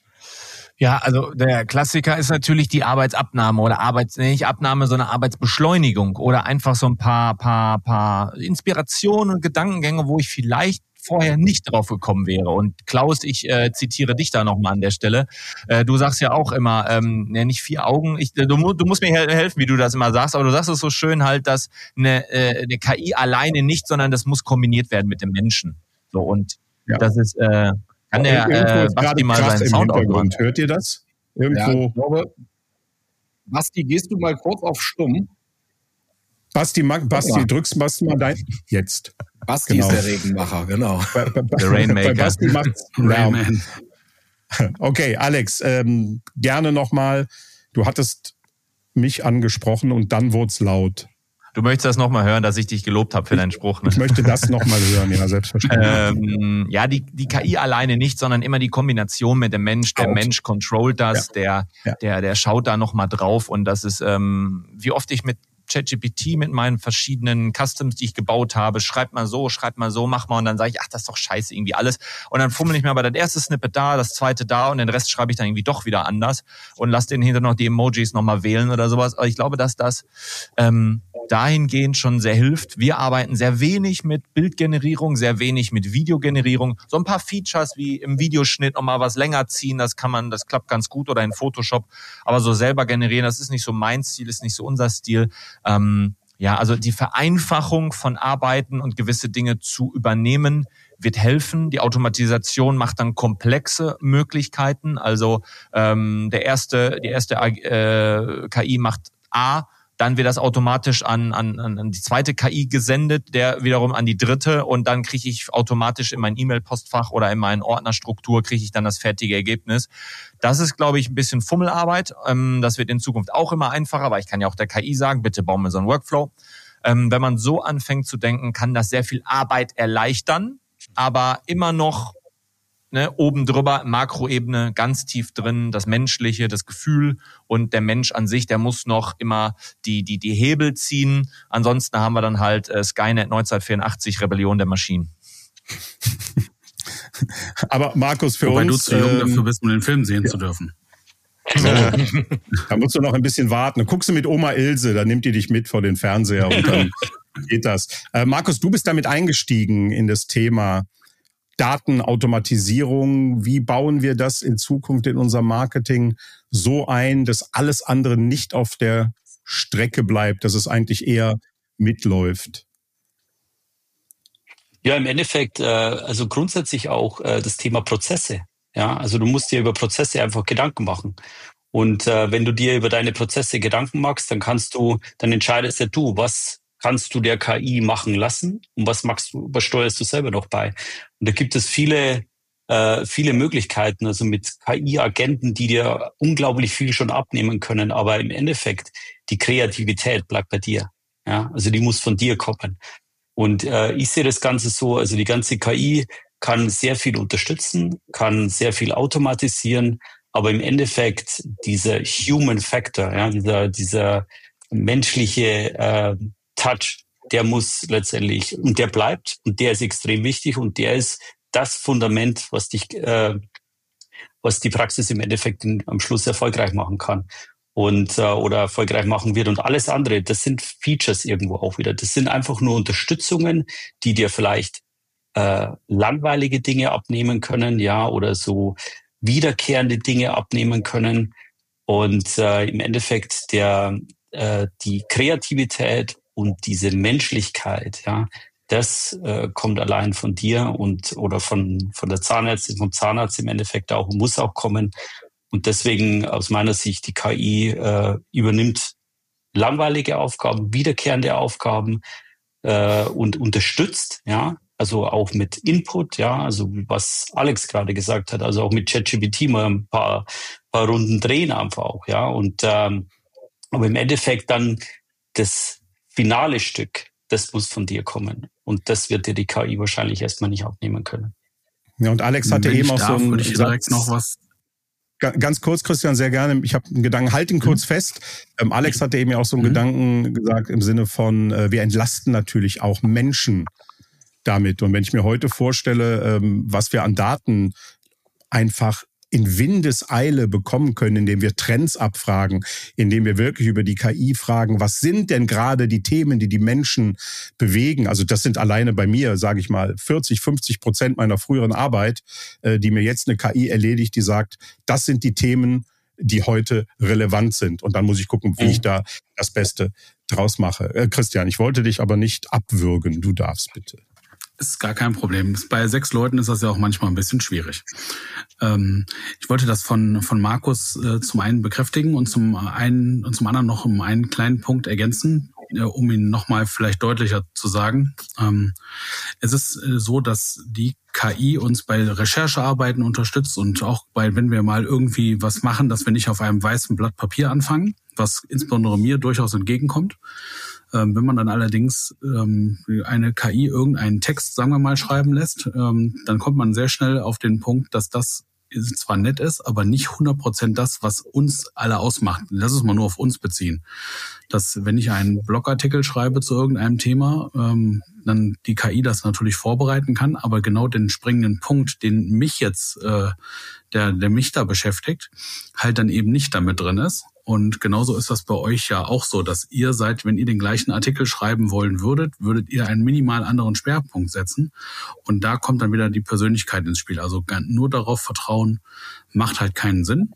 S5: Ja, also der Klassiker ist natürlich die Arbeitsabnahme oder Arbeits, nee, nicht Abnahme, sondern Arbeitsbeschleunigung oder einfach so ein paar, paar, paar Inspirationen und Gedankengänge, wo ich vielleicht vorher nicht drauf gekommen wäre. Und Klaus, ich äh, zitiere dich da nochmal an der Stelle. Äh, du sagst ja auch immer, ähm, ja, nicht vier Augen. Ich, du, du musst mir helfen, wie du das immer sagst, aber du sagst es so schön halt, dass eine, äh, eine K I alleine nicht, sondern das muss kombiniert werden mit dem Menschen. So, und ja. das ist, äh, kann der äh, Basti mal seinen Sound aufmachen.
S1: Hört ihr das? Irgendwo.
S7: Ja, ich glaube, Basti, gehst du mal kurz auf Stumm?
S1: Basti, Basti, ja. drückst Basti mal dein. Jetzt.
S7: Basti genau. ist der Regenmacher, genau.
S1: Bei, bei,
S5: der Rainmaker.
S1: Bei Basti macht's Rainman. Okay, Alex, ähm, gerne nochmal. Du hattest mich angesprochen und dann wurde es laut.
S5: Du möchtest das nochmal hören, dass ich dich gelobt habe für deinen Spruch. Ne?
S1: Ich möchte das nochmal hören, ja, selbstverständlich.
S5: Ähm, ja, die, die K I alleine nicht, sondern immer die Kombination mit dem Mensch. Der Out. Mensch controlt das, ja. der, ja. der, der schaut da nochmal drauf. Und das ist, ähm, wie oft ich mit ChatGPT mit meinen verschiedenen Customs, die ich gebaut habe, schreib mal so, schreib mal so, mach mal und dann sage ich, ach, das ist doch scheiße irgendwie alles und dann fummel ich mir aber das erste Snippet da, das zweite da und den Rest schreibe ich dann irgendwie doch wieder anders und lass den hinter noch die Emojis nochmal wählen oder sowas. Aber ich glaube, dass das ähm, dahingehend schon sehr hilft. Wir arbeiten sehr wenig mit Bildgenerierung, sehr wenig mit Videogenerierung. So ein paar Features wie im Videoschnitt nochmal was länger ziehen, das kann man, das klappt ganz gut oder in Photoshop, aber so selber generieren, das ist nicht so mein Stil, ist nicht so unser Stil. Ähm, ja, also die Vereinfachung von Arbeiten und gewisse Dinge zu übernehmen, wird helfen. Die Automatisation macht dann komplexe Möglichkeiten. Also ähm, der erste, die erste äh, K I macht A, dann wird das automatisch an, an, an die zweite K I gesendet, der wiederum an die dritte und dann kriege ich automatisch in mein E-Mail-Postfach oder in meine Ordnerstruktur kriege ich dann das fertige Ergebnis. Das ist, glaube ich, ein bisschen Fummelarbeit. Das wird in Zukunft auch immer einfacher, weil ich kann ja auch der K I sagen, bitte bauen wir so einen Workflow. Wenn man so anfängt zu denken, kann das sehr viel Arbeit erleichtern, aber immer noch Ne, oben drüber, Makroebene, ganz tief drin, das Menschliche, das Gefühl und der Mensch an sich, der muss noch immer die die die Hebel ziehen. Ansonsten haben wir dann halt äh, Skynet neunzehnhundertvierundachtzig, Rebellion der Maschinen.
S1: Aber Markus, für
S3: Wobei
S1: uns...
S3: du zu jung
S1: ähm,
S3: dafür bist, um den Film sehen ja. zu dürfen.
S1: So. Da musst du noch ein bisschen warten. Dann guckst du mit Oma Ilse, dann nimmt die dich mit vor den Fernseher und dann geht das. Äh, Markus, du bist damit eingestiegen in das Thema Datenautomatisierung. Wie bauen wir das in Zukunft in unser Marketing so ein, dass alles andere nicht auf der Strecke bleibt, dass es eigentlich eher mitläuft?
S6: Ja, im Endeffekt, äh, also grundsätzlich auch äh, das Thema Prozesse. Ja, also du musst dir über Prozesse einfach Gedanken machen. Und äh, wenn du dir über deine Prozesse Gedanken machst, dann kannst du, dann entscheidest ja du, was kannst du der K I machen lassen und was machst du, was steuerst du selber noch bei? Und da gibt es viele, äh, viele Möglichkeiten, also mit K I-Agenten, die dir unglaublich viel schon abnehmen können, aber im Endeffekt die Kreativität bleibt bei dir. Ja, also die muss von dir kommen. Und äh, ich sehe das Ganze so, also die ganze K I kann sehr viel unterstützen, kann sehr viel automatisieren, aber im Endeffekt dieser Human Factor, ja, dieser, dieser menschliche äh, Touch, der muss letztendlich, und der bleibt, und der ist extrem wichtig, und der ist das Fundament, was dich, äh, was die Praxis im Endeffekt in, am Schluss erfolgreich machen kann und äh, oder erfolgreich machen wird. Und alles andere, das sind Features irgendwo auch wieder. Das sind einfach nur Unterstützungen, die dir vielleicht äh, langweilige Dinge abnehmen können, ja, oder so wiederkehrende Dinge abnehmen können. Und äh, im Endeffekt der äh, die Kreativität und diese Menschlichkeit, ja, das äh, kommt allein von dir und oder von von der Zahnärztin, vom Zahnarzt im Endeffekt auch, muss auch kommen. Und deswegen aus meiner Sicht die K I äh, übernimmt langweilige Aufgaben, wiederkehrende Aufgaben äh, und unterstützt, ja, also auch mit Input, ja, also was Alex gerade gesagt hat, also auch mit ChatGPT mal ein paar, paar Runden drehen einfach auch, ja, und ähm, aber im Endeffekt dann das finale Stück, das muss von dir kommen. Und das wird dir die K I wahrscheinlich erstmal nicht abnehmen können.
S1: Ja, und Alex hatte
S3: Wenn
S1: eben
S3: ich
S1: auch
S3: darf,
S1: so
S3: würde ich
S1: einen
S3: direkt
S1: Satz,
S3: noch was.
S1: Ganz kurz, Christian, sehr gerne. Ich habe einen Gedanken, halt ihn kurz mhm. fest. Ähm, Alex hatte eben ja auch so einen mhm. Gedanken gesagt im Sinne von, äh, wir entlasten natürlich auch Menschen damit. Und wenn ich mir heute vorstelle, ähm, was wir an Daten einfach in Windeseile bekommen können, indem wir Trends abfragen, indem wir wirklich über die K I fragen, was sind denn gerade die Themen, die die Menschen bewegen? Also das sind alleine bei mir, sage ich mal, vierzig, fünfzig Prozent meiner früheren Arbeit, äh, die mir jetzt eine K I erledigt, die sagt, das sind die Themen, die heute relevant sind. Und dann muss ich gucken, wie mhm. ich da das Beste draus mache. Äh, Christian, ich wollte dich aber nicht abwürgen. Du darfst bitte.
S3: Ist gar kein Problem. Bei sechs Leuten ist das ja auch manchmal ein bisschen schwierig. Ähm, ich wollte das von von Markus äh, zum einen bekräftigen und zum einen und zum anderen noch um einen kleinen Punkt ergänzen, äh, um ihn nochmal vielleicht deutlicher zu sagen. Ähm, es ist äh, so, dass die K I uns bei Recherchearbeiten unterstützt und auch bei, wenn wir mal irgendwie was machen, dass wir nicht auf einem weißen Blatt Papier anfangen, was insbesondere mir durchaus entgegenkommt. Ähm, wenn man dann allerdings ähm, eine K I irgendeinen Text, sagen wir mal, schreiben lässt, ähm, dann kommt man sehr schnell auf den Punkt, dass das zwar nett ist, aber nicht hundert Prozent das, was uns alle ausmacht. Lass es mal nur auf uns beziehen. Dass, wenn ich einen Blogartikel schreibe zu irgendeinem Thema, ähm, dann die K I das natürlich vorbereiten kann, aber genau den springenden Punkt, den mich jetzt, äh, der, der mich da beschäftigt, halt dann eben nicht damit drin ist. Und genauso ist das bei euch ja auch so, dass ihr seid, wenn ihr den gleichen Artikel schreiben wollen würdet, würdet ihr einen minimal anderen Schwerpunkt setzen. Und da kommt dann wieder die Persönlichkeit ins Spiel. Also nur darauf vertrauen, macht halt keinen Sinn.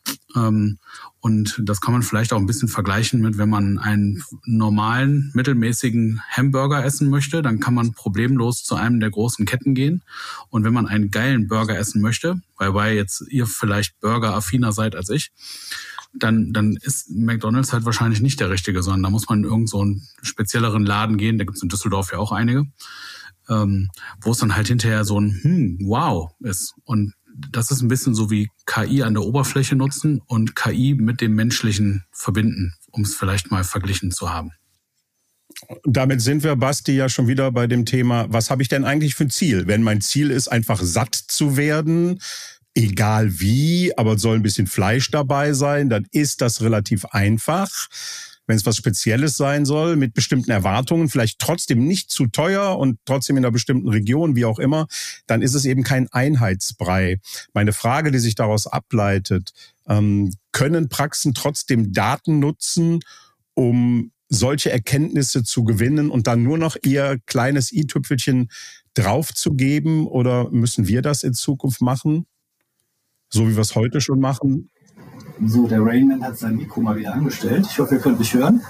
S3: Und das kann man vielleicht auch ein bisschen vergleichen mit, wenn man einen normalen, mittelmäßigen Hamburger essen möchte, dann kann man problemlos zu einem der großen Ketten gehen. Und wenn man einen geilen Burger essen möchte, wobei jetzt ihr vielleicht Burger-affiner seid als ich, dann dann ist McDonald's halt wahrscheinlich nicht der richtige, sondern da muss man in irgendeinen so einen spezielleren Laden gehen, da gibt's in Düsseldorf ja auch einige, ähm, wo es dann halt hinterher so ein hm, wow ist. Und das ist ein bisschen so wie K I an der Oberfläche nutzen und K I mit dem Menschlichen verbinden, um es vielleicht mal verglichen zu haben.
S1: Damit sind wir, Basti, ja schon wieder bei dem Thema, was habe ich denn eigentlich für ein Ziel? Wenn mein Ziel ist, einfach satt zu werden, egal wie, aber es soll ein bisschen Fleisch dabei sein, dann ist das relativ einfach. Wenn es was Spezielles sein soll, mit bestimmten Erwartungen, vielleicht trotzdem nicht zu teuer und trotzdem in einer bestimmten Region, wie auch immer, dann ist es eben kein Einheitsbrei. Meine Frage, die sich daraus ableitet, ähm, können Praxen trotzdem Daten nutzen, um solche Erkenntnisse zu gewinnen und dann nur noch ihr kleines i-Tüpfelchen draufzugeben, oder müssen wir das in Zukunft machen? So wie wir es heute schon machen?
S8: So, der Rainman hat sein Mikro mal wieder angestellt. Ich hoffe, ihr könnt mich hören.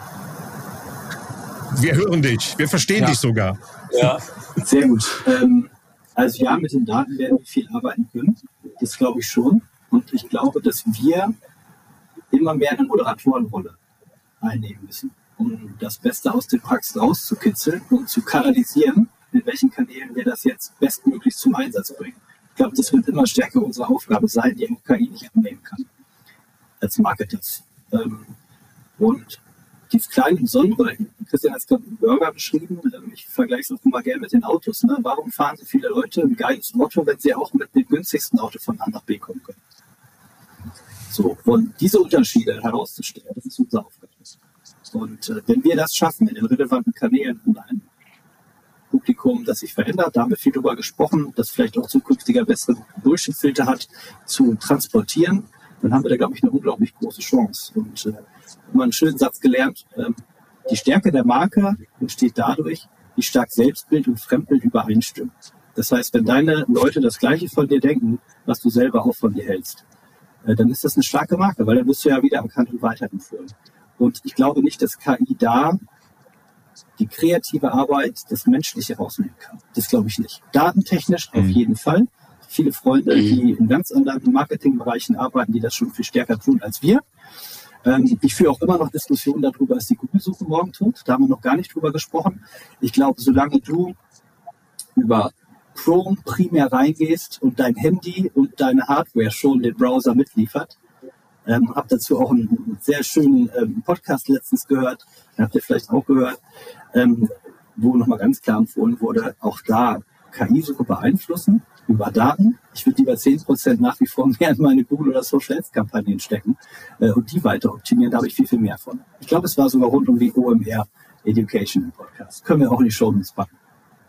S1: Wir hören dich. Wir verstehen
S8: ja.
S1: dich sogar.
S8: Ja, sehr gut. Ähm, also ja, mit den Daten werden wir viel arbeiten können. Das glaube ich schon. Und ich glaube, dass wir immer mehr eine Moderatorenrolle einnehmen müssen, um das Beste aus den Praxen rauszukitzeln und zu kanalisieren, in welchen Kanälen wir das jetzt bestmöglich zum Einsatz bringen. Ich glaube, das wird immer stärker unsere Aufgabe sein, die K I nicht abnehmen kann, als Marketers. Ähm, und dieses kleine Besondere, Christian hat es gerade mit Burger beschrieben, ähm, ich vergleiche es auch immer gerne mit den Autos. Ne? Warum fahren so viele Leute ein geiles Auto, wenn sie auch mit dem günstigsten Auto von A nach B kommen können? So, und diese Unterschiede herauszustellen, das ist unsere Aufgabe. Und äh, wenn wir das schaffen, in den relevanten Kanälen und ein Publikum, das sich verändert, da haben wir viel drüber gesprochen, das vielleicht auch zukünftiger bessere Bullshit-Filter hat, zu transportieren, dann haben wir da, glaube ich, eine unglaublich große Chance. Und äh, immer einen schönen Satz gelernt, ähm, die Stärke der Marke entsteht dadurch, wie stark Selbstbild und Fremdbild übereinstimmen. Das heißt, wenn deine Leute das Gleiche von dir denken, was du selber auch von dir hältst, äh, dann ist das eine starke Marke, weil dann wirst du ja wieder erkannt und weiterempfohlen. Und ich glaube nicht, dass K I da die kreative Arbeit, das Menschliche rausnehmen kann. Das glaube ich nicht. Datentechnisch auf jeden Fall. Viele Freunde, die in ganz anderen Marketingbereichen arbeiten, die das schon viel stärker tun als wir. Ähm, ich führe auch immer noch Diskussionen darüber, ist die Google-Suche morgen tot. Da haben wir noch gar nicht drüber gesprochen. Ich glaube, solange du über Chrome primär reingehst und dein Handy und deine Hardware schon den Browser mitliefert, ähm, habe dazu auch einen sehr schönen ähm, Podcast letztens gehört, den habt ihr vielleicht auch gehört, ähm, wo nochmal ganz klar empfohlen wurde, auch da K I-Suche beeinflussen über Daten. Ich würde lieber zehn Prozent nach wie vor mehr in meine Google- oder Social-Ads-Kampagnen stecken äh, und die weiter optimieren. Da habe ich viel, viel mehr von. Ich glaube, es war sogar rund um die O M R Education im Podcast. Können wir auch in die Show Notes packen.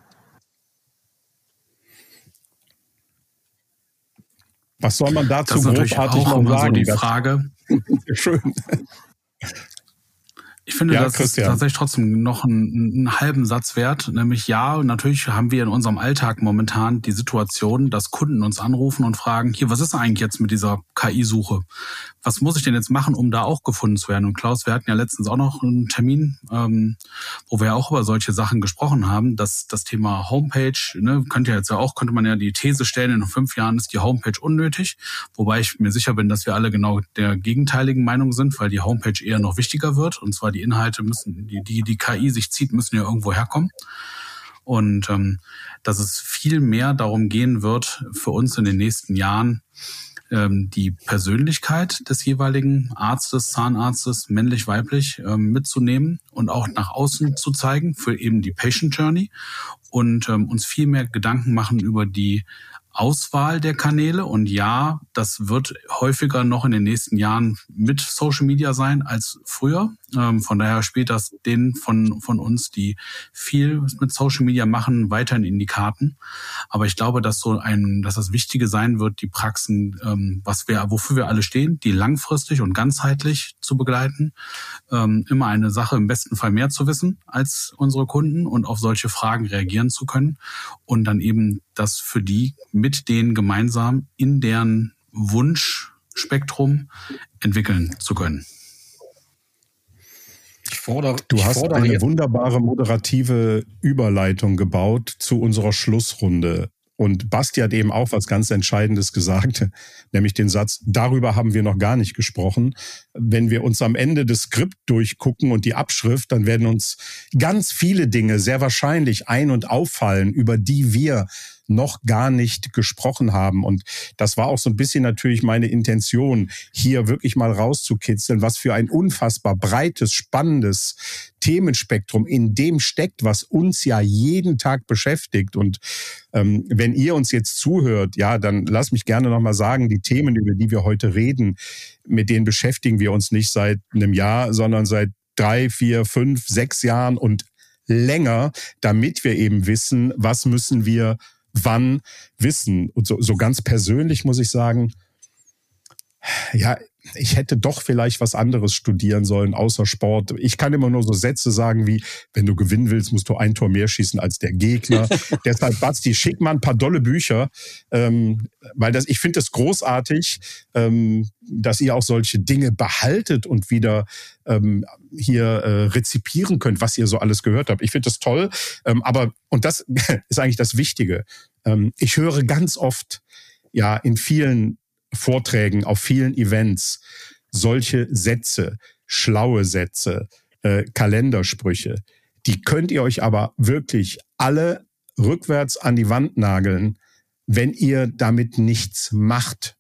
S1: Was soll man dazu
S3: das ist natürlich
S1: großartig
S3: auch
S1: noch
S3: immer
S1: sagen?
S3: So die Frage.
S1: Schön.
S3: Ich finde,
S1: ja,
S3: das Christian. ist tatsächlich trotzdem noch einen, einen halben Satz wert. Nämlich ja, natürlich haben wir in unserem Alltag momentan die Situation, dass Kunden uns anrufen und fragen, hier, was ist eigentlich jetzt mit dieser K I-Suche? Was muss ich denn jetzt machen, um da auch gefunden zu werden? Und Klaus, wir hatten ja letztens auch noch einen Termin, ähm, wo wir ja auch über solche Sachen gesprochen haben, dass das Thema Homepage, ne, könnte ja jetzt ja auch, könnte man ja die These stellen, in fünf Jahren ist die Homepage unnötig. Wobei ich mir sicher bin, dass wir alle genau der gegenteiligen Meinung sind, weil die Homepage eher noch wichtiger wird. Und zwar die Inhalte müssen, die die, die K I sich zieht, müssen ja irgendwo herkommen. Und ähm, dass es viel mehr darum gehen wird, für uns in den nächsten Jahren, die Persönlichkeit des jeweiligen Arztes, Zahnarztes, männlich, weiblich, ähm, mitzunehmen und auch nach außen zu zeigen für eben die Patient Journey und ähm, uns viel mehr Gedanken machen über die Auswahl der Kanäle. Und ja, das wird häufiger noch in den nächsten Jahren mit Social Media sein als früher. Ähm, von daher spielt das denen von, von uns, die viel mit Social Media machen, weiterhin in die Karten. Aber ich glaube, dass so ein, dass das Wichtige sein wird, die Praxen, ähm, was wir, wofür wir alle stehen, die langfristig und ganzheitlich zu begleiten. Ähm, immer eine Sache, im besten Fall mehr zu wissen als unsere Kunden und auf solche Fragen reagieren zu können. Und dann eben das für die mit denen gemeinsam in deren Wunschspektrum entwickeln zu können.
S1: Ich fordere, du ich hast fordere eine jetzt. wunderbare moderative Überleitung gebaut zu unserer Schlussrunde. Und Basti hat eben auch was ganz Entscheidendes gesagt, nämlich den Satz, darüber haben wir noch gar nicht gesprochen. Wenn wir uns am Ende das Skript durchgucken und die Abschrift, dann werden uns ganz viele Dinge sehr wahrscheinlich ein- und auffallen, über die wir noch gar nicht gesprochen haben. Und das war auch so ein bisschen natürlich meine Intention, hier wirklich mal rauszukitzeln, was für ein unfassbar breites, spannendes Themenspektrum in dem steckt, was uns ja jeden Tag beschäftigt. Und ähm, wenn ihr uns jetzt zuhört, ja, dann lasst mich gerne nochmal sagen, die Themen, über die wir heute reden, mit denen beschäftigen wir uns nicht seit einem Jahr, sondern seit drei, vier, fünf, sechs Jahren und länger, damit wir eben wissen, was müssen wir wann wissen. Und so, so ganz persönlich muss ich sagen, ja, ich hätte doch vielleicht was anderes studieren sollen, außer Sport. Ich kann immer nur so Sätze sagen wie, wenn du gewinnen willst, musst du ein Tor mehr schießen als der Gegner. Deshalb, Basti, schick mal ein paar dolle Bücher, ähm, weil das, ich finde es großartig, ähm, dass ihr auch solche Dinge behaltet und wieder ähm, hier äh, rezipieren könnt, was ihr so alles gehört habt. Ich finde das toll, ähm, aber, und das ist eigentlich das Wichtige, ähm, ich höre ganz oft, ja, in vielen Vorträgen, auf vielen Events, solche Sätze, schlaue Sätze, äh, Kalendersprüche, die könnt ihr euch aber wirklich alle rückwärts an die Wand nageln, wenn ihr damit nichts macht.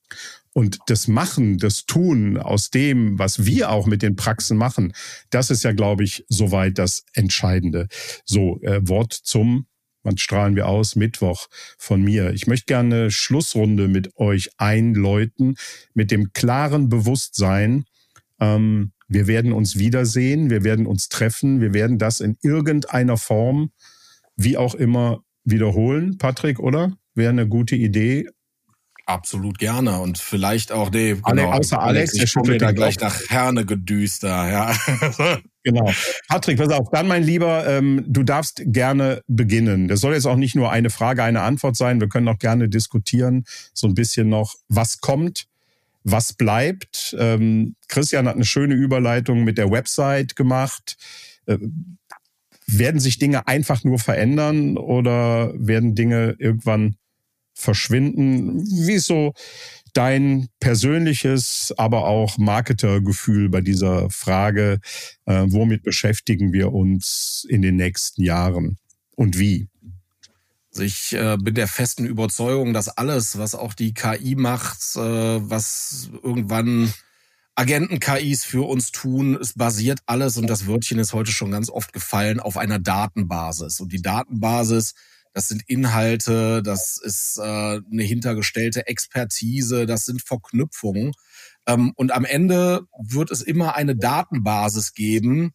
S1: Und das Machen, das Tun aus dem, was wir auch mit den Praxen machen, das ist ja, glaube ich, soweit das Entscheidende. So, äh, Wort zum Wann strahlen wir aus? Mittwoch von mir. Ich möchte gerne eine Schlussrunde mit euch einläuten, mit dem klaren Bewusstsein, ähm, wir werden uns wiedersehen, wir werden uns treffen, wir werden das in irgendeiner Form, wie auch immer, wiederholen. Patrick, oder? Wäre eine gute Idee.
S7: Absolut gerne. Und vielleicht auch, nee,
S1: Alle,
S7: genau,
S1: außer Alex,
S7: ich komme mir da gleich nach Herne gedüster, ja.
S1: Genau. Patrick, pass auf, dann mein Lieber, ähm, du darfst gerne beginnen. Das soll jetzt auch nicht nur eine Frage, eine Antwort sein. Wir können auch gerne diskutieren, so ein bisschen noch, was kommt, was bleibt. Ähm, Christian hat eine schöne Überleitung mit der Website gemacht. Äh, werden sich Dinge einfach nur verändern oder werden Dinge irgendwann verschwinden? Wie ist so dein persönliches, aber auch Marketergefühl bei dieser Frage, äh, womit beschäftigen wir uns in den nächsten Jahren und wie?
S7: Also ich äh, bin der festen Überzeugung, dass alles, was auch die K I macht, äh, was irgendwann Agenten-K Is für uns tun, es basiert alles, und das Wörtchen ist heute schon ganz oft gefallen, auf einer Datenbasis. Und die Datenbasis, das sind Inhalte, das ist äh, eine hintergestellte Expertise, das sind Verknüpfungen. Ähm, und am Ende wird es immer eine Datenbasis geben,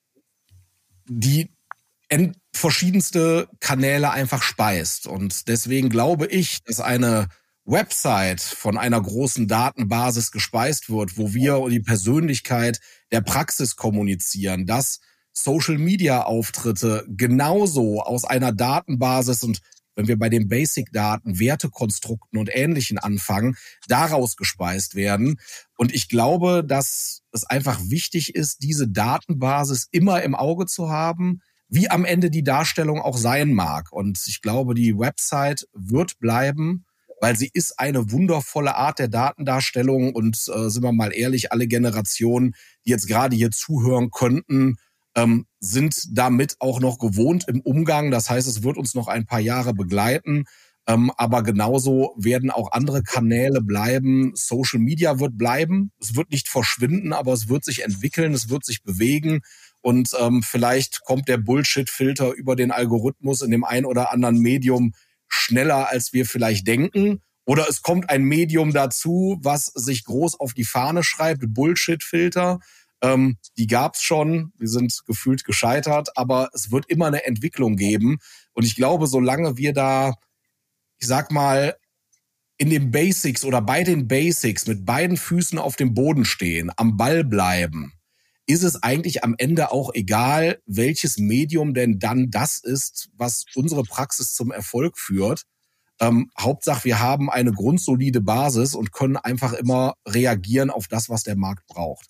S7: die in verschiedenste Kanäle einfach speist. Und deswegen glaube ich, dass eine Website von einer großen Datenbasis gespeist wird, wo wir die Persönlichkeit der Praxis kommunizieren, dass Social-Media-Auftritte genauso aus einer Datenbasis, und wenn wir bei den Basic-Daten, Wertekonstrukten und Ähnlichen anfangen, daraus gespeist werden. Und ich glaube, dass es einfach wichtig ist, diese Datenbasis immer im Auge zu haben, wie am Ende die Darstellung auch sein mag. Und ich glaube, die Website wird bleiben, weil sie ist eine wundervolle Art der Datendarstellung. Und äh, sind wir mal ehrlich, alle Generationen, die jetzt gerade hier zuhören könnten, ähm, sind damit auch noch gewohnt im Umgang. Das heißt, es wird uns noch ein paar Jahre begleiten. Ähm, aber genauso werden auch andere Kanäle bleiben. Social Media wird bleiben. Es wird nicht verschwinden, aber es wird sich entwickeln, es wird sich bewegen. Und ähm, vielleicht kommt der Bullshit-Filter über den Algorithmus in dem ein oder anderen Medium schneller, als wir vielleicht denken. Oder es kommt ein Medium dazu, was sich groß auf die Fahne schreibt, Bullshit-Filter. Ähm, die gab's schon, die sind gefühlt gescheitert, aber es wird immer eine Entwicklung geben. Und ich glaube, solange wir da, ich sag mal, in den Basics oder bei den Basics mit beiden Füßen auf dem Boden stehen, am Ball bleiben, ist es eigentlich am Ende auch egal, welches Medium denn dann das ist, was unsere Praxis zum Erfolg führt. Ähm, Hauptsache, wir haben eine grundsolide Basis und können einfach immer reagieren auf das, was der Markt braucht.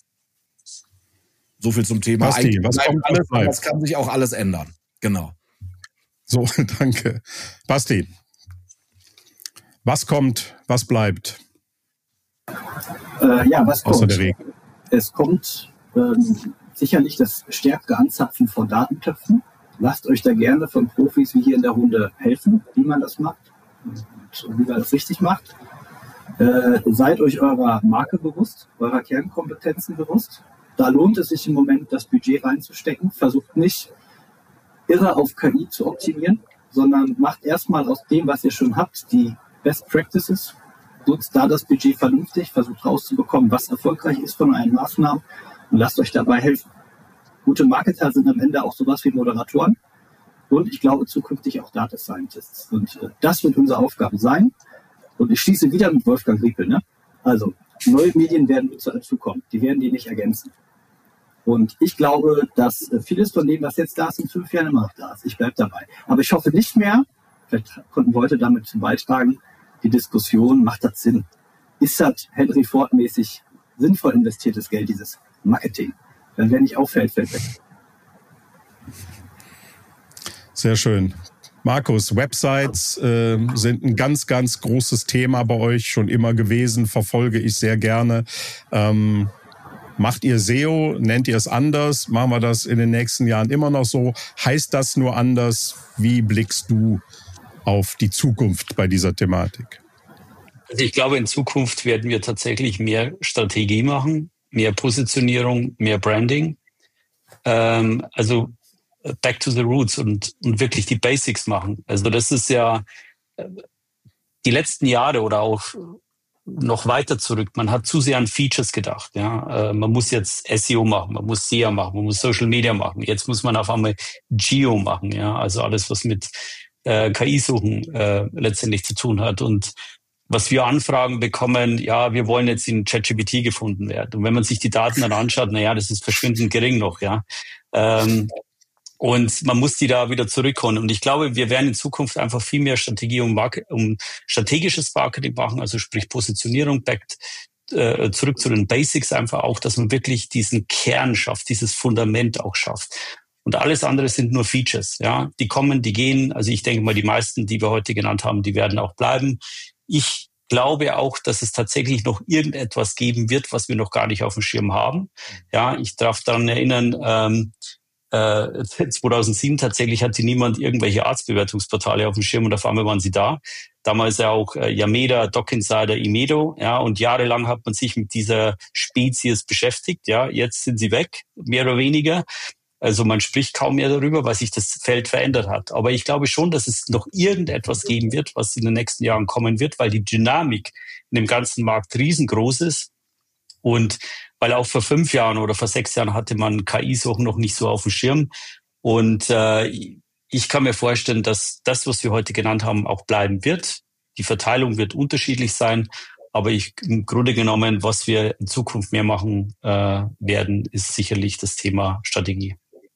S7: So viel zum Thema.
S1: Basti, was kommt alles?
S7: Das kann sich auch alles ändern. Genau.
S1: So, danke. Basti, was kommt, was bleibt?
S8: Äh, ja, was
S1: Außer
S8: kommt?
S1: der Regel.
S8: Es kommt ähm, sicherlich das stärkere Anzapfen von Datentöpfen. Lasst euch da gerne von Profis wie hier in der Runde helfen, wie man das macht und wie man das richtig macht. Äh, seid euch eurer Marke bewusst, eurer Kernkompetenzen bewusst. Da lohnt es sich im Moment, das Budget reinzustecken. Versucht nicht, irre auf K I zu optimieren, sondern macht erstmal aus dem, was ihr schon habt, die Best Practices. Nutzt da das Budget vernünftig, versucht rauszubekommen, was erfolgreich ist von euren Maßnahmen und lasst euch dabei helfen. Gute Marketer sind am Ende auch sowas wie Moderatoren und ich glaube zukünftig auch Data Scientists. Und äh, das wird unsere Aufgabe sein. Und ich schließe wieder mit Wolfgang Riepel. Ne? Also neue Medien werden dazukommen. Die werden die nicht ergänzen. Und ich glaube, dass vieles von dem, was jetzt da ist, in fünf Jahren immer noch da ist. Ich bleibe dabei. Aber ich hoffe nicht mehr, vielleicht konnten Leute damit beitragen, die Diskussion, macht das Sinn? Ist das Henry Ford-mäßig sinnvoll investiertes Geld, dieses Marketing? Dann, wenn nicht auffällt, fällt weg.
S1: Sehr schön. Markus, Websites äh, sind ein ganz, ganz großes Thema bei euch, schon immer gewesen, verfolge ich sehr gerne. Ähm, macht ihr S E O? Nennt ihr es anders? Machen wir das in den nächsten Jahren immer noch so? Heißt das nur anders? Wie blickst du auf die Zukunft bei dieser Thematik?
S6: Also ich glaube, in Zukunft werden wir tatsächlich mehr Strategie machen, mehr Positionierung, mehr Branding. Ähm, also back to the roots und, und wirklich die Basics machen. Also das ist ja die letzten Jahre oder auch noch weiter zurück. Man hat zu sehr an Features gedacht. Ja, äh, man muss jetzt S E O machen, man muss S E A machen, man muss Social Media machen. Jetzt muss man auf einmal Geo machen. Ja, also alles, was mit äh, K I-Suchen äh, letztendlich zu tun hat. Und was wir Anfragen bekommen, ja, wir wollen jetzt in ChatGPT gefunden werden. Und wenn man sich die Daten dann anschaut, naja, das ist verschwindend gering noch. Ja. Ähm, Und man muss die da wieder zurückholen. Und ich glaube, wir werden in Zukunft einfach viel mehr Strategie um, Market, um strategisches Marketing machen, also sprich Positionierung, back, äh, zurück zu den Basics einfach auch, dass man wirklich diesen Kern schafft, dieses Fundament auch schafft. Und alles andere sind nur Features. Ja, die kommen, die gehen. Also ich denke mal, die meisten, die wir heute genannt haben, die werden auch bleiben. Ich glaube auch, dass es tatsächlich noch irgendetwas geben wird, was wir noch gar nicht auf dem Schirm haben. Ja, ich darf daran erinnern, ähm, zweitausendsieben tatsächlich hatte niemand irgendwelche Arztbewertungsportale auf dem Schirm und auf einmal waren sie da. Damals ja auch äh, Yameda, DocInsider, Imedo, ja, und jahrelang hat man sich mit dieser Spezies beschäftigt, ja, jetzt sind sie weg, mehr oder weniger. Also man spricht kaum mehr darüber, weil sich das Feld verändert hat. Aber ich glaube schon, dass es noch irgendetwas geben wird, was in den nächsten Jahren kommen wird, weil die Dynamik in dem ganzen Markt riesengroß ist. Und weil auch vor fünf Jahren oder vor sechs Jahren hatte man K I-Suchen noch nicht so auf dem Schirm. Und äh, ich kann mir vorstellen, dass das, was wir heute genannt haben, auch bleiben wird. Die Verteilung wird unterschiedlich sein. Aber ich, im Grunde genommen, was wir in Zukunft mehr machen äh, werden, ist sicherlich das Thema Strategie.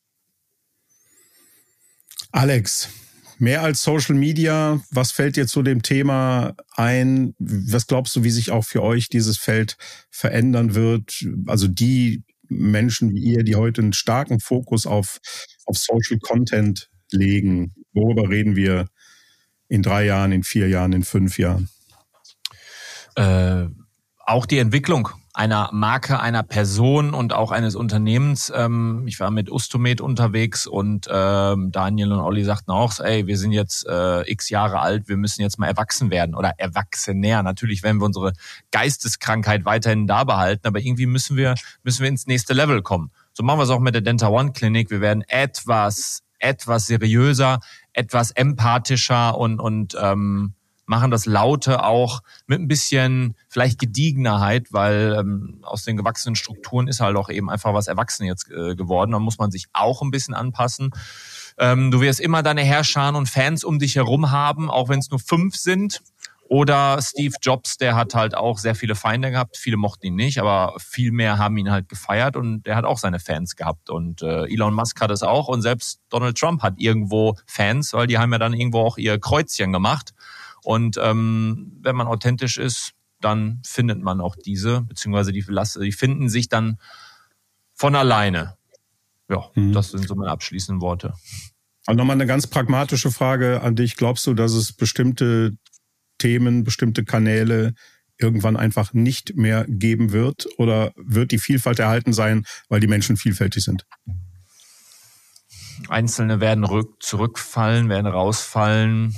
S1: Alex, mehr als Social Media, was fällt dir zu dem Thema ein? Was glaubst du, wie sich auch für euch dieses Feld verändern wird? Also die Menschen wie ihr, die heute einen starken Fokus auf, auf Social Content legen, worüber reden wir in drei Jahren, in vier Jahren, in fünf Jahren?
S5: Äh, auch die Entwicklung einer Marke, einer Person und auch eines Unternehmens. Ähm, ich war mit Ustomed unterwegs und ähm, Daniel und Olli sagten auch, ey, wir sind jetzt äh, x Jahre alt, wir müssen jetzt mal erwachsen werden oder erwachsener. Natürlich werden wir unsere Geisteskrankheit weiterhin da behalten, aber irgendwie müssen wir müssen wir ins nächste Level kommen. So machen wir es auch mit der Denta One Klinik. Wir werden etwas etwas seriöser, etwas empathischer und und ähm, machen das Laute auch mit ein bisschen vielleicht Gediegenheit, weil ähm, aus den gewachsenen Strukturen ist halt auch eben einfach was Erwachsen jetzt äh, geworden. Da muss man sich auch ein bisschen anpassen. Ähm, du wirst immer deine Herrscher und Fans um dich herum haben, auch wenn es nur fünf sind. Oder Steve Jobs, der hat halt auch sehr viele Feinde gehabt. Viele mochten ihn nicht, aber viel mehr haben ihn halt gefeiert und der hat auch seine Fans gehabt. Und äh, Elon Musk hat es auch und selbst Donald Trump hat irgendwo Fans, weil die haben ja dann irgendwo auch ihr Kreuzchen gemacht. Und ähm, wenn man authentisch ist, dann findet man auch diese, beziehungsweise die, die finden sich dann von alleine. Ja, mhm. Das sind so meine abschließenden Worte.
S1: Und nochmal eine ganz pragmatische Frage an dich. Glaubst du, dass es bestimmte Themen, bestimmte Kanäle irgendwann einfach nicht mehr geben wird? Oder wird die Vielfalt erhalten sein, weil die Menschen vielfältig sind?
S5: Einzelne werden rück, zurückfallen, werden rausfallen.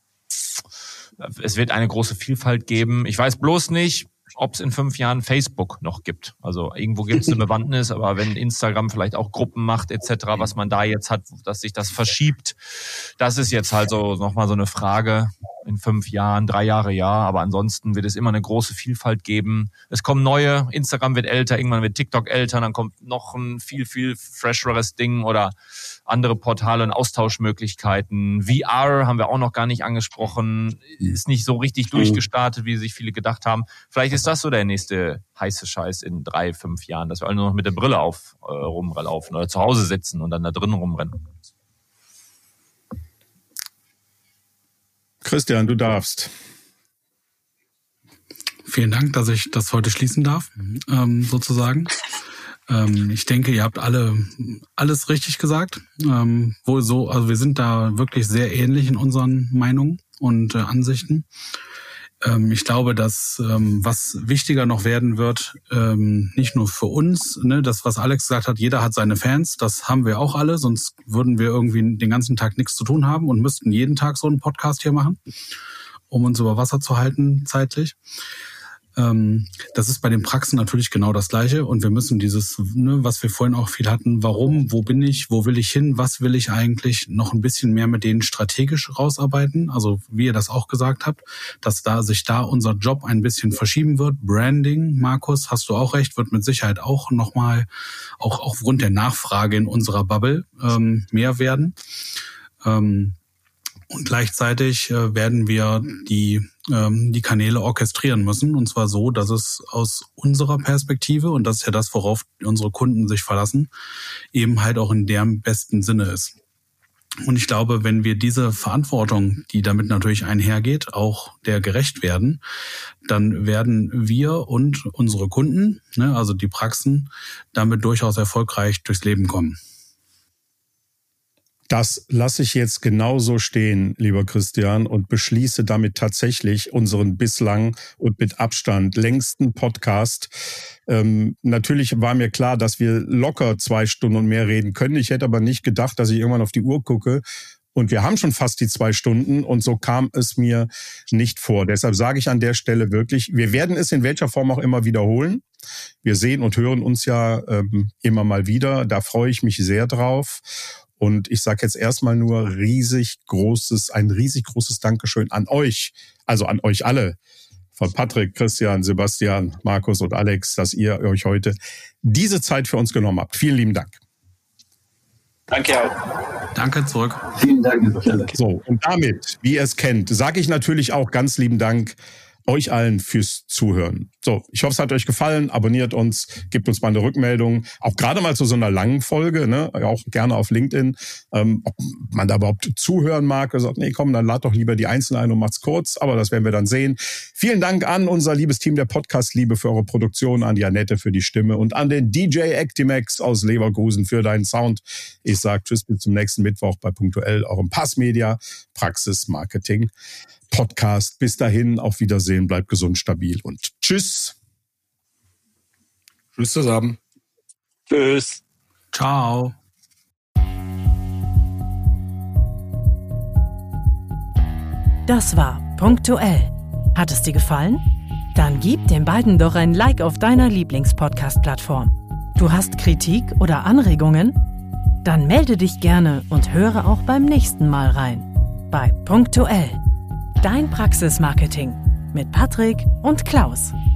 S5: Es wird eine große Vielfalt geben. Ich weiß bloß nicht, ob es in fünf Jahren Facebook noch gibt. Also irgendwo gibt es eine Bewandtnis, aber wenn Instagram vielleicht auch Gruppen macht et cetera, was man da jetzt hat, dass sich das verschiebt, das ist jetzt halt so nochmal so eine Frage. in fünf Jahren, drei Jahre ja, aber ansonsten wird es immer eine große Vielfalt geben. Es kommen neue, Instagram wird älter, irgendwann wird TikTok älter, dann kommt noch ein viel, viel fresheres Ding oder andere Portale und Austauschmöglichkeiten. V R haben wir auch noch gar nicht angesprochen, ist nicht so richtig durchgestartet, wie sich viele gedacht haben. Vielleicht ist das so der nächste heiße Scheiß in drei, fünf Jahren, dass wir alle nur noch mit der Brille auf äh, rumlaufen oder zu Hause sitzen und dann da drin rumrennen.
S1: Christian, du darfst.
S3: Vielen Dank, dass ich das heute schließen darf, ähm, sozusagen. Ähm, ich denke, ihr habt alle alles richtig gesagt. Ähm, wohl so, also wir sind da wirklich sehr ähnlich in unseren Meinungen und äh, Ansichten. Ähm, ich glaube, dass ähm, was wichtiger noch werden wird, ähm, nicht nur für uns, ne, das, was Alex gesagt hat, jeder hat seine Fans, das haben wir auch alle, sonst würden wir irgendwie den ganzen Tag nichts zu tun haben und müssten jeden Tag so einen Podcast hier machen, um uns über Wasser zu halten zeitlich. Ähm, das ist bei den Praxen natürlich genau das Gleiche und wir müssen dieses, ne, was wir vorhin auch viel hatten, warum, wo bin ich, wo will ich hin, was will ich eigentlich, noch ein bisschen mehr mit denen strategisch rausarbeiten, also wie ihr das auch gesagt habt, dass da sich da unser Job ein bisschen verschieben wird. Branding, Markus, hast du auch recht, wird mit Sicherheit auch nochmal, auch aufgrund der Nachfrage in unserer Bubble ähm, mehr werden. Ähm, Und gleichzeitig äh, werden wir die ähm, die Kanäle orchestrieren müssen. Und zwar so, dass es aus unserer Perspektive, und das ist ja das, worauf unsere Kunden sich verlassen, eben halt auch in deren besten Sinne ist. Und ich glaube, wenn wir diese Verantwortung, die damit natürlich einhergeht, auch der gerecht werden, dann werden wir und unsere Kunden, ne, also die Praxen, damit durchaus erfolgreich durchs Leben kommen.
S1: Das lasse ich jetzt genauso stehen, lieber Christian, und beschließe damit tatsächlich unseren bislang und mit Abstand längsten Podcast. Ähm, natürlich war mir klar, dass wir locker zwei Stunden und mehr reden können. Ich hätte aber nicht gedacht, dass ich irgendwann auf die Uhr gucke. Und wir haben schon fast die zwei Stunden und so kam es mir nicht vor. Deshalb sage ich an der Stelle wirklich, wir werden es in welcher Form auch immer wiederholen. Wir sehen und hören uns ja ähm, immer mal wieder. Da freue ich mich sehr drauf. Und ich sage jetzt erstmal nur riesig großes, ein riesig großes Dankeschön an euch, also an euch alle, von Patrick, Christian, Sebastian, Markus und Alex, dass ihr euch heute diese Zeit für uns genommen habt. Vielen lieben Dank.
S6: Danke auch.
S3: Danke zurück.
S8: Vielen Dank.
S1: So, und damit, wie ihr es kennt, sage ich natürlich auch ganz lieben Dank euch allen fürs Zuhören. So, ich hoffe, es hat euch gefallen. Abonniert uns, gebt uns mal eine Rückmeldung. Auch gerade mal zu so einer langen Folge, ne, auch gerne auf LinkedIn, ähm, ob man da überhaupt zuhören mag. Er sagt, nee, komm, dann lad doch lieber die Einzelnen ein und macht's kurz. Aber das werden wir dann sehen. Vielen Dank an unser liebes Team der Podcast-Liebe für eure Produktion, an die Annette für die Stimme und an den D J Actimax aus Leverkusen für deinen Sound. Ich sage tschüss, bis zum nächsten Mittwoch bei Punktuell, eurem Passmedia Praxis Marketing Podcast. Bis dahin, auf Wiedersehen, bleibt gesund, stabil und tschüss.
S7: Tschüss zusammen.
S6: Tschüss.
S3: Ciao.
S2: Das war Punktuell. Hat es dir gefallen? Dann gib den beiden doch ein Like auf deiner Lieblingspodcast-Plattform. Du hast Kritik oder Anregungen? Dann melde dich gerne und höre auch beim nächsten Mal rein. Bei Punktuell. Dein Praxismarketing mit Patrick und Klaus.